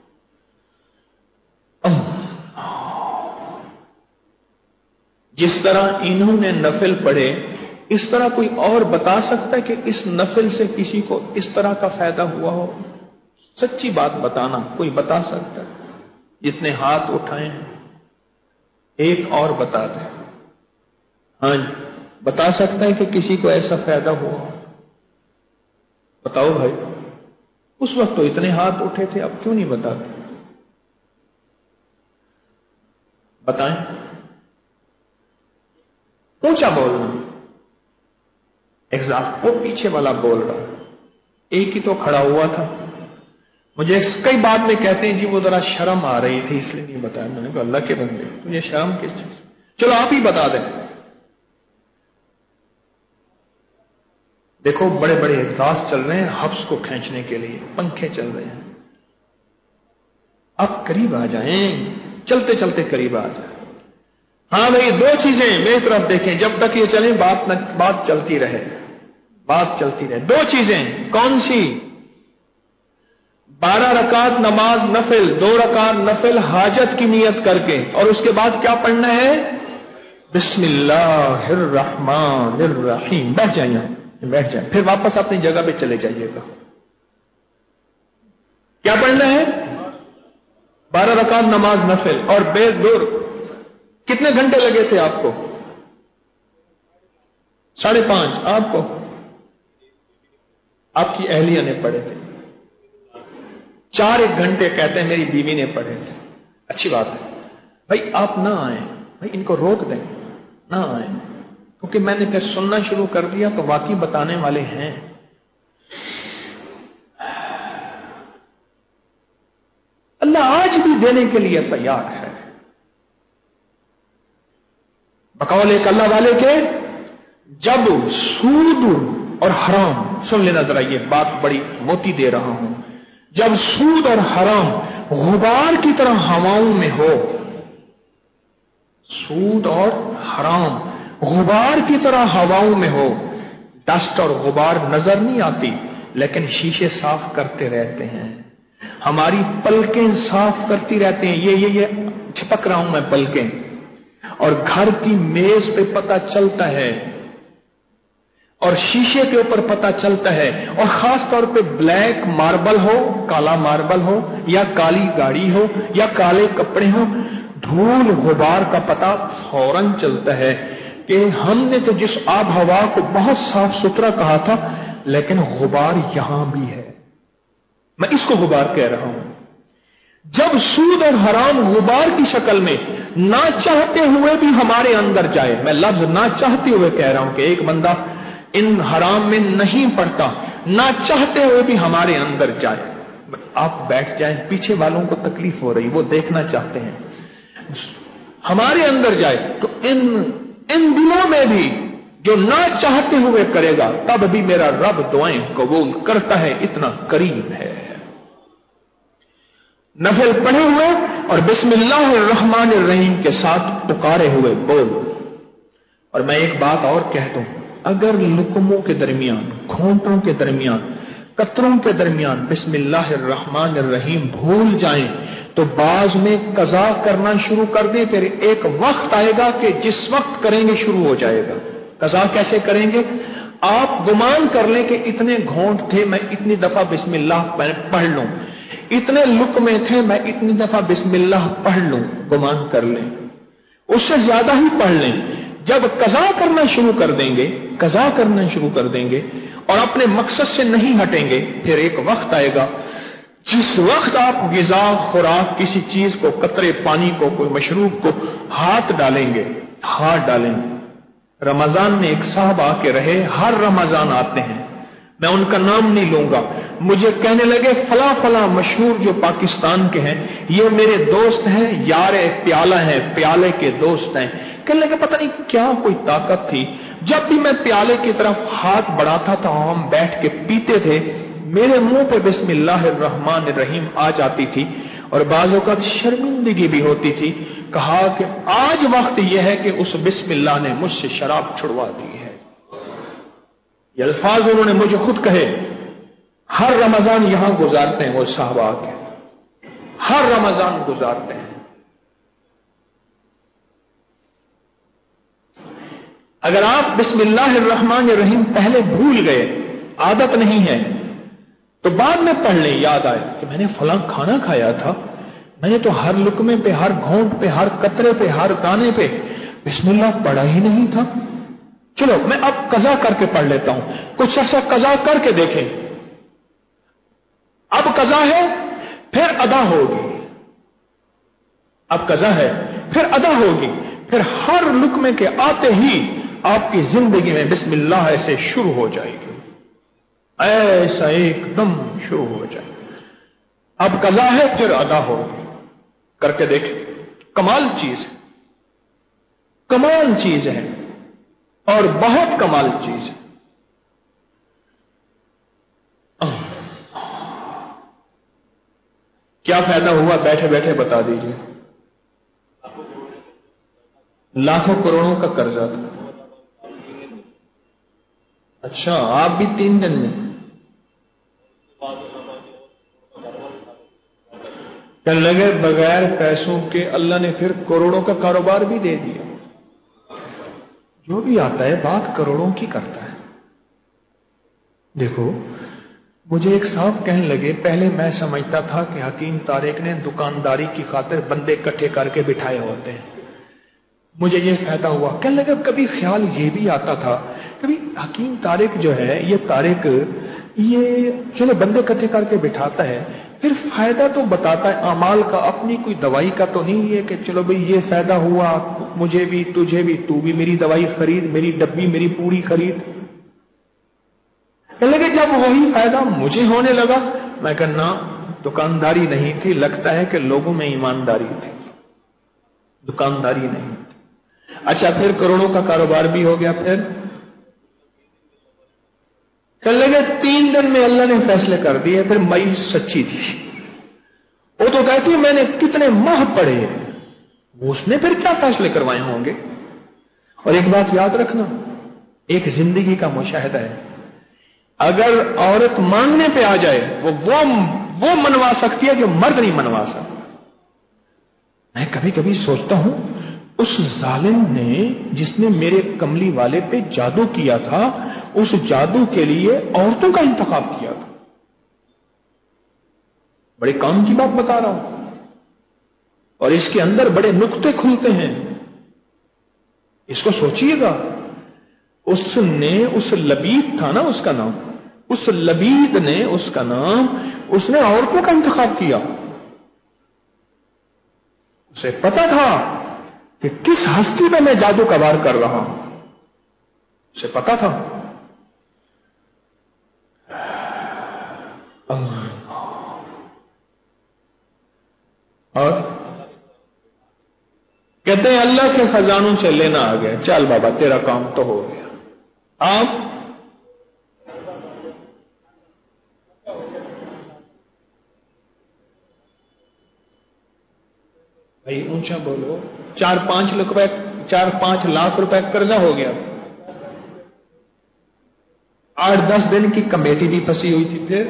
جس طرح انہوں نے نفل پڑھے، اس طرح کوئی اور بتا سکتا ہے کہ اس نفل سے کسی کو اس طرح کا فائدہ ہوا ہو؟ سچی بات بتانا، کوئی بتا سکتا ہے؟ جتنے ہاتھ اٹھائے ہیں ایک اور بتا دیں. ہاں جی، بتا سکتا ہے کہ کسی کو ایسا فائدہ ہوا ہو؟ بتاؤ بھائی. اس وقت تو اتنے ہاتھ اٹھے تھے، اب کیوں نہیں بتاتے؟ بتائیں. اونچا بولنا. ایگزامپل وہ پیچھے والا بول رہا، ایک ہی تو کھڑا ہوا تھا. مجھے کئی بات میں کہتے ہیں جی وہ ذرا شرم آ رہی تھی اس لیے نہیں بتایا. میں نے کہا اللہ کے بندے تجھے شرم کس چیز؟ چلو آپ ہی بتا دیں. دیکھو بڑے بڑے اعزاز چل رہے ہیں حبس کو کھینچنے کے لیے، پنکھے چل رہے ہیں. آپ قریب آ جائیں، چلتے چلتے قریب آ جائیں. ہاں بھائی دو چیزیں میری طرف دیکھیں، جب تک یہ چلیں بات بات چلتی رہے، بات چلتی رہے. دو چیزیں کون سی؟ بارہ رکعت نماز نفل، دو رکعت نفل حاجت کی نیت کر کے، اور اس کے بعد کیا پڑھنا ہے؟ بسم اللہ الرحمن الرحیم. بیٹھ جائیں یہاں، بیٹھ جائیں، پھر واپس اپنی جگہ پہ چلے جائیے گا. کیا پڑھنا ہے؟ بارہ رکعت نماز نفل. اور بے دور کتنے گھنٹے لگے تھے آپ کو؟ ساڑھے پانچ. آپ کو؟ آپ کی اہلیہ نے پڑھے تھے. چار ایک گھنٹے کہتے ہیں میری بیوی نے پڑھے تھے. اچھی بات ہے بھائی، آپ نہ آئیں بھائی، ان کو روک دیں، نہ آئیں، کیونکہ میں نے پھر سننا شروع کر دیا تو واقعی بتانے والے ہیں. اللہ آج بھی دینے کے لیے تیار ہے. بقول ایک اللہ والے کے، جب سود اور حرام، سن لینا ذرا یہ بات بڑی موتی دے رہا ہوں، جب سود اور حرام غبار کی طرح ہواؤں میں ہو، سود اور حرام غبار کی طرح ہواؤں میں ہو، ڈسٹ اور غبار نظر نہیں آتی لیکن شیشے صاف کرتے رہتے ہیں، ہماری پلکیں صاف کرتی رہتے ہیں. یہ یہ یہ چھپک رہا ہوں میں پلکیں، اور گھر کی میز پہ پتہ چلتا ہے اور شیشے کے اوپر پتہ چلتا ہے، اور خاص طور پہ بلیک ماربل ہو، کالا ماربل ہو، یا کالی گاڑی ہو، یا کالے کپڑے ہو، دھول غبار کا پتہ فوراً چلتا ہے کہ ہم نے تو جس آب ہوا کو بہت صاف ستھرا کہا تھا لیکن غبار یہاں بھی ہے. میں اس کو غبار کہہ رہا ہوں. جب سود اور حرام غبار کی شکل میں نہ چاہتے ہوئے بھی ہمارے اندر جائے، میں لفظ نہ چاہتے ہوئے کہہ رہا ہوں کہ ایک بندہ ان حرام میں نہیں پڑتا، نہ چاہتے ہوئے بھی ہمارے اندر جائے. آپ بیٹھ جائیں، پیچھے والوں کو تکلیف ہو رہی، وہ دیکھنا چاہتے ہیں، ہمارے اندر جائے تو ان ان دنوں میں بھی جو نہ چاہتے ہوئے کرے گا تب بھی میرا رب دعائیں قبول کرتا ہے، اتنا قریب ہے. نفل پڑھے ہوئے اور بسم اللہ الرحمن الرحیم کے ساتھ پکارے ہوئے بول. اور میں ایک بات اور کہہ دوں، اگر لقموں کے درمیان، گھونٹوں کے درمیان، قطروں کے درمیان بسم اللہ الرحمن الرحیم بھول جائیں تو بعض میں قضا کرنا شروع کر دیں، پھر ایک وقت آئے گا کہ جس وقت کریں گے شروع ہو جائے گا. قضا کیسے کریں گے؟ آپ گمان کر لیں کہ اتنے گھونٹ تھے، میں اتنی دفعہ بسم اللہ پڑھ لوں. इतने लुक्मे थे, मैं इतनी दफा बिस्मिल्लाह पढ़ लूं, गुमान कर लें, उससे ज्यादा ही पढ़ लें। जब कज़ा करना शुरू कर देंगे, कज़ा करना शुरू कर देंगे और अपने मकसद से नहीं हटेंगे, फिर एक वक्त आएगा जिस वक्त आप गिज़ा, खुराक, किसी चीज को, कतरे पानी को, कोई मशरूब को हाथ डालेंगे, हाथ डालेंगे। रमजान में एक साहब आके रहे, हर रमजान आते हैं, मैं उनका नाम नहीं लूंगा, मुझे कहने लगे फला फला मशहूर जो पाकिस्तान के हैं, ये मेरे दोस्त हैं, यारे प्याला हैं, प्याले के दोस्त हैं। कहने लगे पता नहीं क्या कोई ताकत थी, जब भी मैं प्याले की तरफ हाथ बढ़ाता था, हम बैठ के पीते थे, मेरे मुंह पे बिस्मिल्लाहिर्रहमानिर्रहीम आ जाती थी और बाज़ औक़ात शर्मिंदगी भी होती थी। कहा कि आज वक्त यह है कि उस बिस्मिल्लाह ने मुझसे शराब छुड़वा दी है। ये अल्फाज उन्होंने मुझे खुद कहे। हर रमजान यहां गुजारते हैं वो साहबा के, हर रमजान गुजारते हैं। अगर आप बिस्मिल्लाहिर्रहमानिर्रहीम पहले भूल गए, आदत नहीं है, तो बाद में पढ़ लें, याद आए कि मैंने फलां खाना खाया था, मैंने तो हर लुकमे पे, हर घोंट पे, हर कतरे पे, हर दाने पे बिस्मिल्लाह पढ़ा ही नहीं था। चलो मैं अब कज़ा करके पढ़ लेता हूं, कुछ ऐसा कज़ा करके देखें। अब कज़ा है, फिर अदा होगी, अब कज़ा है, फिर अदा होगी, फिर हर लुकमे के आते ही आपकी जिंदगी में बिस्मिल्लाह ऐसे शुरू हो जाएगी, ऐसा एकदम शुरू हो जाए। अब कज़ा है, फिर अदा होगी, करके देखें। कमाल चीज है, कमाल चीज है और बहुत कमाल चीज है। क्या फायदा हुआ बैठे बैठे बता दीजिए। लाखों करोड़ों का कर्जा था। अच्छा, आप भी तीन दिन में? कहने लगे बगैर पैसों के अल्लाह ने फिर करोड़ों का कारोबार भी दे दिया। जो भी आता है बात करोड़ों की करता है। देखो, मुझे एक साहब कहने लगे, पहले मैं समझता था कि हकीम तारिक ने दुकानदारी की खातिर बंदे इकट्ठे करके बिठाए होते हैं, मुझे ये फायदा हुआ। कहने लगे कभी ख्याल ये भी आता था, कभी हकीम तारिक जो है, ये तारिक, ये चलो बंदे इकट्ठे करके बिठाता है, फिर फायदा तो बताता है अमाल का, अपनी कोई दवाई का तो नहीं है कि चलो भाई ये फायदा हुआ मुझे भी, तुझे भी, तू भी मेरी दवाई खरीद, मेरी डब्बी मेरी पूरी खरीद। कहने लगे जब वही फायदा मुझे होने लगा, मैं कहना दुकानदारी नहीं थी, लगता है कि लोगों में ईमानदारी थी, दुकानदारी नहीं थी। अच्छा, फिर करोड़ों का कारोबार भी हो गया। फिर कहने लगे तीन दिन में अल्लाह ने फैसले कर दिए। फिर मई सच्ची थी, वो तो कहती मैंने कितने माह पढ़े, उसने फिर क्या फैसले करवाए होंगे। और एक बात याद रखना, एक जिंदगी का मुशाहिदा है, अगर औरत मांगने पे आ जाए वो वो वो मनवा सकती है जो मर्द नहीं मनवा सकता। मैं कभी कभी सोचता हूं उस जालिम ने जिसने मेरे कमली वाले पे जादू किया था, उस जादू के लिए औरतों का इंतखाब किया था। बड़े काम की बात बता रहा हूं और इसके अंदर बड़े नुक्ते खुलते हैं, इसको सोचिएगा। उसने, उस लबीद था ना उसका नाम, उस लबीद ने, उसका नाम, उसने औरतों का इंतखाब किया। उसे पता था कि किस हस्ती पे मैं जादू का वार कर रहा हूं, उसे पता था। और कहते हैं अल्लाह के खजानों से लेना आ गया, चल बाबा तेरा काम तो हो गया। आप भाई ऊंचा बोलो। चार पांच लाख रुपए, चार पांच लाख रुपए कर्जा हो गया। आठ दस दिन की कमेटी भी फंसी हुई थी। फिर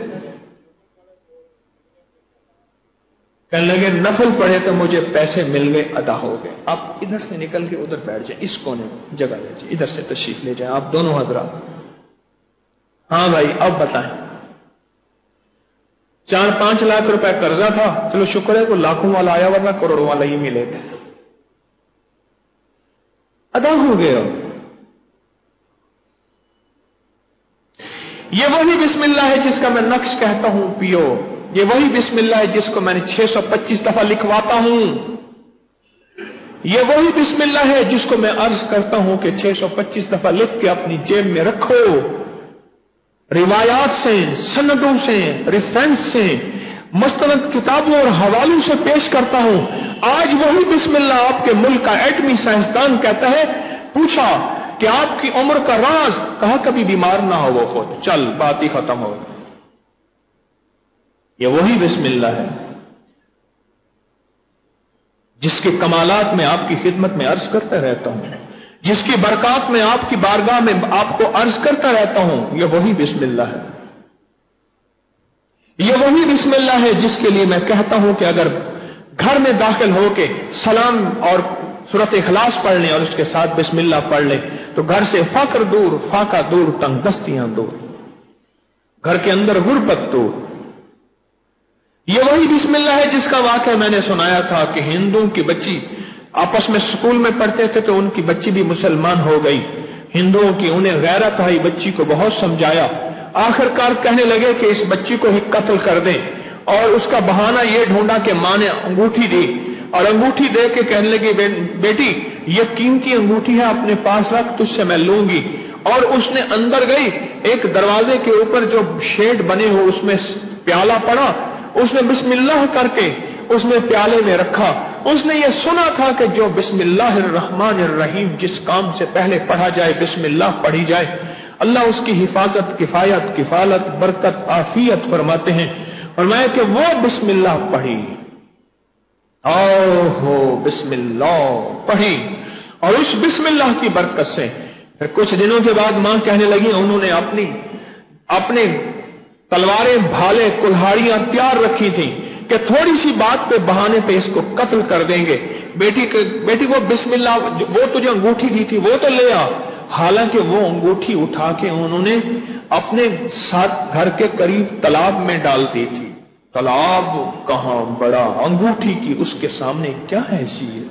कहने लगे नफल पढ़े तो मुझे पैसे मिल गए, अदा हो गए। आप इधर से निकल के उधर बैठ जाए, इस कोने में जगह ले जाए, इधर से तशरीफ ले जाए आप दोनों हजरात। हाँ भाई अब बताएं। चार पांच लाख रुपए कर्जा था, चलो शुक्र है वो लाखों वाला आया, वरना करोड़ों वाला ही मिले थे, अदा हो गया। ये वही बिस्मिल्लाह है जिसका मैं नक्श कहता हूं पियो, ये वही बिस्मिल्लाह है जिसको मैंने छह सौ पच्चीस दफा लिखवाता हूं, ये वही बिस्मिल्लाह है जिसको मैं अर्ज करता हूं कि छह सौ पच्चीस दफा लिख के अपनी जेब में रखो। रिवायात से, सनदों से, रेफरेंस से, मुस्तनद किताबों और हवालों से पेश करता हूं। आज वही बिस्मिल्लाह आपके मुल्क का एटमी साइंसदान कहता है, पूछा कि आपकी उम्र का राज, कहा कभी बीमार ना हो वो खुद, चल बात ही खत्म हो। ये वही बिस्मिल्लाह है जिसके कमालात में आपकी खिदमत में अर्ज करता रहता हूं, जिसकी बरकत में आपकी बारगाह में आपको अर्ज करता रहता हूं। ये वही बिस्मिल्लाह है, ये वही बिस्मिल्लाह है जिसके लिए मैं कहता हूं कि अगर घर में दाखिल होके सलाम और सूरत इखलास पढ़ लें और उसके साथ बिस्मिल्लाह पढ़ लें तो घर से फक्र दूर, फाका दूर, तंगदस्तियां दूर, घर के अंदर गुर्बत दूर। ये वही बिस्मिल्लाह है जिसका वाकया मैंने सुनाया था कि हिंदुओं की बच्ची आपस में स्कूल में पढ़ते थे तो उनकी बच्ची भी मुसलमान हो गई। हिंदुओं की उन्हें गैरत आई, बच्ची को बहुत समझाया, आखिरकार कहने लगे कि इस बच्ची को ही कत्ल कर दें, और उसका बहाना ये ढूंढा कि मां ने अंगूठी दी, और अंगूठी दे के कहने लगी बे, बेटी ये कीमती अंगूठी है, अपने पास रख, तुझसे मैं लूंगी। और उसने अंदर गई, एक दरवाजे के ऊपर जो शेड बने हो उसमें प्याला पड़ा, उसने बिस्मिल्लाह करके उसने प्याले में रखा। उसने ये सुना था कि जो बिस्मिल्लाहिर्रहमानिर्रहीम जिस काम से पहले पढ़ा जाए, बिस्मिल्लाह पढ़ी जाए, अल्लाह उसकी हिफाजत, किफायत, किफालत, बरकत, आफियत फरमाते हैं। और मैं कि वो बिस्मिल्लाह पढ़ी, ओहो बिस्मिल्लाह पढ़ी, और उस बिस्मिल्लाह की बरकत से फिर कुछ दिनों के बाद मां कहने लगी, उन्होंने अपनी अपने तलवारें, भाले, कुल्हाड़ियां तैयार रखी थी कि थोड़ी सी बात पे, बहाने पे इसको कत्ल कर देंगे। बेटी के बेटी वो बिस्मिल्लाह, वो तुझे अंगूठी दी थी वो तो ले आ। हालांकि वो अंगूठी उठा के उन्होंने अपने साथ घर के करीब तालाब में डाल दी थी। तालाब कहां बड़ा, अंगूठी की उसके सामने क्या हैसियत,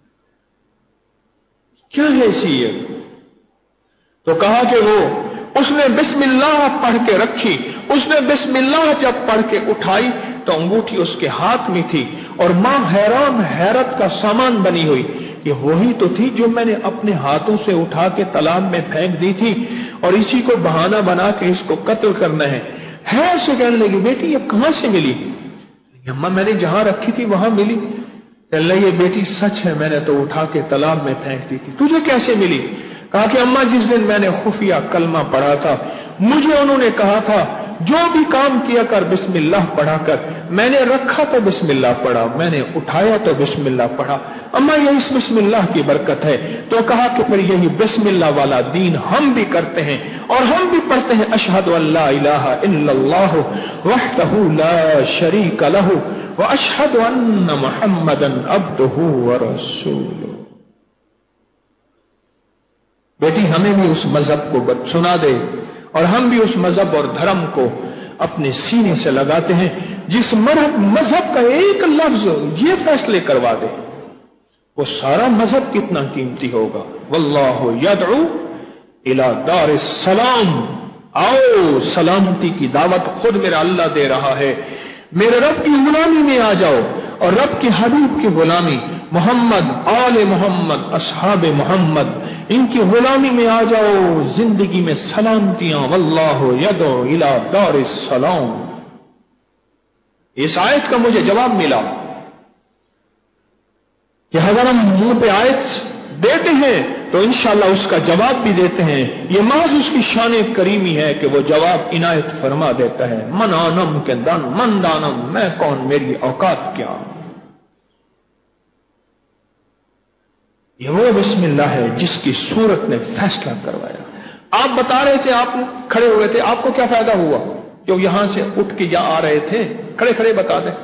क्या हैसियत। तो कहा कि वो उसने बिस्मिल्लाह पढ़ के रखी, उसने बिस्मिल्लाह जब पढ़ के उठाई तो अंगूठी उसके हाथ में थी, और मां हैरान हैरत का सामान बनी हुई कि वही तो थी जो मैंने अपने हाथों से उठा के तालाब में फेंक दी थी, और इसी को बहाना बना के इसको कत्ल करना है। है उसे कहने लगी, बेटी ये कहां से मिली? अम्मा मैंने जहां रखी थी वहां मिली। कहने लगी, बेटी सच है, मैंने तो उठा के तालाब में फेंक दी थी, तुझे कैसे मिली? कहा कि अम्मा जिस दिन मैंने खुफिया कलमा पढ़ा था, मुझे उन्होंने कहा था जो भी काम किया कर बिस्मिल्लाह पढ़ा कर। मैंने रखा तो बिस्मिल्लाह पढ़ा, मैंने उठाया तो बिस्मिल्लाह पढ़ा। अम्मा ये इस बिस्मिल्लाह की बरकत है। तो कहा कि फिर यही बिस्मिल्लाह वाला दीन हम भी करते हैं, और हम भी पढ़ते हैं अशहदु अल्ला इलाहा इल्लल्लाह वहदहु ला शरीका लहु व अशहदु अन्ना मुहम्मदन अब्दुहु व रसूलुहु। बेटी हमें भी उस मजहब को सुना दे, और हम भी उस मजहब और धर्म को अपने सीने से लगाते हैं जिस मजहब का एक लफ्ज ये फैसले करवा दे वो सारा मजहब कितना कीमती होगा। वल्लाहु यदउ इला दारिस सलाम, आओ सलामती की दावत खुद मेरा अल्लाह दे रहा है। मेरे रब की गुलामी में आ जाओ, और रब के हबीब की गुलामी, मोहम्मद, आले मोहम्मद, असहाबे मोहम्मद, इनकी गुलामी में आ जाओ। जिंदगी में सलामतियां, वल्लाहु यदउ इला दारिस सलाम। इस आयत का मुझे जवाब मिला कि अगर हम मुंह पे आयत देते हैं तो इंशाअल्लाह उसका जवाब भी देते हैं। ये महज उसकी शान करीमी है कि वो जवाब इनायत फरमा देता है। मन आनम के दान मन दानम, मैं कौन, मेरी औकात क्या। ये वो बिस्मिल्लाह है जिसकी सूरत ने फैसला करवाया। आप बता रहे थे, आप खड़े हुए थे, आपको क्या फायदा हुआ जो यहां से उठ के यहां आ रहे थे? खड़े खड़े बता दें।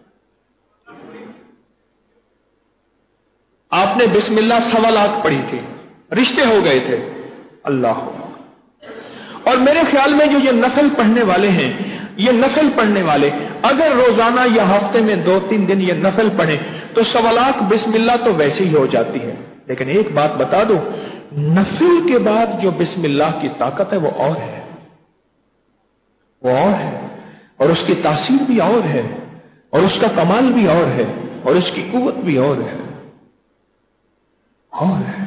आपने बिस्मिल्लाह सवा लाख पढ़ी थी, रिश्ते हो गए थे। अल्लाह। और मेरे ख्याल में जो ये नफल पढ़ने वाले हैं, ये नफल पढ़ने वाले اگر روزانہ یا ہفتے میں دو تین دن یہ نفل پڑھیں تو سوا لاکھ بسم اللہ تو ویسے ہی ہو جاتی ہے. لیکن ایک بات بتا دو، نفل کے بعد جو بسم اللہ کی طاقت ہے وہ اور ہے، وہ اور ہے، اور اس کی تاثیر بھی اور ہے، اور اس کا کمال بھی اور ہے، اور اس کی قوت بھی اور ہے، اور ہے،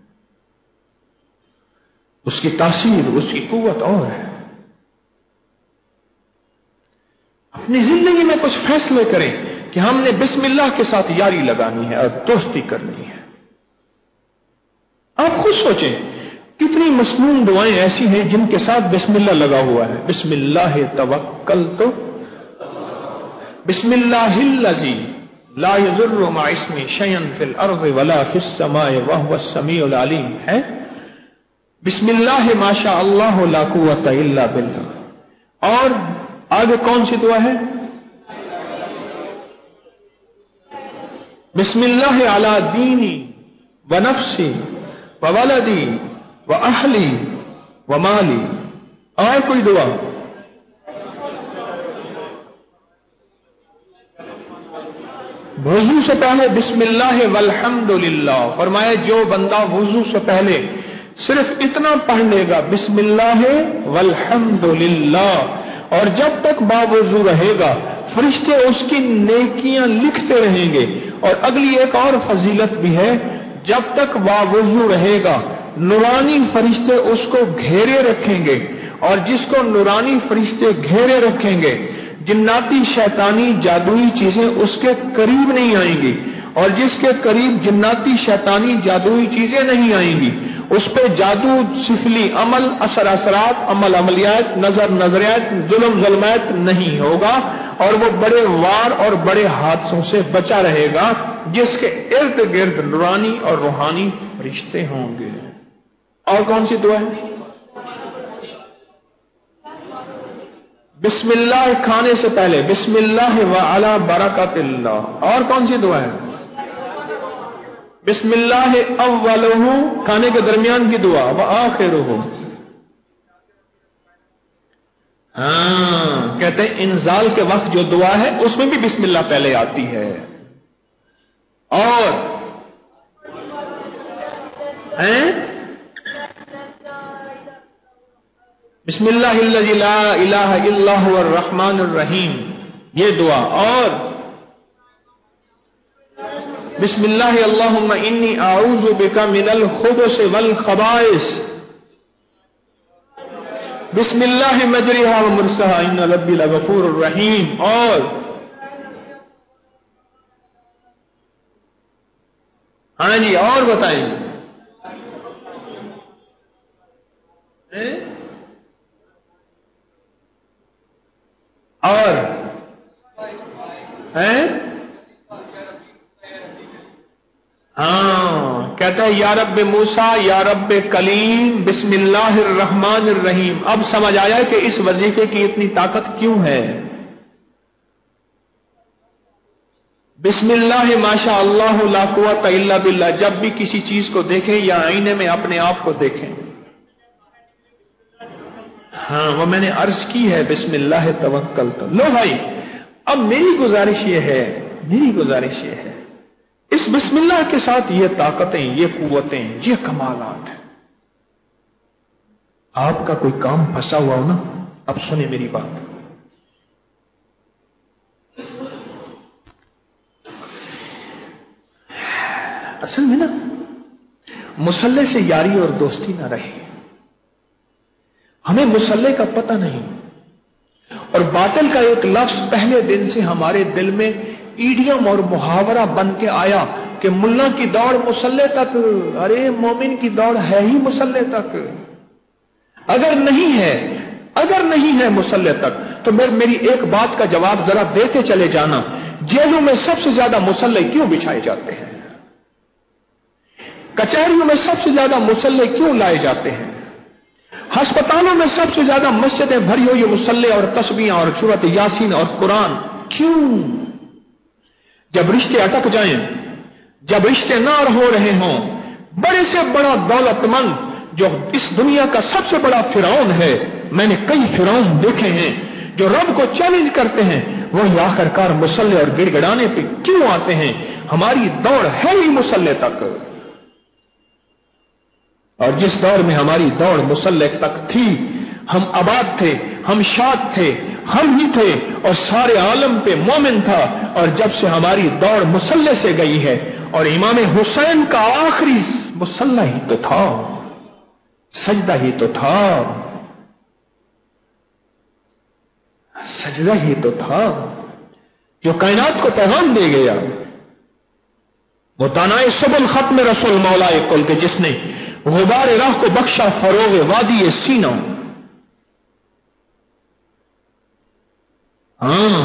اس کی تاثیر، اس کی قوت اور ہے. اپنی زندگی میں کچھ فیصلے کریں کہ ہم نے بسم اللہ کے ساتھ یاری لگانی ہے اور دوستی کرنی ہے. آپ خود سوچیں کتنی مسنون دعائیں ایسی ہیں جن کے ساتھ بسم اللہ لگا ہوا ہے. بسم اللہ توکلت، بسم اللہ الذی لا یضر مع اسمہ شیئا فی الارض ولا فی السماء وهو السمیع العلیم ہے. بسم اللہ ما شاء اللہ لا قوت الا باللہ. اور آگے کون سی دعا ہے؟ بسم اللہ علی دینی ونفسی وولدی واہلی ومالی. اور کوئی دعا؟ وضو سے پہلے بسم اللہ والحمد للہ. فرمایا جو بندہ وضو سے پہلے صرف اتنا پڑھ لے گا بسم اللہ والحمد للہ، اور جب تک باوضو رہے گا فرشتے اس کی نیکیاں لکھتے رہیں گے. اور اگلی ایک اور فضیلت بھی ہے، جب تک باوضو رہے گا نورانی فرشتے اس کو گھیرے رکھیں گے، اور جس کو نورانی فرشتے گھیرے رکھیں گے جناتی شیطانی جادوئی چیزیں اس کے قریب نہیں آئیں گی، اور جس کے قریب جناتی شیطانی جادوئی چیزیں نہیں آئیں گی اس پہ جادو، سفلی عمل، اثر اثرات، عمل عملیات، نظر نظریات، ظلم ظلمات نہیں ہوگا، اور وہ بڑے وار اور بڑے حادثوں سے بچا رہے گا جس کے ارد گرد نورانی اور روحانی فرشتے ہوں گے. اور کون سی دعا ہے؟ بسم اللہ کھانے سے پہلے بسم اللہ وعلی برکات اللہ. اور کون سی دعا ہے؟ بسم اللہ اولہ، کھانے کے درمیان کی دعا، وآخرہ. ہاں کہتے ہیں انزال کے وقت جو دعا ہے اس میں بھی بسم اللہ پہلے آتی ہے. اور ہیں بسم اللہ الذی لا الہ الا هو الرحمن الرحیم، یہ دعا. اور بسم اللہ اللہم انی اعوذ بک من الخبث والخبائث، بسم اللہ مجریہا ومرساہا ان ربی لغفور الرحیم. اور ہاں جی اور بتائیں. اور ہیں ہاں کہتا ہے یا رب موسیٰ یا رب کلیم بسم اللہ الرحمن الرحیم. اب سمجھ آیا کہ اس وظیفے کی اتنی طاقت کیوں ہے. بسم اللہ ما شاء اللہ لا قوت الا باللہ. جب بھی کسی چیز کو دیکھیں یا آئینے میں اپنے آپ کو دیکھیں. ہاں وہ میں نے عرض کی ہے بسم اللہ توکلت. لو بھائی اب میری گزارش یہ ہے میری گزارش یہ ہے اس بسم اللہ کے ساتھ یہ طاقتیں، یہ قوتیں، یہ کمالات ہیں. آپ کا کوئی کام پھنسا ہوا ہو نا، اب سنیں میری بات. اصل میں نا مسلح سے یاری اور دوستی نہ رہے. ہمیں مسلح کا پتہ نہیں، اور باطل کا ایک لفظ پہلے دن سے ہمارے دل میں ایڈیم اور محاورہ بن کے آیا کہ ملا کی دوڑ مسلح تک. ارے مومن کی دوڑ ہے ہی مسلح تک. اگر نہیں ہے اگر نہیں ہے مسلح تک تو میری ایک بات کا جواب ذرا دیتے چلے جانا. جیلوں میں سب سے زیادہ مسلح کیوں بچھائے جاتے ہیں؟ کچہریوں میں سب سے زیادہ مسلح کیوں لائے جاتے ہیں؟ ہسپتالوں میں سب سے زیادہ مسجدیں بھری ہوئی مسلح اور تسبیحاں اور سورۃ یاسین اور قرآن کیوں؟ جب رشتے اٹک جائیں، جب رشتے نہ ہو رہے ہوں، بڑے سے بڑا دولت مند جو اس دنیا کا سب سے بڑا فرعون ہے، میں نے کئی فرعون دیکھے ہیں جو رب کو چیلنج کرتے ہیں، وہی آخرکار مصلے اور گڑ گڑانے پہ کیوں آتے ہیں؟ ہماری دوڑ ہے ہی مصلے تک، اور جس دور میں ہماری دوڑ مصلے تک تھی ہم آباد تھے، ہم شاد تھے، ہم ہی تھے اور سارے عالم پہ مومن تھا، اور جب سے ہماری دوڑ مصلے سے گئی ہے، اور امام حسین کا آخری مصلہ ہی تو تھا، سجدہ ہی تو تھا، سجدہ ہی تو تھا جو کائنات کو پیغام دے گیا۔ وہ تانائے سبل ختم رسول مولا کل کے جس نے غبار راہ کو بخشا فروغ وادی سینہ۔ ہاں،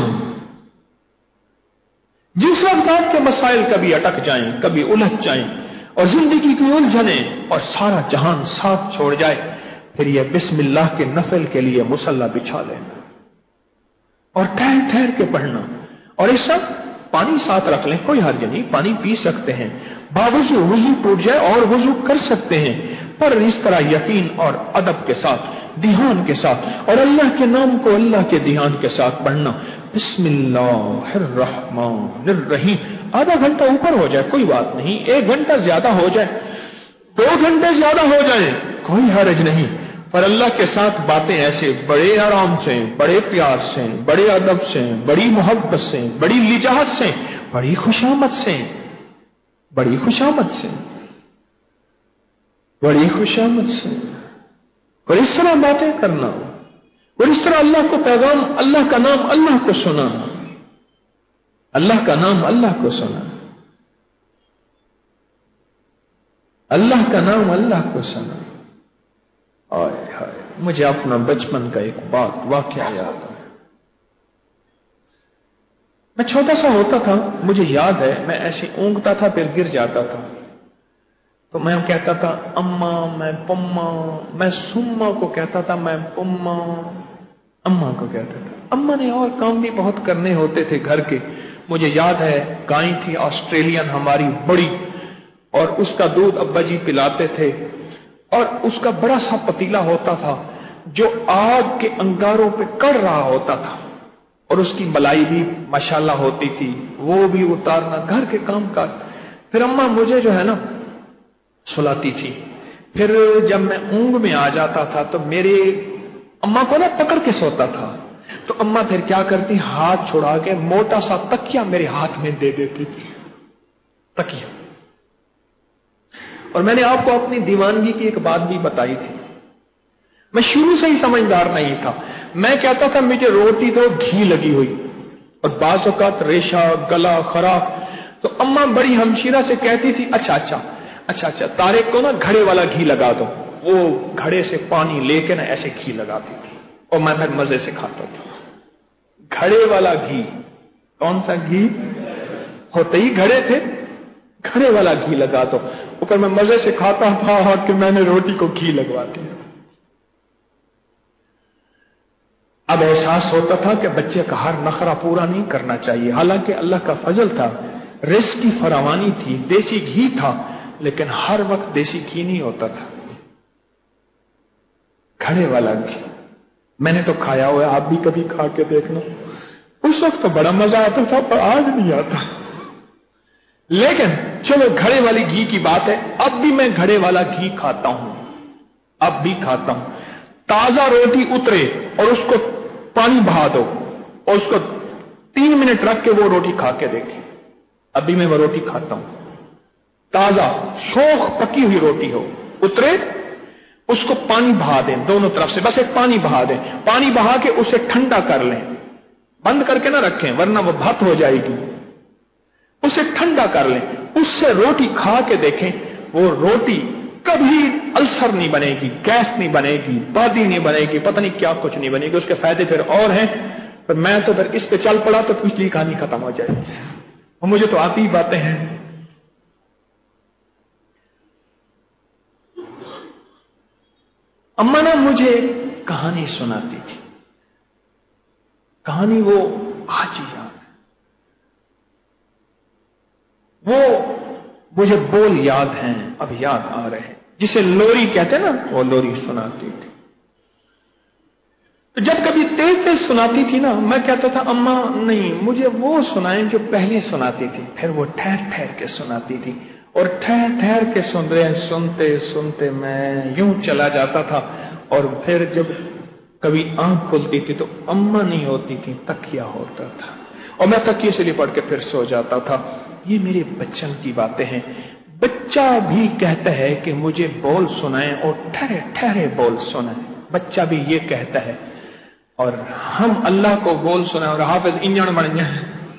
جس وقت آپ کے مسائل کبھی اٹک جائیں، کبھی الجھ جائیں اور زندگی کی الجھنیں اور سارا جہان ساتھ چھوڑ جائے، پھر یہ بسم اللہ کے نفل کے لیے مصلی بچھا لینا اور ٹھہر ٹھہر کے پڑھنا، اور اس سب پانی ساتھ رکھ لیں، کوئی حرج نہیں، پانی پی سکتے ہیں، باوضو وضو ٹوٹ جائے اور وضو کر سکتے ہیں، پر اس طرح یقین اور ادب کے ساتھ، دھیان کے ساتھ، اور اللہ کے نام کو اللہ کے دھیان کے ساتھ پڑھنا۔ بسم اللہ الرحمن الرحیم، آدھا گھنٹہ اوپر ہو جائے کوئی بات نہیں، ایک گھنٹہ زیادہ ہو جائے، دو گھنٹے زیادہ ہو جائیں، کوئی حرج نہیں، پر اللہ کے ساتھ باتیں ایسے بڑے آرام سے، بڑے پیار سے، بڑے ادب سے، بڑی محبت سے، بڑی لجاجت سے، بڑی خوشامد سے، بڑی خوشامد سے، بڑی خوشامد سے، اور اس طرح باتیں کرنا، اور اس طرح اللہ کو پیغام، اللہ کا نام اللہ کو سنا، اللہ کا نام اللہ کو سنا، اللہ کا نام اللہ کو سنا۔ آئے ہائے، مجھے اپنا بچپن کا ایک بات واقعہ یاد ہے۔ میں چھوٹا سا ہوتا تھا، مجھے یاد ہے میں ایسے اونگتا تھا پھر گر جاتا تھا، تو میں کہتا تھا اماں میں پما، میں سما کو کہتا تھا میں پما، اماں کو کہتا تھا۔ اماں نے اور کام بھی بہت کرنے ہوتے تھے گھر کے، مجھے یاد ہے گائیں تھی آسٹریلین ہماری بڑی، اور اس کا دودھ ابا جی پلاتے تھے، اور اس کا بڑا سا پتیلا ہوتا تھا جو آگ کے انگاروں پہ کڑ رہا ہوتا تھا، اور اس کی ملائی بھی ماشاءاللہ ہوتی تھی، وہ بھی اتارنا، گھر کے کام کاج۔ پھر اماں مجھے جو ہے نا سلاتی تھی، پھر جب میں اونگ میں آ جاتا تھا تو میرے اماں کو نا پکڑ کے سوتا تھا، تو اماں پھر کیا کرتی، ہاتھ چھڑا کے موٹا سا تکیا میرے ہاتھ میں دے دیتی تھی، تکیا۔ اور میں نے آپ کو اپنی دیوانگی کی ایک بات بھی بتائی تھی، میں شروع سے ہی سمجھدار نہیں تھا، میں کہتا تھا مجھے روٹی دو گھی لگی ہوئی، اور بعض اوقات ریشہ گلا خراب، تو اماں بڑی ہمشیرہ سے کہتی تھی اچھا اچھا اچھا اچھا طارق کو نا گھڑے والا گھی لگا دو، وہ گھڑے سے پانی لے کے نا ایسے گھی لگاتی تھی، اور میں پھر مزے سے کھاتا تھا۔ گھڑے والا گھی، کون سا گھی؟ ہوتے ہی گھڑے تھے، گھڑے والا گھی لگا دو، اوپر میں مزے سے کھاتا تھا کہ میں نے روٹی کو گھی لگواتی ہے۔ اب احساس ہوتا تھا کہ بچے کا ہر نخرہ پورا نہیں کرنا چاہیے، حالانکہ اللہ کا فضل تھا، رزق کی فراوانی تھی، دیسی گھی تھا، لیکن ہر وقت دیسی گھی نہیں ہوتا تھا، گھڑے والا گھی میں نے تو کھایا ہوا ہے، آپ بھی کبھی کھا کے دیکھنا، اس وقت تو بڑا مزہ آتا تھا پر آج نہیں آتا۔ لیکن چلو گھڑے والی گھی کی بات ہے، اب بھی میں گھڑے والا گھی کھاتا ہوں، اب بھی کھاتا ہوں۔ تازہ روٹی اترے اور اس کو پانی بہا دو اور اس کو تین منٹ رکھ کے وہ روٹی کھا کے دیکھیں، ابھی میں وہ روٹی کھاتا ہوں، تازہ شوخ پکی ہوئی روٹی ہو، اترے اس کو پانی بہا دیں دونوں طرف سے، بس ایک پانی بہا دیں، پانی بہا کے اسے ٹھنڈا کر لیں، بند کر کے نہ رکھیں ورنہ وہ بھت ہو جائے گی، اسے ٹھنڈا کر لیں، اس سے روٹی کھا کے دیکھیں، وہ روٹی کبھی السر نہیں بنے گی، گیس نہیں بنے گی، بادی نہیں بنے گی، پتہ نہیں کیا کچھ نہیں بنے گی، اس کے فائدے پھر اور ہیں، پر میں تو پھر اس پہ چل پڑا تو پچھلی کہانی ختم ہو جائے گی، اور مجھے تو آتی ہی باتیں ہیں۔ اماں نے مجھے کہانی سناتی تھی، کہانی وہ آج ہی یاد ہے، وہ مجھے بول یاد ہیں، اب یاد آ رہے ہیں، جسے لوری کہتے نا، وہ لوری سناتی تھی۔ تو جب کبھی تیز تیز سناتی تھی نا، میں کہتا تھا اما نہیں، مجھے وہ سنائیں جو پہلے سناتی تھی۔ پھر وہ ٹھہر ٹھہر کے سناتی تھی، اور ٹھہر ٹھہر کے سن رہے سنتے سنتے میں یوں چلا جاتا تھا، اور پھر جب کبھی آنکھ کھلتی تھی تو اما نہیں ہوتی تھی، تکیہ ہوتا تھا، اور میں تکیے سے لپٹ کے پھر سو جاتا تھا۔ یہ میرے بچپن کی باتیں ہیں۔ بچہ بھی کہتا ہے کہ مجھے بول سنائیں اور ٹھہرے ٹھہرے بول سنائیں، بچہ بھی یہ کہتا ہے، اور ہم اللہ کو بول سنائیں اور حافظ انجن بن جائیں۔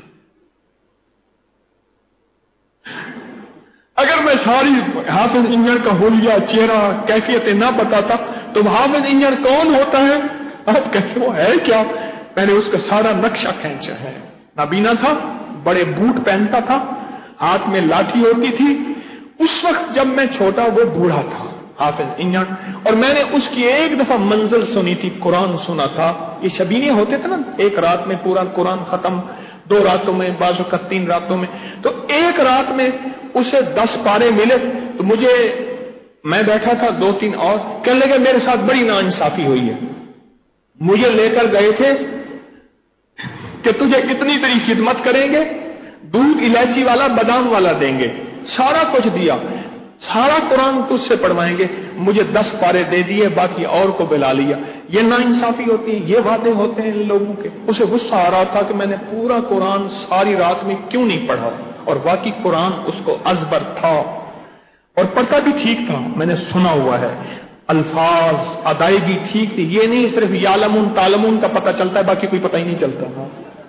اگر میں ساری حافظ انجن کا حلیہ، چہرہ، کیفیتیں نہ بتاتا تو حافظ انجن کون ہوتا ہے؟ آپ کہتے وہ ہے کیا؟ میں نے اس کا سارا نقشہ کھینچا ہے۔ نابینا تھا، بڑے بوٹ پہنتا تھا، ہاتھ میں لاٹھی ہوتی تھی۔ اس وقت جب میں چھوٹا وہ بوڑھا تھا حافظ انجن، اور میں نے اس کی ایک دفعہ منزل سنی تھی، قرآن سنا تھا۔ یہ شبینے ہوتے تھے نا، ایک رات میں پورا قرآن ختم، دو راتوں میں، بعض اوقات تین راتوں میں۔ تو ایک رات میں اسے دس پارے ملے، تو مجھے، میں بیٹھا تھا، دو تین اور کہنے لگے میرے ساتھ بڑی ناانصافی ہوئی ہے۔ مجھے لے کر گئے تھے کہ تجھے اتنی تیری خدمت کریں گے، دودھ الائچی والا بادام والا دیں گے، سارا کچھ دیا، سارا قرآن تجھ سے پڑھوائیں گے، مجھے دس پارے دے دیے، باقی اور کو بلا لیا۔ یہ ناانصافی ہوتی ہے، یہ وعدے ہوتے ہیں ان لوگوں کے۔ اسے غصہ آ رہا تھا کہ میں نے پورا قرآن ساری رات میں کیوں نہیں پڑھا، اور واقعی قرآن اس کو ازبر تھا اور پڑھتا بھی ٹھیک تھا، میں نے سنا ہوا ہے، الفاظ ادائیگی ٹھیک تھی۔ یہ نہیں صرف یعلمون تعلمون کا پتہ چلتا ہے، باقی کوئی پتہ ہی نہیں چلتا تھا۔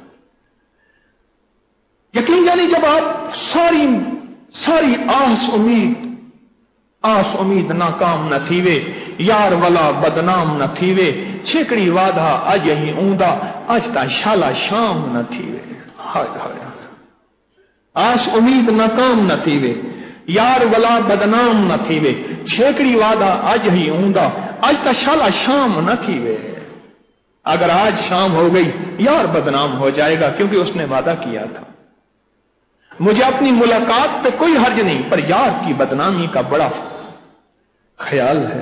یقین جانی جب آپ ساری ساری آس امید آس امید ناکام نہ تھیوے، یار ولا بدنام نہ تھیوے، چھیکڑی وعدہ اج ہی اوندا، اج تا شالا شام نہ تھیوے۔ ہائے ہائے، آس امید ناکام نہ تھیوے، یار ولا بدنام نہ تھیوے، چھیکڑی وعدہ اج ہی اوندا، اج تا شالا شام نہ تھیوے۔ اگر آج شام ہو گئی یار بدنام ہو جائے گا، کیونکہ اس نے وعدہ کیا تھا۔ مجھے اپنی ملاقات پہ کوئی حرج نہیں، پر یار کی بدنامی کا بڑا خیال ہے۔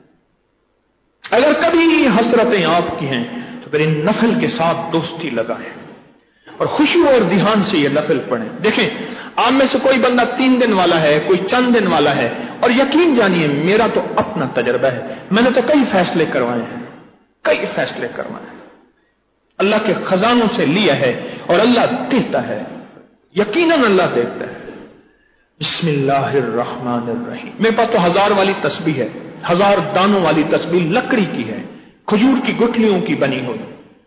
اگر کبھی حسرتیں آپ کی ہیں تو پھر ان نفل کے ساتھ دوستی لگائیں اور خشوع اور دھیان سے یہ نفل پڑھیں۔ دیکھیں، آپ میں سے کوئی بندہ تین دن والا ہے، کوئی چند دن والا ہے، اور یقین جانیے میرا تو اپنا تجربہ ہے، میں نے تو کئی فیصلے کروائے ہیں، کئی فیصلے کروائے ہیں، اللہ کے خزانوں سے لیا ہے، اور اللہ دیتا ہے، یقیناً اللہ دیتا ہے۔ بسم اللہ الرحمن الرحیم۔ میرے پاس تو ہزار والی تسبیح ہے، ہزار دانوں والی تسبیح، لکڑی کی ہے، کھجور کی گٹھلیوں کی بنی ہوئی،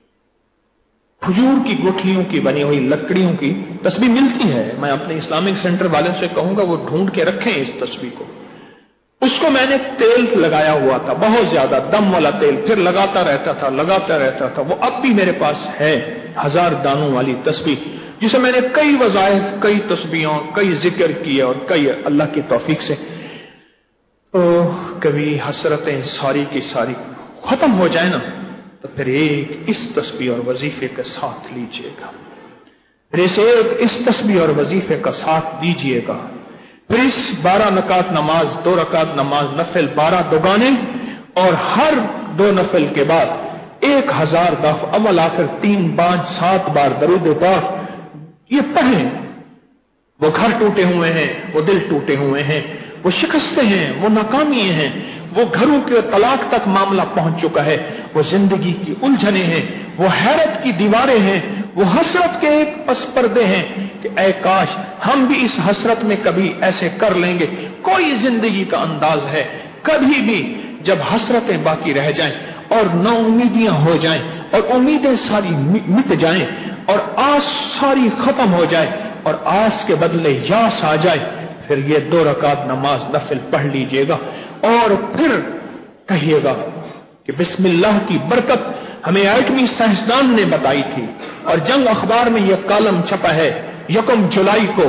کھجور کی گٹھلیوں کی بنی ہوئی لکڑیوں کی تسبیح ملتی ہے۔ میں اپنے اسلامک سینٹر والوں سے کہوں گا وہ ڈھونڈ کے رکھیں اس تسبیح کو۔ اس کو میں نے تیل لگایا ہوا تھا، بہت زیادہ دم والا تیل، پھر لگاتا رہتا تھا لگاتا رہتا تھا وہ اب بھی میرے پاس ہے، ہزار دانوں والی تسبیح، جسے میں نے کئی وظائف، کئی تسبیحوں، کئی ذکر کیے، اور کئی اللہ کی توفیق سے تو کبھی حسرتیں ساری کی ساری ختم ہو جائے نا، تو پھر ایک اس تسبیح اور وظیفے کا ساتھ لیجئے گا، پھر اسے ایک اس تسبیح اور وظیفے کا ساتھ دیجئے گا، پھر اس بارہ رکعت نماز، دو رکعت نماز نفل، بارہ دوگانے، اور ہر دو نفل کے بعد ایک ہزار دفعہ اول آخر تین پانچ سات بار درود پاک یہ پڑھیں۔ وہ گھر ٹوٹے ہوئے ہیں، وہ دل ٹوٹے ہوئے ہیں، وہ شکستیں ہیں، وہ ناکامی ہیں، وہ گھروں کے طلاق تک معاملہ پہنچ چکا ہے، وہ زندگی کی الجھنیں ہیں، وہ حیرت کی دیواریں ہیں، وہ حسرت کے ایک پس پردے ہیں کہ اے کاش ہم بھی اس حسرت میں کبھی ایسے کر لیں گے۔ کوئی زندگی کا انداز ہے، کبھی بھی جب حسرتیں باقی رہ جائیں اور نا امیدیاں ہو جائیں اور امیدیں ساری مٹ جائیں اور آس ساری ختم ہو جائے اور آس کے بدلے یاس آ جائے، پھر یہ دو رکعت نماز نفل پڑھ لیجئے گا، اور پھر کہیے گا کہ بسم اللہ کی برکت ہمیں ایٹمی سائنسدان نے بتائی تھی، اور جنگ اخبار میں یہ کالم چھپا ہے یکم جولائی کو،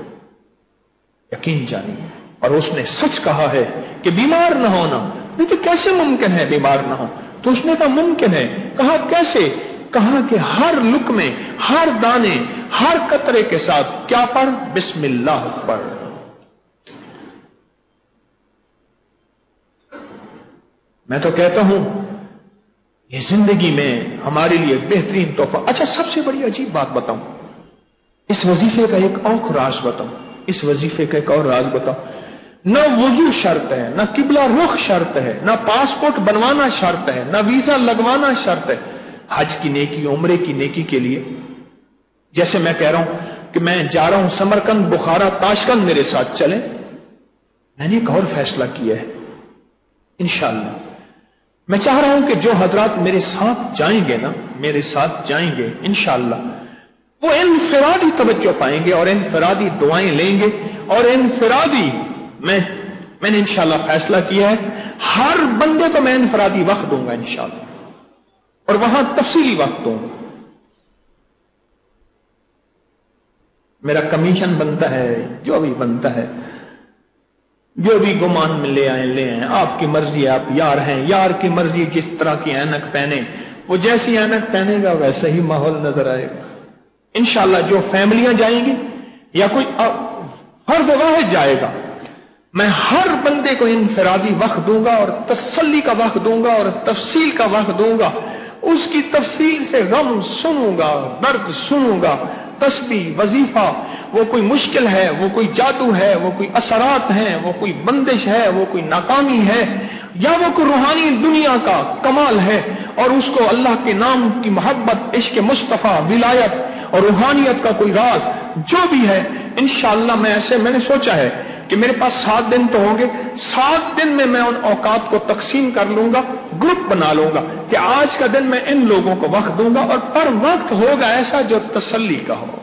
یقین جانیے، اور اس نے سچ کہا ہے کہ بیمار نہ ہونا۔ لیکن کیسے ممکن ہے بیمار نہ ہو؟ تو اس نے کہا ممکن ہے۔ کہا کیسے؟ کہا کہ ہر لقمے، ہر دانے، ہر قطرے کے ساتھ کیا پڑھ؟ بسم اللہ پڑھ۔ میں تو کہتا ہوں یہ زندگی میں ہمارے لیے بہترین تحفہ. اچھا سب سے بڑی عجیب بات بتاؤں, اس وظیفے کا ایک اور راز بتاؤں, اس وظیفے کا ایک اور راز بتاؤں. نہ وضو شرط ہے, نہ قبلہ رخ شرط ہے, نہ پاسپورٹ بنوانا شرط ہے, نہ ویزا لگوانا شرط ہے. حج کی نیکی, عمرے کی نیکی کے لیے جیسے میں کہہ رہا ہوں کہ میں جا رہا ہوں سمرقند, بخارا, تاشکند, میرے ساتھ چلیں. میں نے ایک اور فیصلہ کیا ہے انشاءاللہ. میں چاہ رہا ہوں کہ جو حضرات میرے ساتھ جائیں گے نا, میرے ساتھ جائیں گے انشاءاللہ, وہ انفرادی توجہ پائیں گے اور انفرادی دعائیں لیں گے اور انفرادی میں میں نے انشاءاللہ فیصلہ کیا ہے ہر بندے کو میں انفرادی وقت دوں گا انشاءاللہ, اور وہاں تفصیلی وقت دوں گا. میرا کمیشن بنتا ہے, جو بھی بنتا ہے, جو بھی گمان میں لے آئیں لے آئیں, آپ کی مرضی, آپ یار ہیں, یار کی مرضی. جس طرح کی اینک پہنے, وہ جیسی اینک پہنے گا ویسا ہی ماحول نظر آئے گا انشاءاللہ. جو فیملیاں جائیں گی یا کوئی فرد واحد جائے گا, میں ہر بندے کو انفرادی وقت دوں گا اور تسلی کا وقت دوں گا اور تفصیل کا وقت دوں گا. اس کی تفصیل سے غم سنوں گا, درد سنوں گا, تسبیح, وظیفہ, وہ کوئی مشکل ہے, وہ کوئی جادو ہے, وہ کوئی اثرات ہیں, وہ کوئی بندش ہے, وہ کوئی ناکامی ہے, یا وہ کوئی روحانی دنیا کا کمال ہے, اور اس کو اللہ کے نام کی محبت, عشق مصطفیٰ, ولایت اور روحانیت کا کوئی راز جو بھی ہے انشاءاللہ. میں ایسے میں نے سوچا ہے کہ میرے پاس سات دن تو ہوں گے, سات دن میں میں ان اوقات کو تقسیم کر لوں گا, گروپ بنا لوں گا کہ آج کا دن میں ان لوگوں کو وقت دوں گا, اور پر وقت ہوگا ایسا جو تسلی کا ہو.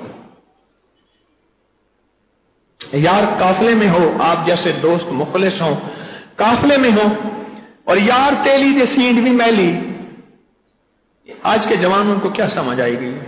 یار قافلے میں ہو, آپ جیسے دوست مخلص ہوں قافلے میں ہو, اور یار تیلی دے سینٹ بھی میلی. آج کے جوانوں کو کیا سمجھ آئے گی؟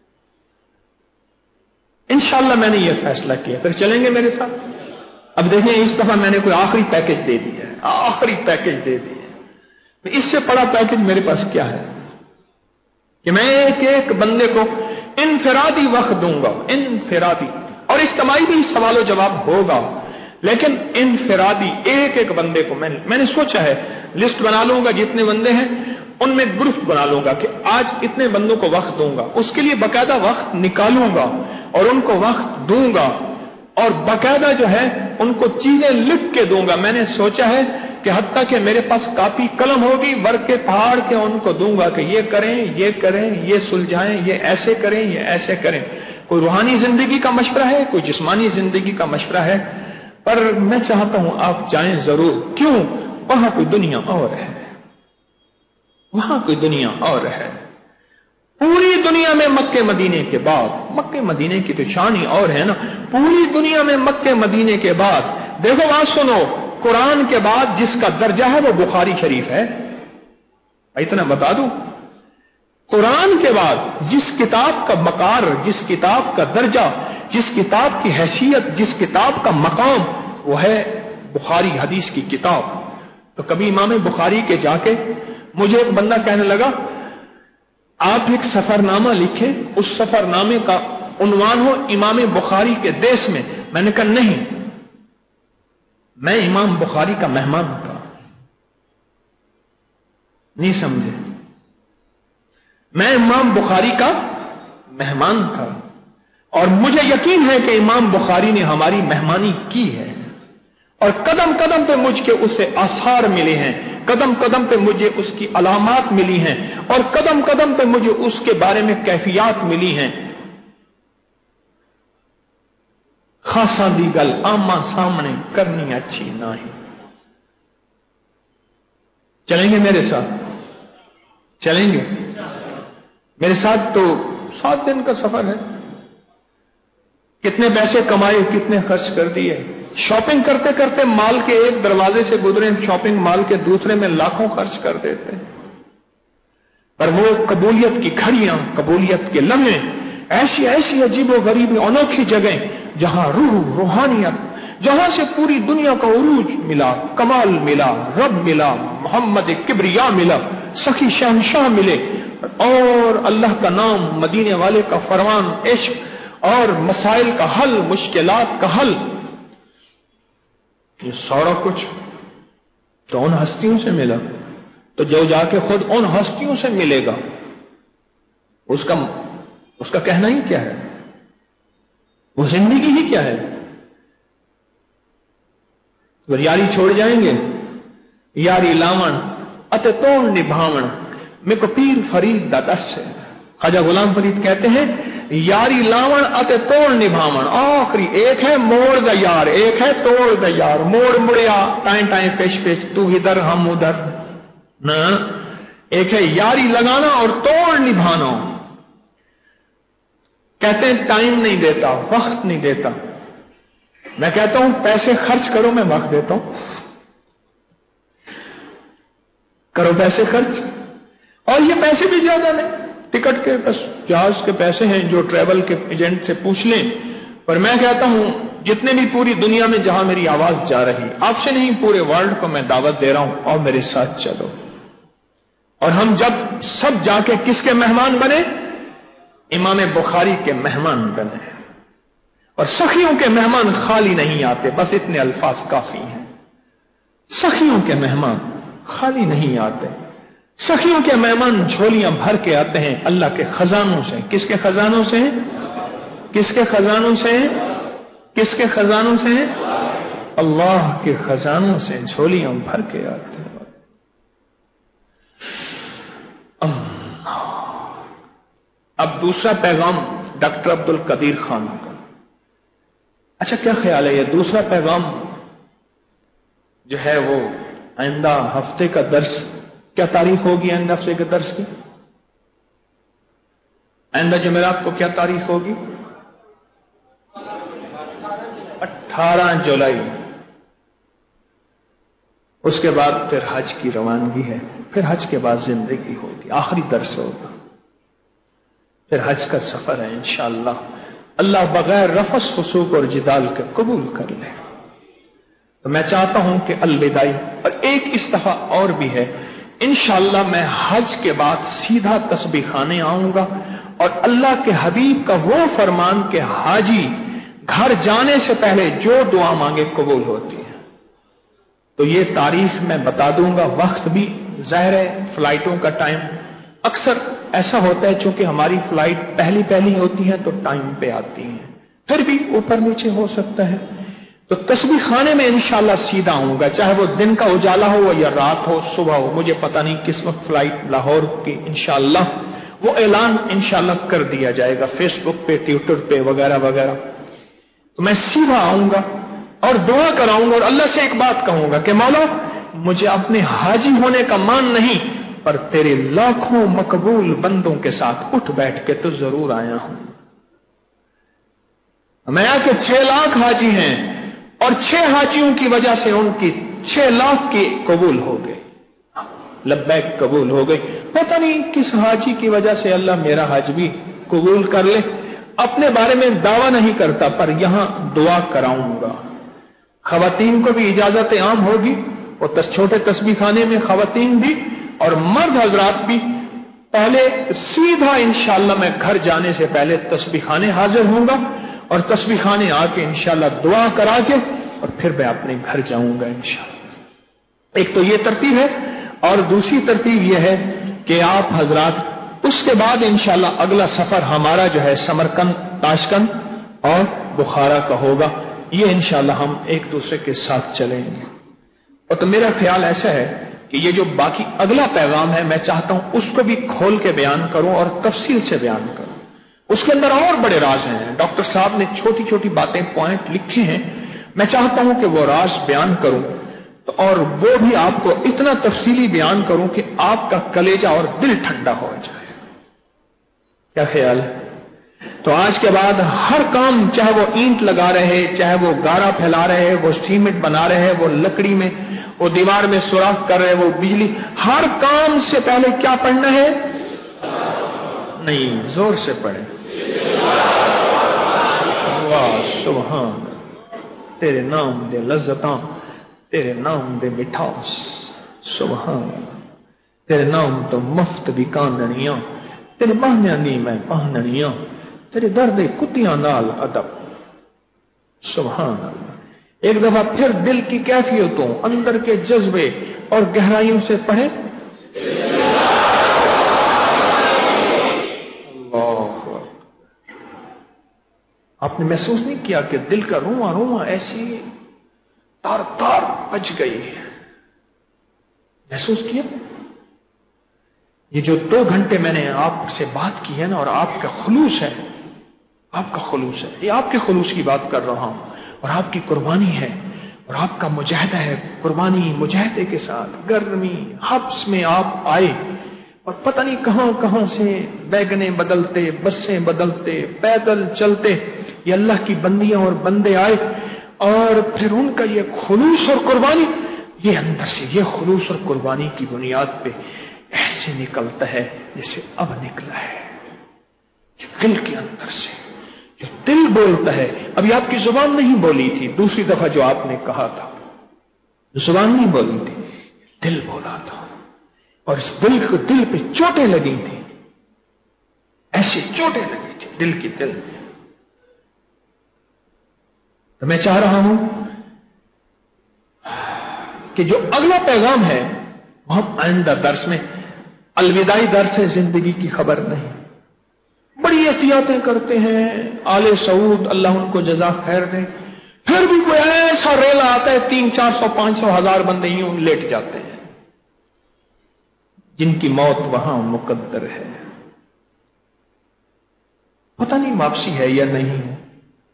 انشاءاللہ میں نے یہ فیصلہ کیا. پھر چلیں گے میرے ساتھ. اب دیکھیں اس دفعہ میں نے کوئی آخری پیکج دے دیا ہے, آخری پیکج دے دیا ہے. اس سے بڑا پیکج میرے پاس کیا ہے کہ میں ایک ایک بندے کو انفرادی وقت دوں گا, انفرادی. اور اجتماعی بھی سوال و جواب ہوگا, لیکن انفرادی ایک ایک بندے کو میں نے میں نے سوچا ہے لسٹ بنا لوں گا, جتنے بندے ہیں ان میں گروپ بنا لوں گا کہ آج اتنے بندوں کو وقت دوں گا. اس کے لیے باقاعدہ وقت نکالوں گا اور ان کو وقت دوں گا, اور باقاعدہ جو ہے ان کو چیزیں لکھ کے دوں گا. میں نے سوچا ہے کہ حتیٰ کہ میرے پاس کاپی قلم ہوگی, ورق کے پہاڑ کے ان کو دوں گا کہ یہ کریں, یہ کریں, یہ سلجھائیں, یہ ایسے کریں, یہ ایسے کریں. کوئی روحانی زندگی کا مشورہ ہے, کوئی جسمانی زندگی کا مشورہ ہے, پر میں چاہتا ہوں آپ جائیں ضرور. کیوں؟ وہاں کوئی دنیا اور ہے, وہاں کوئی دنیا اور ہے. پوری دنیا میں مکے مدینے کے بعد, مکے مدینے کی تو شان ہی اور ہے نا, پوری دنیا میں مکے مدینے کے بعد, دیکھو بات سنو, قرآن کے بعد جس کا درجہ ہے وہ بخاری شریف ہے. اتنا بتا دوں, قرآن کے بعد جس کتاب کا مقار, جس کتاب کا درجہ, جس کتاب کی حیثیت, جس کتاب کا مقام, وہ ہے بخاری حدیث کی کتاب. تو کبھی امام بخاری کے جا کے مجھے ایک بندہ کہنے لگا آپ ایک سفر نامہ لکھیں, اس سفر نامے کا عنوان ہو امام بخاری کے دیس میں. میں نے کہا نہیں, میں امام بخاری کا مہمان تھا. نہیں سمجھے؟ میں امام بخاری کا مہمان تھا, اور مجھے یقین ہے کہ امام بخاری نے ہماری مہمانی کی ہے, اور قدم قدم پہ مجھ کے اسے آثار ملے ہیں, قدم قدم پہ مجھے اس کی علامات ملی ہیں, اور قدم قدم پہ مجھے اس کے بارے میں کیفیات ملی ہیں. خاصا دی گل آما سامنے کرنی اچھی نہ ہے. چلیں گے میرے ساتھ؟ چلیں گے میرے ساتھ؟ تو سات دن کا سفر ہے. کتنے پیسے کمائے, کتنے خرچ کر دیے, شاپنگ کرتے کرتے مال کے ایک دروازے سے گزرے, شاپنگ مال کے دوسرے میں لاکھوں خرچ کر دیتے. پر وہ قبولیت کی گھڑیاں, قبولیت کے لمحے, ایسی ایسی عجیب و غریب انوکھی جگہیں جہاں روح, روحانیت, جہاں سے پوری دنیا کا عروج ملا, کمال ملا, رب ملا, محمد کبریا ملا, سخی شہنشاہ ملے, اور اللہ کا نام, مدینے والے کا فرمان, عشق اور مسائل کا حل, مشکلات کا حل. یہ سارا کچھ تو ان ہستیوں سے ملا. تو جو جا کے خود ان ہستیوں سے ملے گا اس کا اس کا کہنا ہی کیا ہے؟ وہ زندگی ہی کیا ہے؟ یاری چھوڑ جائیں گے، یاری لاون اتے توڑ نبھاون میں کو پیر فرید دا دس ہے. خواجہ غلام فرید کہتے ہیں یاری لاون اتے توڑ نبھاون، آخری ایک ہے موڑ دا یار، ایک ہے توڑ دا یار. موڑ مڑیا ٹائیں ٹائیں پیش پیش تو ادھر ہم ادھر نہ، ایک ہے یاری لگانا اور توڑ نبھانا. کہتے ہیں ٹائم نہیں دیتا، وقت نہیں دیتا. میں کہتا ہوں پیسے خرچ کرو، میں وقت دیتا ہوں. کرو پیسے خرچ، اور یہ پیسے بھی زیادہ نہیں، ٹکٹ کے بس جہاز کے پیسے ہیں جو ٹریول کے ایجنٹ سے پوچھ لیں. پر میں کہتا ہوں جتنے بھی پوری دنیا میں جہاں میری آواز جا رہی، آپ سے نہیں پورے ورلڈ کو میں دعوت دے رہا ہوں اور میرے ساتھ چلو. اور ہم جب سب جا کے کس کے مہمان بنے؟ امام بخاری کے مہمان بنے. اور سخیوں کے مہمان خالی نہیں آتے، بس اتنے الفاظ کافی ہیں. سخیوں کے مہمان خالی نہیں آتے، سخیوں کے مہمان جھولیاں بھر کے آتے ہیں اللہ کے خزانوں سے. کس کے خزانوں سے؟ کس کے خزانوں سے؟ کس کے خزانوں سے؟ اللہ کے خزانوں سے جھولیاں بھر کے آتے ہیں. اب دوسرا پیغام ڈاکٹر عبد القدیر خان کا. اچھا کیا خیال ہے یہ دوسرا پیغام جو ہے وہ آئندہ ہفتے کا درس کیا تاریخ ہوگی؟ آئندہ ہفتے کے درس کی آئندہ جمعرات کو کیا تاریخ ہوگی؟ اٹھارہ جولائی. اس کے بعد پھر حج کی روانگی ہے، پھر حج کے بعد زندگی ہوگی، آخری درس ہوگا، پھر حج کا سفر ہے انشاءاللہ. اللہ بغیر رفث فسوق اور جدال کے قبول کر لے. تو میں چاہتا ہوں کہ الوداعی اور ایک اس دفعہ اور بھی ہے، انشاءاللہ میں حج کے بعد سیدھا تسبیح خانے آؤں گا، اور اللہ کے حبیب کا وہ فرمان کہ حاجی گھر جانے سے پہلے جو دعا مانگے قبول ہوتی ہے. تو یہ تاریخ میں بتا دوں گا. وقت بھی ظاہر ہے فلائٹوں کا ٹائم اکثر ایسا ہوتا ہے، چونکہ ہماری فلائٹ پہلی پہلی ہوتی ہے تو ٹائم پہ آتی ہیں، پھر بھی اوپر نیچے ہو سکتا ہے. تو تسبیح خانے میں انشاءاللہ سیدھا آؤں گا، چاہے وہ دن کا اجالا ہو یا رات ہو صبح ہو، مجھے پتہ نہیں کس وقت فلائٹ لاہور کی. انشاءاللہ وہ اعلان انشاءاللہ کر دیا جائے گا فیس بک پہ، ٹویٹر پہ وغیرہ وغیرہ. تو میں سیدھا آؤں گا اور دعا کراؤں گا اور اللہ سے ایک بات کہوں گا کہ مولا مجھے اپنے حاجی ہونے کا مان نہیں، پر تیرے لاکھوں مقبول بندوں کے ساتھ اٹھ بیٹھ کے تو ضرور آیا ہوں. میں آ کے چھ لاکھ حاجی ہیں اور چھ حاجیوں کی وجہ سے ان کی چھ لاکھ کی قبول ہو گئے، لبیک قبول ہو گئی. پتہ نہیں کس حاجی کی وجہ سے اللہ میرا حج بھی قبول کر لے. اپنے بارے میں دعویٰ نہیں کرتا، پر یہاں دعا کراؤں گا. خواتین کو بھی اجازت عام ہوگی، اور چھوٹے تسبیح خانے میں خواتین بھی اور مرد حضرات بھی. پہلے سیدھا انشاءاللہ میں گھر جانے سے پہلے تسبیح خانے حاضر ہوں گا، اور تسبیح خانے آ کے انشاءاللہ دعا کرا کے اور پھر میں اپنے گھر جاؤں گا انشاءاللہ. ایک تو یہ ترتیب ہے، اور دوسری ترتیب یہ ہے کہ آپ حضرات اس کے بعد انشاءاللہ اگلا سفر ہمارا جو ہے سمرقند، تاشقند اور بخارا کا ہوگا. یہ انشاءاللہ ہم ایک دوسرے کے ساتھ چلیں گے. اور تو میرا خیال ایسا ہے کہ یہ جو باقی اگلا پیغام ہے میں چاہتا ہوں اس کو بھی کھول کے بیان کروں اور تفصیل سے بیان کروں. اس کے اندر اور بڑے راز ہیں. ڈاکٹر صاحب نے چھوٹی چھوٹی باتیں پوائنٹ لکھے ہیں، میں چاہتا ہوں کہ وہ راز بیان کروں، اور وہ بھی آپ کو اتنا تفصیلی بیان کروں کہ آپ کا کلیجہ اور دل ٹھنڈا ہو جائے. کیا خیال ہے؟ تو آج کے بعد ہر کام، چاہے وہ اینٹ لگا رہے، چاہے وہ گارا پھیلا رہے، وہ سیمنٹ بنا رہے، وہ لکڑی میں، وہ دیوار میں سوراخ کر رہے، وہ بجلی، ہر کام سے پہلے کیا پڑھنا ہے؟ نہیں، زور سے پڑھیں. واہ سبحان، تیرے نام دے لذتاں، تیرے نام دے مٹھاس، سبحان، تیرے نام تو مفت بھی کاننیاں، تیرے بہنیاں نہیں میں پہننیاں، تیرے درد کتیاں نال ادب، سبحان اللہ. ایک دفعہ پھر دل کی کیفیتوں، اندر کے جذبے اور گہرائیوں سے پڑھیں. اللہ، آپ نے محسوس نہیں کیا کہ دل کا رواں رواں ایسی تار تار بج گئی؟ محسوس کیا؟ یہ جو دو گھنٹے میں نے آپ سے بات کی ہے نا، اور آپ کا خلوص ہے، آپ کا خلوص ہے، یہ آپ کے خلوص کی بات کر رہا ہوں، اور آپ کی قربانی ہے، اور آپ کا مجاہدہ ہے، قربانی مجاہدے کے ساتھ گرمی حبس میں آپ آئے، اور پتہ نہیں کہاں کہاں سے بیگنے بدلتے، بسیں بدلتے، پیدل چلتے یہ اللہ کی بندیاں اور بندے آئے، اور پھر ان کا یہ خلوص اور قربانی، یہ اندر سے یہ خلوص اور قربانی کی بنیاد پہ ایسے نکلتا ہے جیسے اب نکلا ہے، دل کے اندر سے جو دل بولتا ہے۔ ابھی آپ کی زبان نہیں بولی تھی، دوسری دفعہ جو آپ نے کہا تھا زبان نہیں بولی تھی، دل بولا تھا، اور اس دل کو دل پہ چوٹیں لگی تھی، ایسی چوٹیں لگی تھی دل کی دل۔ تو میں چاہ رہا ہوں کہ جو اگلا پیغام ہے وہ ہم آئندہ درس میں، الوداعی درس ہے، زندگی کی خبر نہیں، بڑی احتیاطیں کرتے ہیں آل سعود، اللہ ان کو جزا خیر دے، پھر بھی کوئی ایسا ریلا آتا ہے تین چار سو پانچ سو ہزار بندے یوں لیٹ جاتے ہیں جن کی موت وہاں مقدر ہے، پتہ نہیں واپسی ہے یا نہیں ہے۔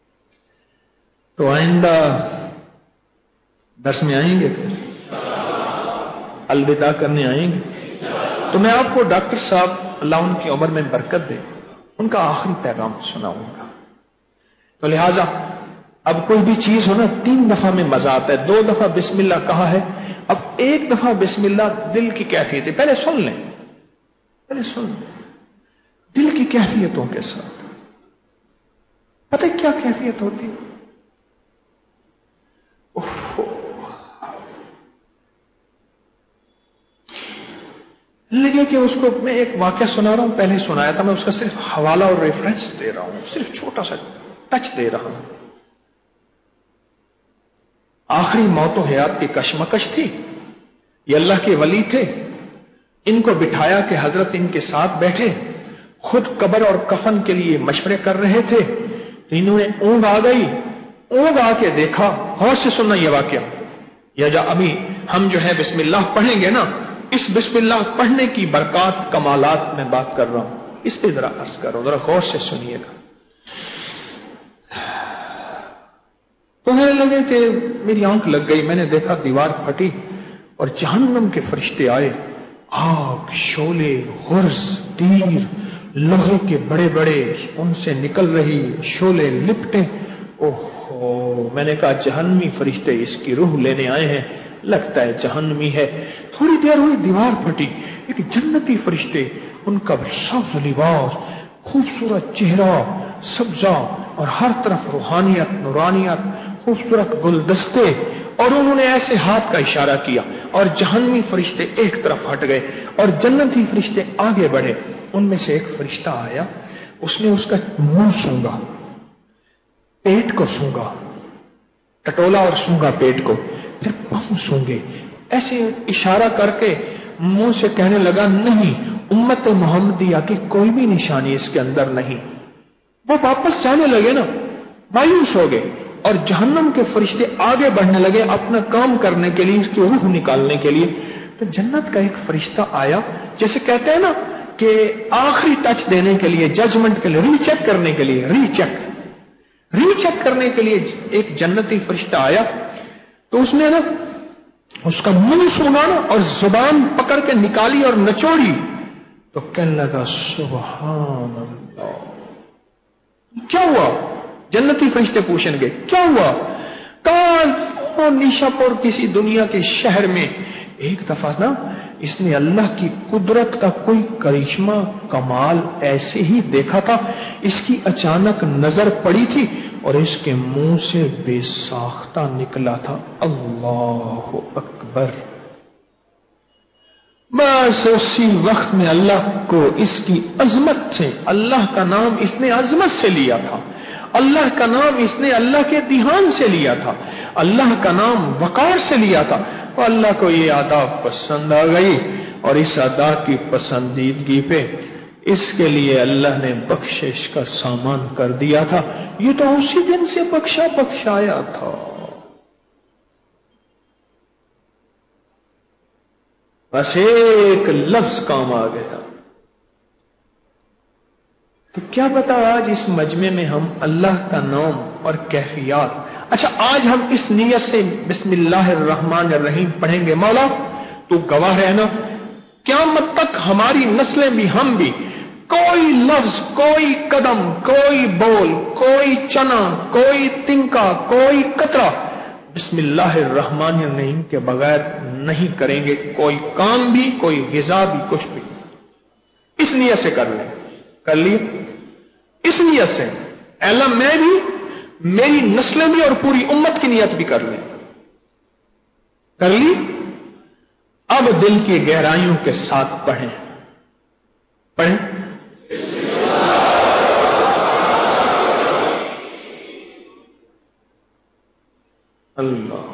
تو آئندہ درس میں آئیں گے، پھر الوداع کرنے آئیں گے، تو میں آپ کو ڈاکٹر صاحب اللہ ان کی عمر میں برکت دے ان کا آخری پیغام سناؤں گا۔ تو لہذا اب کوئی بھی چیز ہو نا، تین دفعہ میں مزہ آتا ہے، دو دفعہ بسم اللہ کہا ہے، اب ایک دفعہ بسم اللہ دل کی کیفیت ہے، پہلے سن لیں، پہلے سن لیں دل کی کیفیتوں کے ساتھ۔ پتہ کیا کیفیت ہوتی؟ لگے کہ اس کو میں ایک واقعہ سنا رہا ہوں، پہلے سنایا تھا، میں اس کا صرف حوالہ اور ریفرنس دے رہا ہوں، صرف چھوٹا سا ٹچ دے رہا ہوں۔ آخری موت و حیات کی کشمکش تھی، یہ اللہ کے ولی تھے، ان کو بٹھایا کہ حضرت ان کے ساتھ بیٹھے، خود قبر اور کفن کے لیے مشورے کر رہے تھے، تو انہوں نے اونگ آ گئی، اونگ آ کے دیکھا، غور سے سننا یہ واقعہ، یا جا ابھی ہم جو ہے بسم اللہ پڑھیں گے نا، اس بسم اللہ پڑھنے کی برکات کمالات میں بات کر رہا ہوں، اس پہ ذرا عرض کرو، ذرا غور سے سنیے گا۔ تو میرے لگے کہ میری آنکھ لگ گئی، میں نے دیکھا دیوار پھٹی اور جہنم کے فرشتے آئے، آگ، شعلے، غرز، تیر، لوہے کے بڑے بڑے ان سے نکل رہی شعلے لپٹیں۔ اوہ، میں نے کہا جہنمی فرشتے اس کی روح لینے آئے ہیں، لگتا ہے جہنمی ہے۔ تھوڑی دیر ہوئی، دیوار پھٹی، ایک جنتی فرشتے، ان کا سبز لباس، خوبصورت چہرہ، سبزہ، اور ہر طرف روحانیت، نورانیت، خوبصورت گلدستے، اور انہوں نے ایسے ہاتھ کا اشارہ کیا اور جہنمی فرشتے ایک طرف ہٹ گئے اور جنتی فرشتے آگے بڑھے۔ ان میں سے ایک فرشتہ آیا، اس نے اس کا منہ سونگا، پیٹ کو سونگا، ٹٹولا اور سونگا پیٹ کو، پھر پاؤں سونگے، ایسے اشارہ کر کے منہ سے کہنے لگا نہیں، امت محمدیہ کی کوئی بھی نشانی اس کے اندر نہیں۔ وہ واپس جانے لگے نا، مایوس ہو گئے، اور جہنم کے فرشتے آگے بڑھنے لگے اپنا کام کرنے کے لیے، اس کی روح نکالنے کے لیے۔ تو جنت کا ایک فرشتہ آیا، جیسے کہتے ہیں نا کہ آخری ٹچ دینے کے لیے، ججمنٹ کے لیے، ری چیک کرنے کے لیے، ری چیک ری چیک کرنے کے لیے ایک جنتی فرشتہ آیا، تو اس نے نا اس کا منہ سونا نا اور زبان پکڑ کے نکالی اور نچوڑی، تو کہنے لگا سبحان اللہ۔ کیا ہوا؟ جنتی فرشتے پوچھیں گے کیا ہوا؟ کہا نیشا پور کسی دنیا کے شہر میں ایک دفعہ نا اس نے اللہ کی قدرت کا کوئی کرشمہ کمال ایسے ہی دیکھا تھا، اس کی اچانک نظر پڑی تھی اور اس کے منہ سے بے ساختہ نکلا تھا اللہ اکبر۔ بس اسی وقت میں اللہ کو اس کی عظمت سے، اللہ کا نام اس نے عظمت سے لیا تھا، اللہ کا نام اس نے اللہ کے دھیان سے لیا تھا، اللہ کا نام وقار سے لیا تھا، اور اللہ کو یہ آداب پسند آ گئی اور اس ادا کی پسندیدگی پہ اس کے لیے اللہ نے بخشش کا سامان کر دیا تھا. یہ تو اسی دن سے بخشا بخشایا تھا. بس ایک لفظ کام آ گیا. تو کیا پتا آج اس مجمع میں ہم اللہ کا نام اور کیفیات. اچھا آج ہم اس نیت سے بسم اللہ الرحمن الرحیم پڑھیں گے. مولا تو گواہ رہنا قیامت تک ہماری نسلیں بھی ہم بھی کوئی لفظ کوئی قدم کوئی بول کوئی چنا کوئی تنکا کوئی قطرہ بسم اللہ الرحمن الرحیم کے بغیر نہیں کریں گے. کوئی کام بھی کوئی غذا بھی کچھ بھی اس نیت سے کر لیں. کر لیے اس نیت سے اللہ میں بھی میری نسلیں بھی اور پوری امت کی نیت بھی کر لیں. کر لی. اب دل کی گہرائیوں کے ساتھ پڑھیں. پڑھیں. اللہ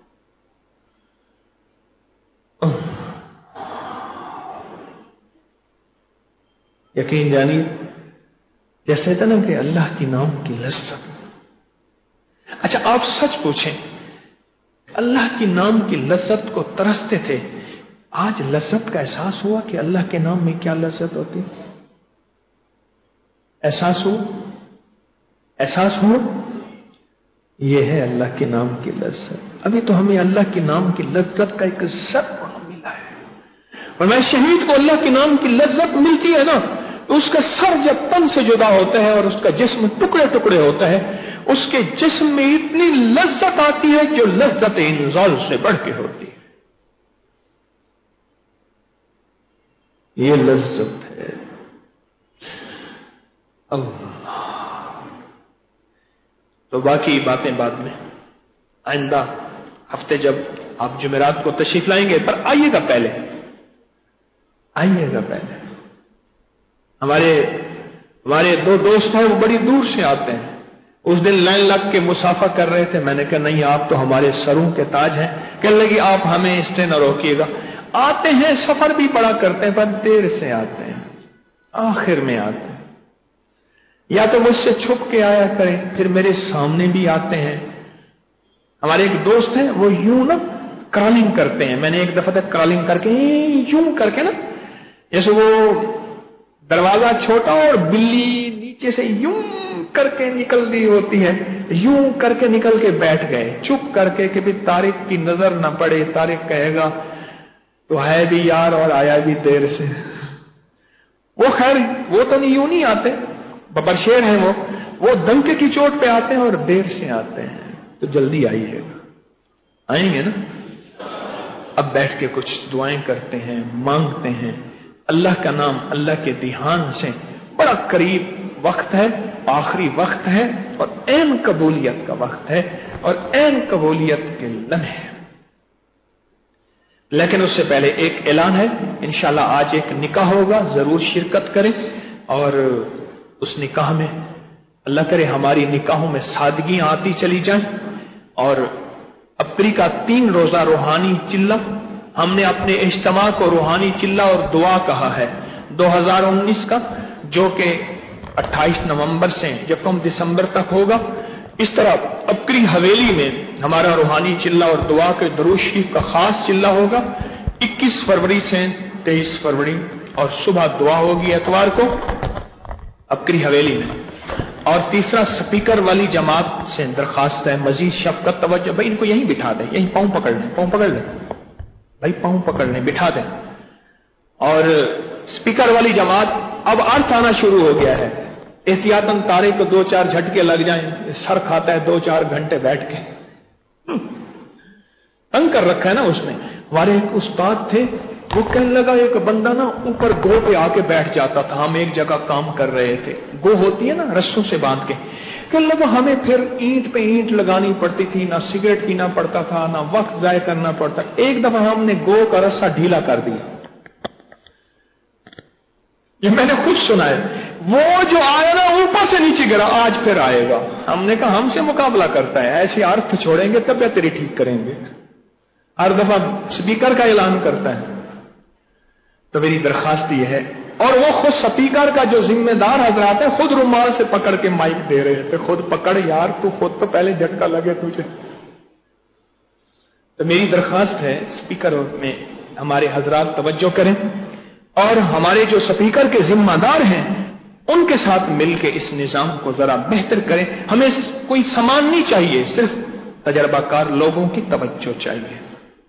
یقین جانیے جیسے تھا نا کہ اللہ کی نام کی لذت. اچھا آپ سچ پوچھیں اللہ کی نام کی لذت کو ترستے تھے, آج لذت کا احساس ہوا کہ اللہ کے نام میں کیا لذت ہوتی؟ احساس ہو احساس ہو یہ ہے اللہ کے نام کی لذت. ابھی تو ہمیں اللہ کے نام کی لذت کا ایک ذرہ ملا ہے, اور میں شہید کو اللہ کے نام کی لذت ملتی ہے نا تو اس کا سر جب تن سے جدا ہوتا ہے اور اس کا جسم ٹکڑے ٹکڑے ہوتا ہے, اس کے جسم میں اتنی لذت آتی ہے جو لذت انزال سے بڑھ کے ہوتی ہے. یہ لذت ہے اللہ. تو باقی باتیں بعد میں آئندہ ہفتے جب آپ جمعرات کو تشریف لائیں گے, پر آئیے گا پہلے آئیے گا پہلے ہمارے ہمارے دو دوست ہیں وہ بڑی دور سے آتے ہیں. اس دن لائن لگ کے مسافہ کر رہے تھے. میں نے کہا نہیں آپ تو ہمارے سروں کے تاج ہیں. کہنے لگی آپ ہمیں اس سے نہ روکیے گا. آتے ہیں سفر بھی بڑا کرتے ہیں پر دیر سے آتے ہیں, آخر میں آتے ہیں. یا تو مجھ سے چھپ کے آیا کریں پھر میرے سامنے بھی آتے ہیں. ہمارے ایک دوست ہیں وہ یوں نا کرالنگ کرتے ہیں. میں نے ایک دفعہ تک کرالنگ کر کے یوں کر کے نا جیسے وہ دروازہ چھوٹا اور بلی نیچے سے یوں کر کے نکل دی ہوتی ہے, یوں کر کے نکل کے بیٹھ گئے چپ کر کے کہ بھی طارق کی نظر نہ پڑے. طارق کہے گا تو ہے بھی یار اور آیا بھی دیر سے. وہ خیر وہ تو نہیں یوں نہیں آتے, ببر شیر ہیں وہ وہ دنکے کی چوٹ پہ آتے ہیں اور دیر سے آتے ہیں. تو جلدی آئیے گا. آئیں گے نا. اب بیٹھ کے کچھ دعائیں کرتے ہیں, مانگتے ہیں. اللہ کا نام اللہ کے دھیان سے بڑا قریب وقت ہے, آخری وقت ہے اور عین قبولیت کا وقت ہے اور عین قبولیت کے لمحے. لیکن اس سے پہلے ایک اعلان ہے, انشاءاللہ آج ایک نکاح ہوگا, ضرور شرکت کریں. اور اس نکاح میں اللہ کرے ہماری نکاحوں میں سادگیاں آتی چلی جائیں. اور اپریل کا تین روزہ روحانی چلہ ہم نے اپنے اجتماع کو روحانی چلہ اور دعا کہا ہے دو ہزار انیس کا, جو کہ اٹھائیس نومبر سے یکم دسمبر تک ہوگا. اس طرح اپری حویلی میں ہمارا روحانی چلہ اور دعا کے درود شریف کا خاص چلہ ہوگا اکیس فروری سے تیئیس فروری, اور صبح دعا ہوگی اتوار کو اپری حویلی میں. اور تیسرا سپیکر والی جماعت سے درخواست ہے مزید شفقت توجہ, بھائی ان کو یہیں بٹھا دیں, یہیں پاؤں پکڑ لیں, پاؤں پکڑ لیں بھائی, پاؤں پکڑ لیں, بٹھا دیں. اور سپیکر والی جماعت اب ارتھ آنا شروع ہو گیا ہے, احتیاطاً تارے کو دو چار جھٹکے لگ جائیں, سر کھاتا ہے دو چار گھنٹے بیٹھ کے, تنگ کر رکھا ہے نا اس نے. ہمارے ایک استاد تھے وہ کہنے لگا ایک بندہ نا اوپر گو پہ آ کے بیٹھ جاتا تھا, ہم ایک جگہ کام کر رہے تھے, گو ہوتی ہے نا رسوں سے باندھ کے, کہنے لگا ہمیں پھر اینٹ پہ اینٹ لگانی پڑتی تھی, نہ سگریٹ پینا پڑتا تھا نہ وقت ضائع کرنا پڑتا. ایک دفعہ ہم نے گو کا رسا ڈھیلا کر دیا, یہ میں نے خود سنا ہے. وہ جو آیا نا اوپر سے نیچے گرا, آج پھر آئے گا. ہم نے کہا ہم سے مقابلہ کرتا ہے, ایسے ارتھ چھوڑیں گے طبیعت تیری ٹھیک کریں گے. ہر دفعہ سپیکر کا اعلان کرتا ہے. تو میری درخواست یہ ہے، اور وہ خود سپیکر کا جو ذمہ دار حضرات ہے خود رومال سے پکڑ کے مائک دے رہے تھے، خود پکڑ یار، تو خود تو پہلے جھٹکا لگے تجھے۔ تو میری درخواست ہے سپیکر میں ہمارے حضرات توجہ کریں، اور ہمارے جو سپیکر کے ذمہ دار ہیں ان کے ساتھ مل کے اس نظام کو ذرا بہتر کریں۔ ہمیں کوئی سامان نہیں چاہیے، صرف تجربہ کار لوگوں کی توجہ چاہیے۔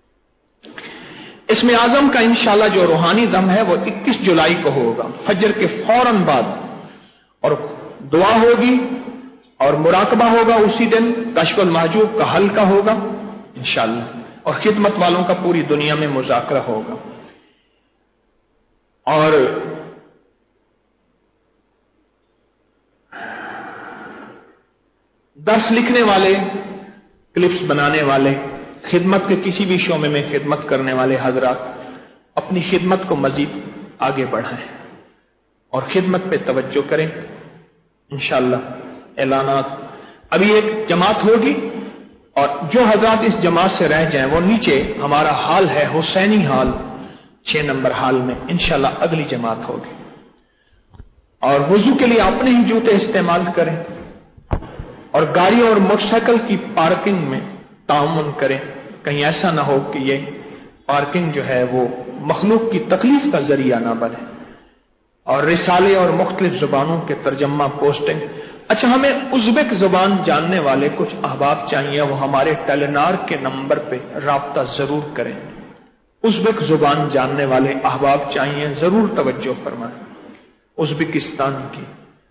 اسم اعظم کا انشاءاللہ جو روحانی دم ہے وہ اکیس جولائی کو ہوگا، فجر کے فوراً بعد، اور دعا ہوگی اور مراقبہ ہوگا اسی دن، کشف المحجوب کا حلقہ ہوگا انشاءاللہ، اور خدمت والوں کا پوری دنیا میں مذاکرہ ہوگا۔ اور درس لکھنے والے، کلپس بنانے والے، خدمت کے کسی بھی شعبے میں خدمت کرنے والے حضرات اپنی خدمت کو مزید آگے بڑھائیں اور خدمت پہ توجہ کریں انشاءاللہ۔ اعلانات، ابھی ایک جماعت ہوگی، اور جو حضرات اس جماعت سے رہ جائیں وہ نیچے ہمارا ہال ہے حسینی ہال، چھ نمبر ہال میں انشاءاللہ اگلی جماعت ہوگی۔ اور وضو کے لیے اپنے ہی جوتے استعمال کریں، اور گاڑی اور موٹر سائیکل کی پارکنگ میں تعاون کریں، کہیں ایسا نہ ہو کہ یہ پارکنگ جو ہے وہ مخلوق کی تکلیف کا ذریعہ نہ بنے۔ اور رسالے اور مختلف زبانوں کے ترجمہ پوسٹنگ۔ اچھا، ہمیں ازبک زبان جاننے والے کچھ احباب چاہیے، وہ ہمارے ٹیلینار کے نمبر پہ رابطہ ضرور کریں۔ ازبک زبان جاننے والے احباب چاہیے، ضرور توجہ فرمائیں۔ ازبکستان کی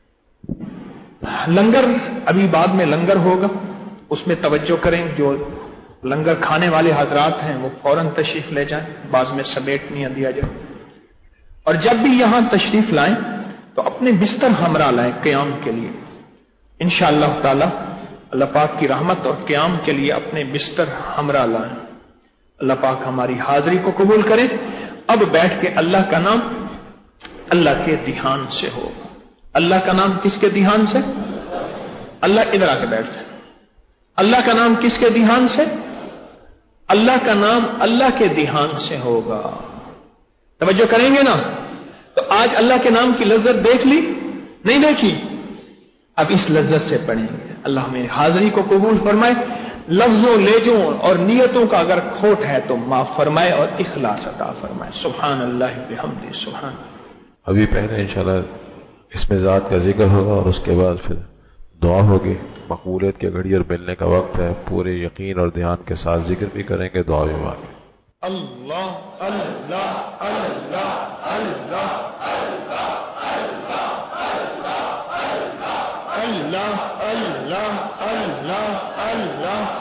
لنگر، ابھی بعد میں لنگر ہوگا، اس میں توجہ کریں۔ جو لنگر کھانے والے حضرات ہیں وہ فوراً تشریف لے جائیں، بعض میں سمیٹنیاں دیا جائے۔ اور جب بھی یہاں تشریف لائیں تو اپنے بستر ہمراہ لائیں قیام کے لیے انشاءاللہ تعالی۔ اللہ پاک کی رحمت اور قیام کے لیے اپنے بستر ہمراہ لائیں۔ اللہ پاک ہماری حاضری کو قبول کرے۔ اب بیٹھ کے اللہ کا نام اللہ کے دھیان سے ہو۔ اللہ کا نام کس کے دھیان سے؟ اللہ، ادھر آ کے بیٹھ جائے۔ اللہ کا نام کس کے دھیان سے؟ اللہ کا نام اللہ کے دھیان سے ہوگا۔ توجہ کریں گے نا؟ تو آج اللہ کے نام کی لذت دیکھ لی؟ نہیں دیکھی؟ اب اس لذت سے پڑھیں گے۔ اللہ میری حاضری کو قبول فرمائے، لفظوں لہجوں اور نیتوں کا اگر کھوٹ ہے تو معاف فرمائے اور اخلاص عطا فرمائے۔ سبحان اللہ بحمدہ، سبحان۔ ابھی پہلے انشاءاللہ اس میں ذات کا ذکر ہوگا اور اس کے بعد پھر دعا ہوگی۔ مقبولیت کی گھڑی اور ملنے کا وقت ہے، پورے یقین اور دھیان کے ساتھ ذکر بھی کریں گے، دعا بھی مانگیں۔ اللہ اللہ اللہ اللہ اللہ اللہ اللہ اللہ اللہ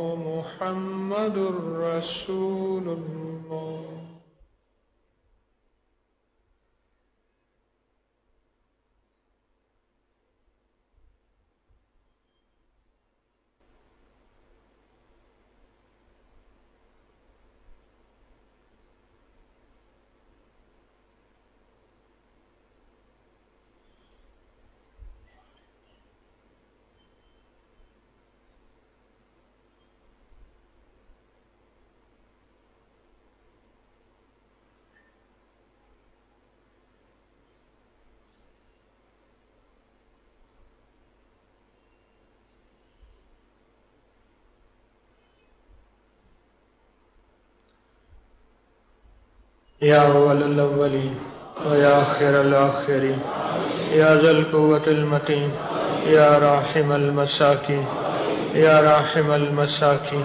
محمد رسول الله. يا أول الأولين ويا آخر الآخرين يا ذا القوة المتين يا راحم المساكين يا راحم المساكين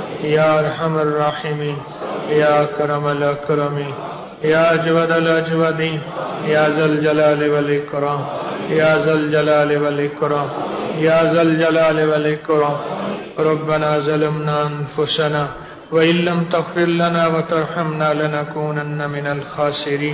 يا أرحم الراحمين يا أكرم الأكرمين يا أجود الأجودين يا ذا الجلال والإكرام يا ذا الجلال والإكرام يا ذا الجلال والإكرام. ربنا ظلمنا أنفسنا وإن لم تغفر لنا وترحمنا لنكونن من الخاسرين.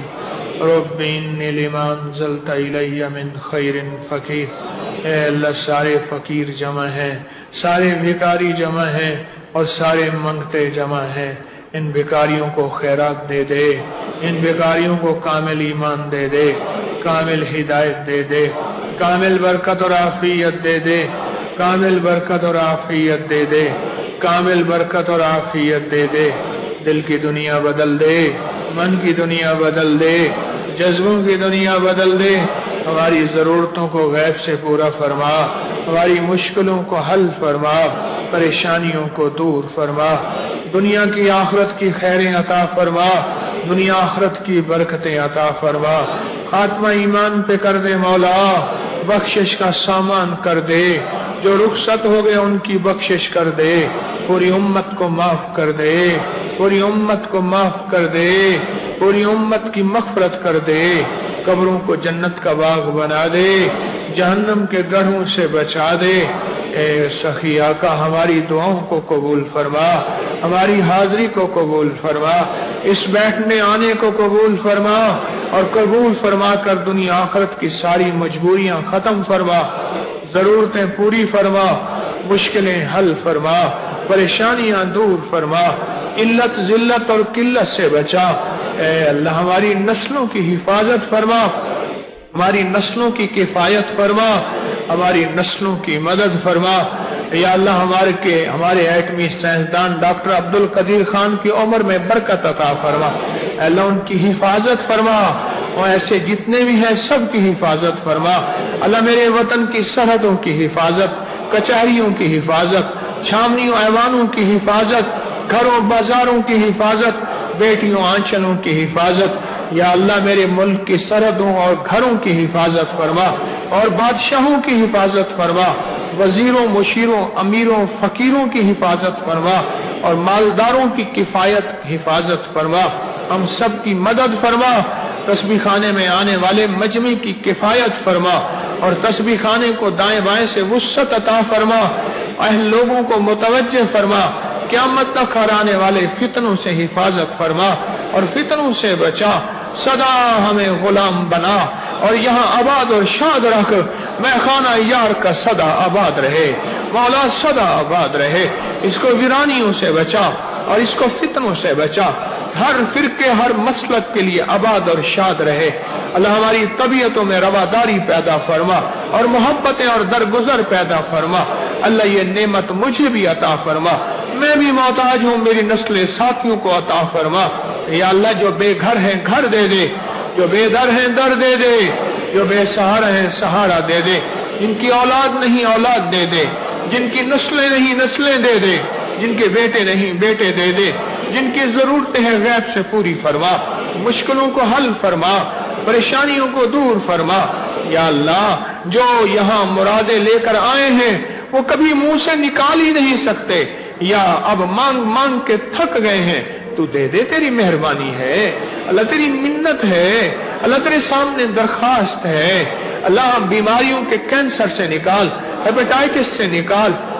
رب إني لما أنزلت إلي من خير فقير. اے اللہ سارے فقیر جمع ہیں، سارے بھکاری جمع ہیں اور سارے منگتے جمع ہیں. ان بھکاریوں کو خیرات دے دے، ان بھکاریوں کو کامل ایمان دے دے، کامل ہدایت دے دے، کامل برکت اور عافیت دے دے، کامل برکت اور عافیت دے دے، کامل برکت اور عافیت دے دے. دل کی دنیا بدل دے، من کی دنیا بدل دے، جذبوں کی دنیا بدل دے. ہماری ضرورتوں کو غیب سے پورا فرما، ہماری مشکلوں کو حل فرما، پریشانیوں کو دور فرما. دنیا کی آخرت کی خیریں عطا فرما، دنیا آخرت کی برکتیں عطا فرما. خاتمہ ایمان پہ کر دے مولا، بخشش کا سامان کر دے. جو رخصت ہو گئے ان کی بخشش کر دے، پوری امت کو معاف کر دے، پوری امت کو معاف کر دے، پوری امت کی مغفرت کر دے. قبروں کو جنت کا باغ بنا دے، جہنم کے گڑھوں سے بچا دے. اے سخی آقا ہماری دعاؤں کو قبول فرما، ہماری حاضری کو قبول فرما، اس بیٹھنے آنے کو قبول فرما اور قبول فرما کر دنیا آخرت کی ساری مجبوریاں ختم فرما، ضرورتیں پوری فرما، مشکلیں حل فرما، پریشانیاں دور فرما، علت ذلت اور قلت سے بچا. اے اللہ ہماری نسلوں کی حفاظت فرما، ہماری نسلوں کی کفایت فرما، ہماری نسلوں کی مدد فرما. یا اللہ ہمارے کے ہمارے ایٹمی سائنسدان ڈاکٹر عبد القدیر خان کی عمر میں برکت عطا فرما. اے اللہ ان کی حفاظت فرما اور ایسے جتنے بھی ہیں سب کی حفاظت فرما. اللہ میرے وطن کی سرحدوں کی حفاظت، کچہریوں کی حفاظت، چھاونیوں ایوانوں کی حفاظت، گھروں بازاروں کی حفاظت، بیٹیوں آنچلوں کی حفاظت. یا اللہ میرے ملک کی سرحدوں اور گھروں کی حفاظت فرما اور بادشاہوں کی حفاظت فرما، وزیروں مشیروں امیروں فقیروں کی حفاظت فرما اور مالداروں کی کفایت حفاظت فرما. ہم سب کی مدد فرما. تسبیح خانے میں آنے والے مجمع کی کفایت فرما اور تسبیح خانے کو دائیں بائیں سے وسعت عطا فرما. اہل لوگوں کو متوجہ فرما. قیامت تک آنے والے فتنوں سے حفاظت فرما اور فتنوں سے بچا. سدا ہمیں غلام بنا اور یہاں آباد اور شاد رکھ. میں خانہ یار کا سدا آباد رہے، مولا سدا آباد رہے. اس کو ویرانیوں سے بچا اور اس کو فتنوں سے بچا. ہر فرقے ہر مسلک کے لیے آباد اور شاد رہے. اللہ ہماری طبیعتوں میں رواداری پیدا فرما اور محبتیں اور درگزر پیدا فرما. اللہ یہ نعمت مجھے بھی عطا فرما. میں بھی محتاج ہوں، میری نسل ساتھیوں کو عطا فرما. یا اللہ جو بے گھر ہیں گھر دے دے، جو بے در ہیں در دے دے، جو بے سہارا ہیں سہارا دے دے. جن کی اولاد نہیں اولاد دے دے، جن کی نسلیں نہیں نسلیں دے دے، جن کے بیٹے نہیں بیٹے دے دے، جن کی ضرورتیں ہیں غیب سے پوری فرما. مشکلوں کو حل فرما، پریشانیوں کو دور فرما. یا اللہ جو یہاں مرادیں لے کر آئے ہیں وہ کبھی منہ سے نکال ہی نہیں سکتے، یا اب مانگ مانگ کے تھک گئے ہیں، تو دے دے. تیری مہربانی ہے اللہ، تیری منت ہے اللہ، تیرے سامنے درخواست ہے اللہ. بیماریوں کے کینسر سے نکال، ہیپیٹائٹس سے نکال،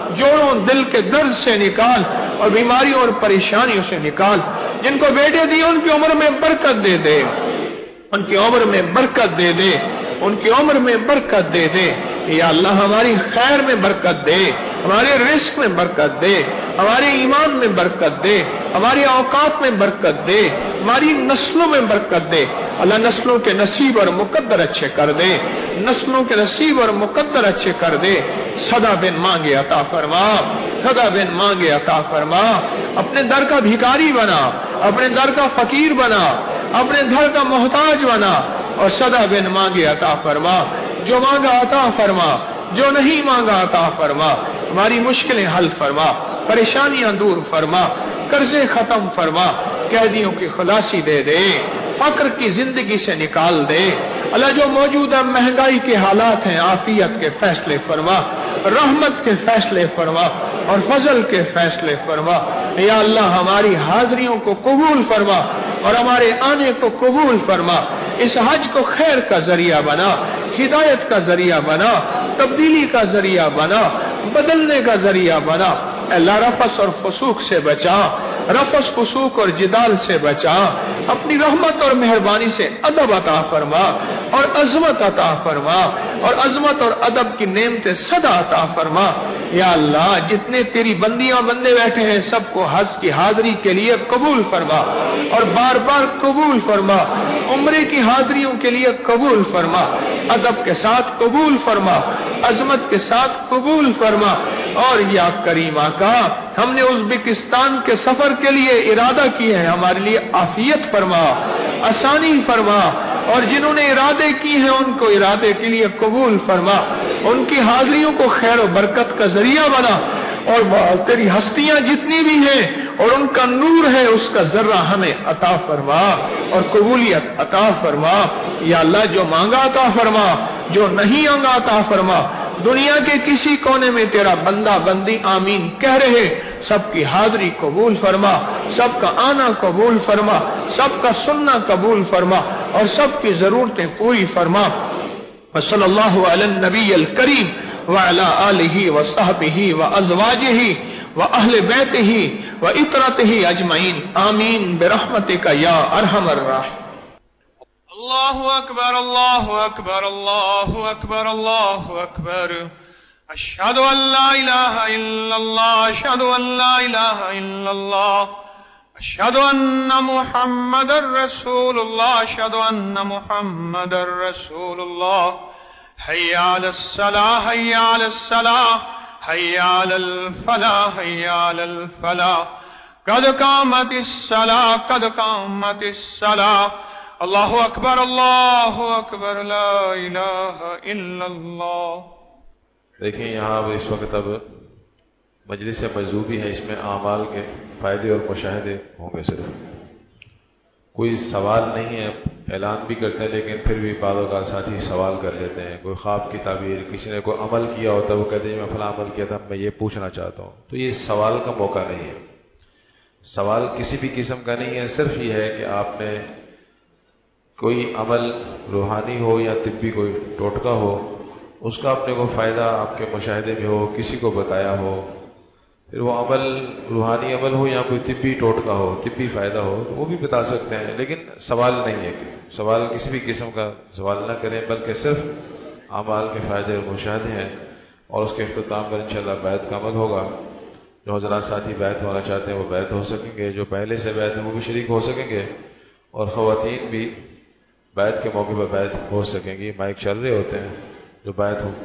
جوڑوں دل کے درد سے نکال اور بیماریوں اور پریشانیوں سے نکال. جن کو بیٹے دیے ان کی عمر میں برکت دے دے, ان کی عمر میں برکت دے دے, ان کی عمر میں برکت دے دے. یا اللہ ہماری خیر میں برکت دے, ہمارے رزق میں برکت دے, ہمارے ایمان میں برکت دے, ہماری اوقات میں برکت دے, ہماری نسلوں میں برکت دے. اللہ نسلوں کے نصیب اور مقدر اچھے کر دے, نسلوں کے نصیب اور مقدر اچھے کر دے. صدا بن مانگے عطا فرما, صدا بن مانگے عطا فرما. اپنے در کا بھکاری بنا, اپنے در کا فقیر بنا, اپنے در کا محتاج بنا اور صدا بن مانگے عطا فرما. جو مانگا عطا فرما, جو نہیں مانگا عطا فرما. ہماری مشکلیں حل فرما, پریشانیاں دور فرما, قرضے ختم فرما, قیدیوں کی خلاصی دے دے, فقر کی زندگی سے نکال دے. اللہ جو موجودہ مہنگائی کے حالات ہیں عافیت کے فیصلے فرما, رحمت کے فیصلے فرما اور فضل کے فیصلے فرما. یا اللہ ہماری حاضریوں کو قبول فرما اور ہمارے آنے کو قبول فرما. اس حج کو خیر کا ذریعہ بنا, ہدایت کا ذریعہ بنا, تبدیلی کا ذریعہ بنا, بدلنے کا ذریعہ بنا. اللہ رفث اور فسوق سے بچا, رفث فسوق اور جدال سے بچا. اپنی رحمت اور مہربانی سے ادب عطا فرما اور عظمت عطا فرما اور عظمت اور ادب کی نعمتیں صدا عطا فرما. یا اللہ جتنے تیری بندیاں بندے بیٹھے ہیں سب کو حج کی حاضری کے لیے قبول فرما اور بار بار قبول فرما. عمرے کی حاضریوں کے لیے قبول فرما, ادب کے ساتھ قبول فرما, عظمت کے ساتھ قبول فرما. اور یا کریم آقا ہم نے ازبکستان کے سفر کے لیے ارادہ کیے ہیں, ہمارے لیے عافیت فرما, آسانی فرما. اور جنہوں نے ارادے کی ہیں ان کو ارادے کے لیے قبول فرما, ان کی حاضریوں کو خیر و برکت کا ذریعہ بنا. اور تیری ہستیاں جتنی بھی ہیں اور ان کا نور ہے اس کا ذرہ ہمیں عطا فرما اور قبولیت عطا فرما. یا اللہ جو مانگا عطا فرما, جو نہیں مانگا عطا فرما. دنیا کے کسی کونے میں تیرا بندہ بندی آمین کہہ رہے, سب کی حاضری قبول فرما, سب کا آنا قبول فرما, سب کا سننا قبول فرما اور سب کی ضرورتیں پوری فرما. صلی اللہ علی النبی الکریم وعلی آلہ وصحبہ وازواجہ واہل بیتہ وعطرتہ اجمعین, آمین برحمتک یا ارحم الراحمین. اللہ اکبر, اللہ اکبر, اللہ اکبر, اللہ اکبر. اشہد ان لا الہ الا اللہ, اشہد ان لا الہ الا اللہ, اشہد ان محمد رسول اللہ, اشہد ان محمد رسول اللہ. حی علی الصلاۃ, حی علی الصلاۃ, حی علی الفلاح, حی علی الفلاح. قد قامت الصلاۃ, قد قامت الصلاۃ. اللہ اکبر, اللہ اکبر, لا الہ الا اللہ. دیکھیں یہاں اس وقت اب مجلس مجذوبی ہے, اس میں اعمال کے فائدے اور مشاہدے ہوں گے. صرف کوئی سوال نہیں ہے, اعلان بھی کرتے ہیں لیکن پھر بھی بعض اوقات ساتھی سوال کر لیتے ہیں. کوئی خواب کی تعبیر, کسی نے کوئی عمل کیا ہوتا ہے وہ کہتے ہیں میں فلاں عمل کیا تھا, میں یہ پوچھنا چاہتا ہوں. تو یہ سوال کا موقع نہیں ہے, سوال کسی بھی قسم کا نہیں ہے. صرف یہ ہے کہ آپ نے کوئی عمل روحانی ہو یا طبی کوئی ٹوٹکا ہو, اس کا اپنے کو فائدہ آپ کے مشاہدے میں ہو, کسی کو بتایا ہو, پھر وہ عمل روحانی عمل ہو یا کوئی طبی ٹوٹکا ہو, طبی فائدہ ہو, تو وہ بھی بتا سکتے ہیں. لیکن سوال نہیں ہے, سوال کسی بھی قسم کا سوال نہ کریں, بلکہ صرف اعمال کے فائدے اور مشاہدے ہیں. اور اس کے اختتام پر انشاءاللہ بیعت کا عمل ہوگا. جو حضرات ساتھی بیعت ہونا چاہتے ہیں وہ بیعت ہو سکیں گے, جو پہلے سے بیعت ہیں وہ بھی شریک ہو سکیں گے, اور خواتین بھی بیعت کے موقع پر بیعت ہو سکیں گی. مائک چل رہے ہوتے ہیں, جو بیعت ہو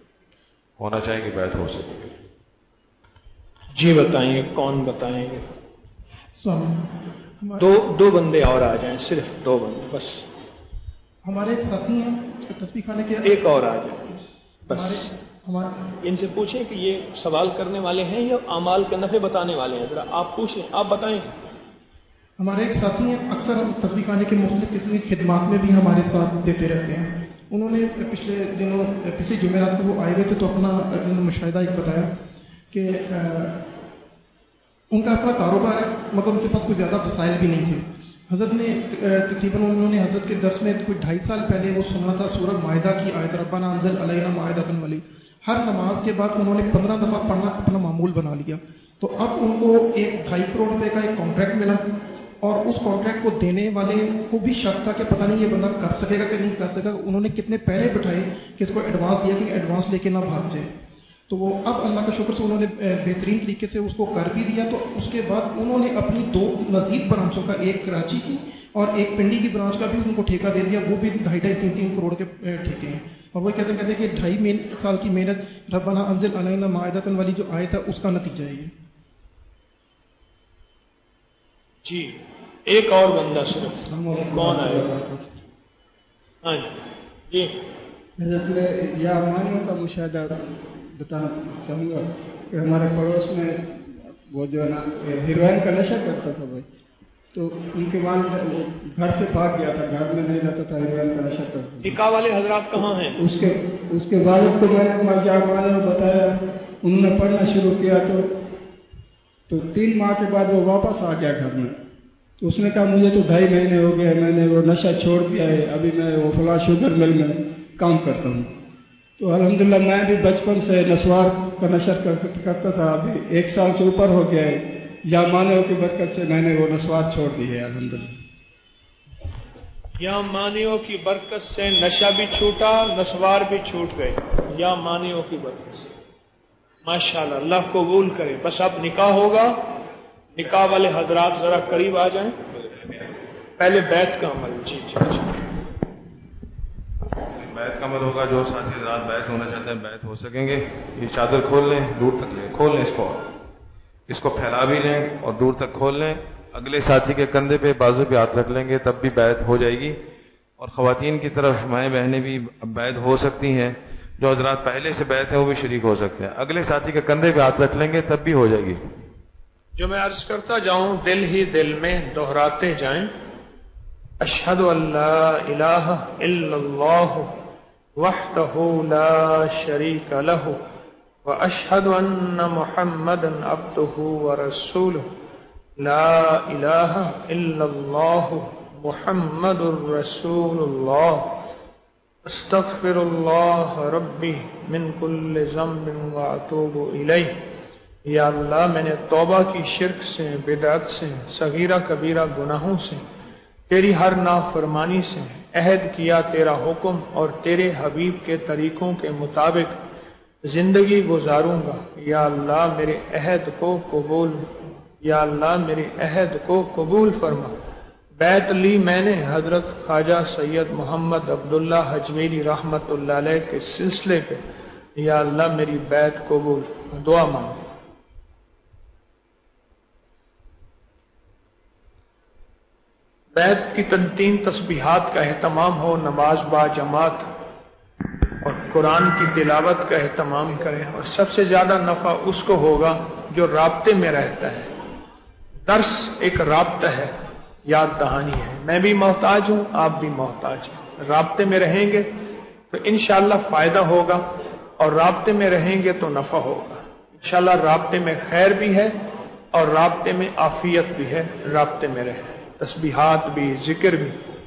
ہونا چاہیں گے بیعت ہو سکیں گے. جی بتائیں کون بتائیں گے؟ دو دو بندے اور آ جائیں, صرف دو بندے بس. ہمارے ایک ساتھی ہیں تسبیح خانے کے, ایک اور آ جائیں بس. ان سے پوچھیں کہ یہ سوال کرنے والے ہیں یا اعمال کے نفع بتانے والے ہیں, ذرا آپ پوچھیں, آپ بتائیں. ہمارے ایک ساتھی ہیں, اکثر تسبیح خانے کے مختلف قسم کی خدمات میں بھی ہمارے ساتھ دیتے رہتے ہیں. انہوں نے پچھلے دنوں پچھلے جمعرات کو وہ آئے ہوئے تھے تو اپنا مشاہدہ ایک بتایا کہ ان کا اپنا کاروبار ہے مگر ان کے پاس کوئی زیادہ وسائل بھی نہیں تھے. حضرت نے تقریباً انہوں نے حضرت کے درس میں کوئی ڈھائی سال پہلے وہ سنا تھا سورہ مائدہ کی آیت, ربنا انزل علینا مائدۃ من السماء. ہر نماز کے بعد انہوں نے پندرہ دفعہ پڑھنا اپنا معمول بنا لیا. تو اب ان کو ایک ڈھائی کروڑ روپے کا ایک کانٹریکٹ ملا اور اس کانٹریکٹ کو دینے والے کو بھی شک تھا کہ پتہ نہیں یہ بندہ کر سکے گا کہ نہیں کر سکے گا. انہوں نے کتنے پہلے بٹھائے کہ اس کو ایڈوانس دیا کہ ایڈوانس لے کے نہ بھاگ جائے. تو وہ اب اللہ کا شکر سے انہوں نے بہترین طریقے سے اس کو کر بھی دیا. تو اس کے بعد انہوں نے اپنی دو مزید برانچوں کا، ایک کراچی کی اور ایک پنڈی کی برانچ کا بھی ان کو ٹھیکہ دے دیا. وہ بھی ڈھائی ڈھائی تین تین کروڑ کے ٹھیکے ہیں. اور وہ کہتے ہیں کہتے ہیں کہ ڈھائی مین سال کی محنت ربنا انزل علینا مائدۃ والی جو آیت ہے اس کا نتیجہ ہے یہ. جی ایک اور بندہ صرف کون آئے گا؟ ہاں جی حضرت میں یا مانوں کا مشاہدہ بتانا چاہوں گا کہ ہمارے پڑوس میں وہ جو ہے نا ہیروئن کا نشہ کرتا تھا بھائی، تو ان کے والد گھر سے بھاگ گیا تھا، گھر میں نہیں رہتا تھا، ہیروئن کا نشہ کرتا تھا. نکاح والے حضرات کہاں ہیں؟ اس کے اس کے والد کو میں نے یا مانوں بتایا، انہوں نے پڑھنا شروع کیا تو تو تین ماہ کے بعد وہ واپس آ گیا گھر میں. تو اس نے کہا مجھے تو ڈھائی مہینے ہو گئے، میں نے وہ نشہ چھوڑ دیا ہے، ابھی میں وہ فلاں شوگر مل میں کام کرتا ہوں. تو الحمدللہ میں بھی بچپن سے نسوار کا نشہ کرتا تھا، ابھی ایک سال سے اوپر ہو گیا ہے. یا مانو کی برکت سے میں نے وہ نسوار چھوڑ دی ہے الحمدللہ. یا مانیو کی برکت سے نشہ بھی چھوٹا، نسوار بھی چھوٹ گئے. یا مانیو کی برکت سے ماشاءاللہ، اللہ قبول کرے. بس اب نکاح ہوگا. نکاح والے حضرات ذرا قریب آ جائیں. پہلے بیعت کا عمل. جی جی جی بیعت کا عمل ہوگا. جو ساتھی حضرات بیعت ہونا چاہتے ہیں بیعت ہو سکیں گے. یہ چادر کھول لیں، دور تک لیں، کھول لیں اس کو، اس کو پھیلا بھی لیں اور دور تک کھول لیں. اگلے ساتھی کے کندھے پہ بازو پہ ہاتھ رکھ لیں گے تب بھی بیعت ہو جائے گی. اور خواتین کی طرف مائیں بہنیں بھی بیعت ہو سکتی ہیں. جو حضرات پہلے سے بیعت ہیں وہ بھی شریک ہو سکتے ہیں. اگلے ساتھی کے کندھے پہ ہاتھ رکھ لیں گے تب بھی ہو جائے گی. جو میں عرض کرتا جاؤں دل ہی دل میں دہراتے جائیں. اشہد ان لا الہ الا اللہ وحدہ لا شریک لہ واشہد ان محمدا عبدہ ورسولہ. لا الہ الا اللہ محمد رسول اللہ. استغفر اللہ ربی من کل ذنب واتوب الیہ. یا اللہ میں نے توبہ کی شرک سے، بدعت سے، صغیرہ کبیرہ گناہوں سے، تیری ہر نافرمانی سے عہد کیا تیرا حکم اور تیرے حبیب کے طریقوں کے مطابق زندگی گزاروں گا. یا اللہ میرے عہد کو قبول یا اللہ میرے عہد کو قبول فرما. بیعت لی میں نے حضرت خواجہ سید محمد عبداللہ حجویری رحمت اللہ علیہ کے سلسلے پہ. یا اللہ میری بیعت قبول. دعا مانگو. بیعت کی تین تسبیحات کا اہتمام ہو، نماز با جماعت اور قرآن کی تلاوت کا اہتمام کریں. اور سب سے زیادہ نفع اس کو ہوگا جو رابطے میں رہتا ہے. درس ایک رابطہ ہے، یاد دہانی ہے. میں بھی محتاج ہوں، آپ بھی محتاج ہیں. رابطے میں رہیں گے تو انشاءاللہ فائدہ ہوگا اور رابطے میں رہیں گے تو نفع ہوگا انشاءاللہ. رابطے میں خیر بھی ہے اور رابطے میں عافیت بھی ہے. رابطے میں رہیں. تسبیحات بھی، ذکر بھی.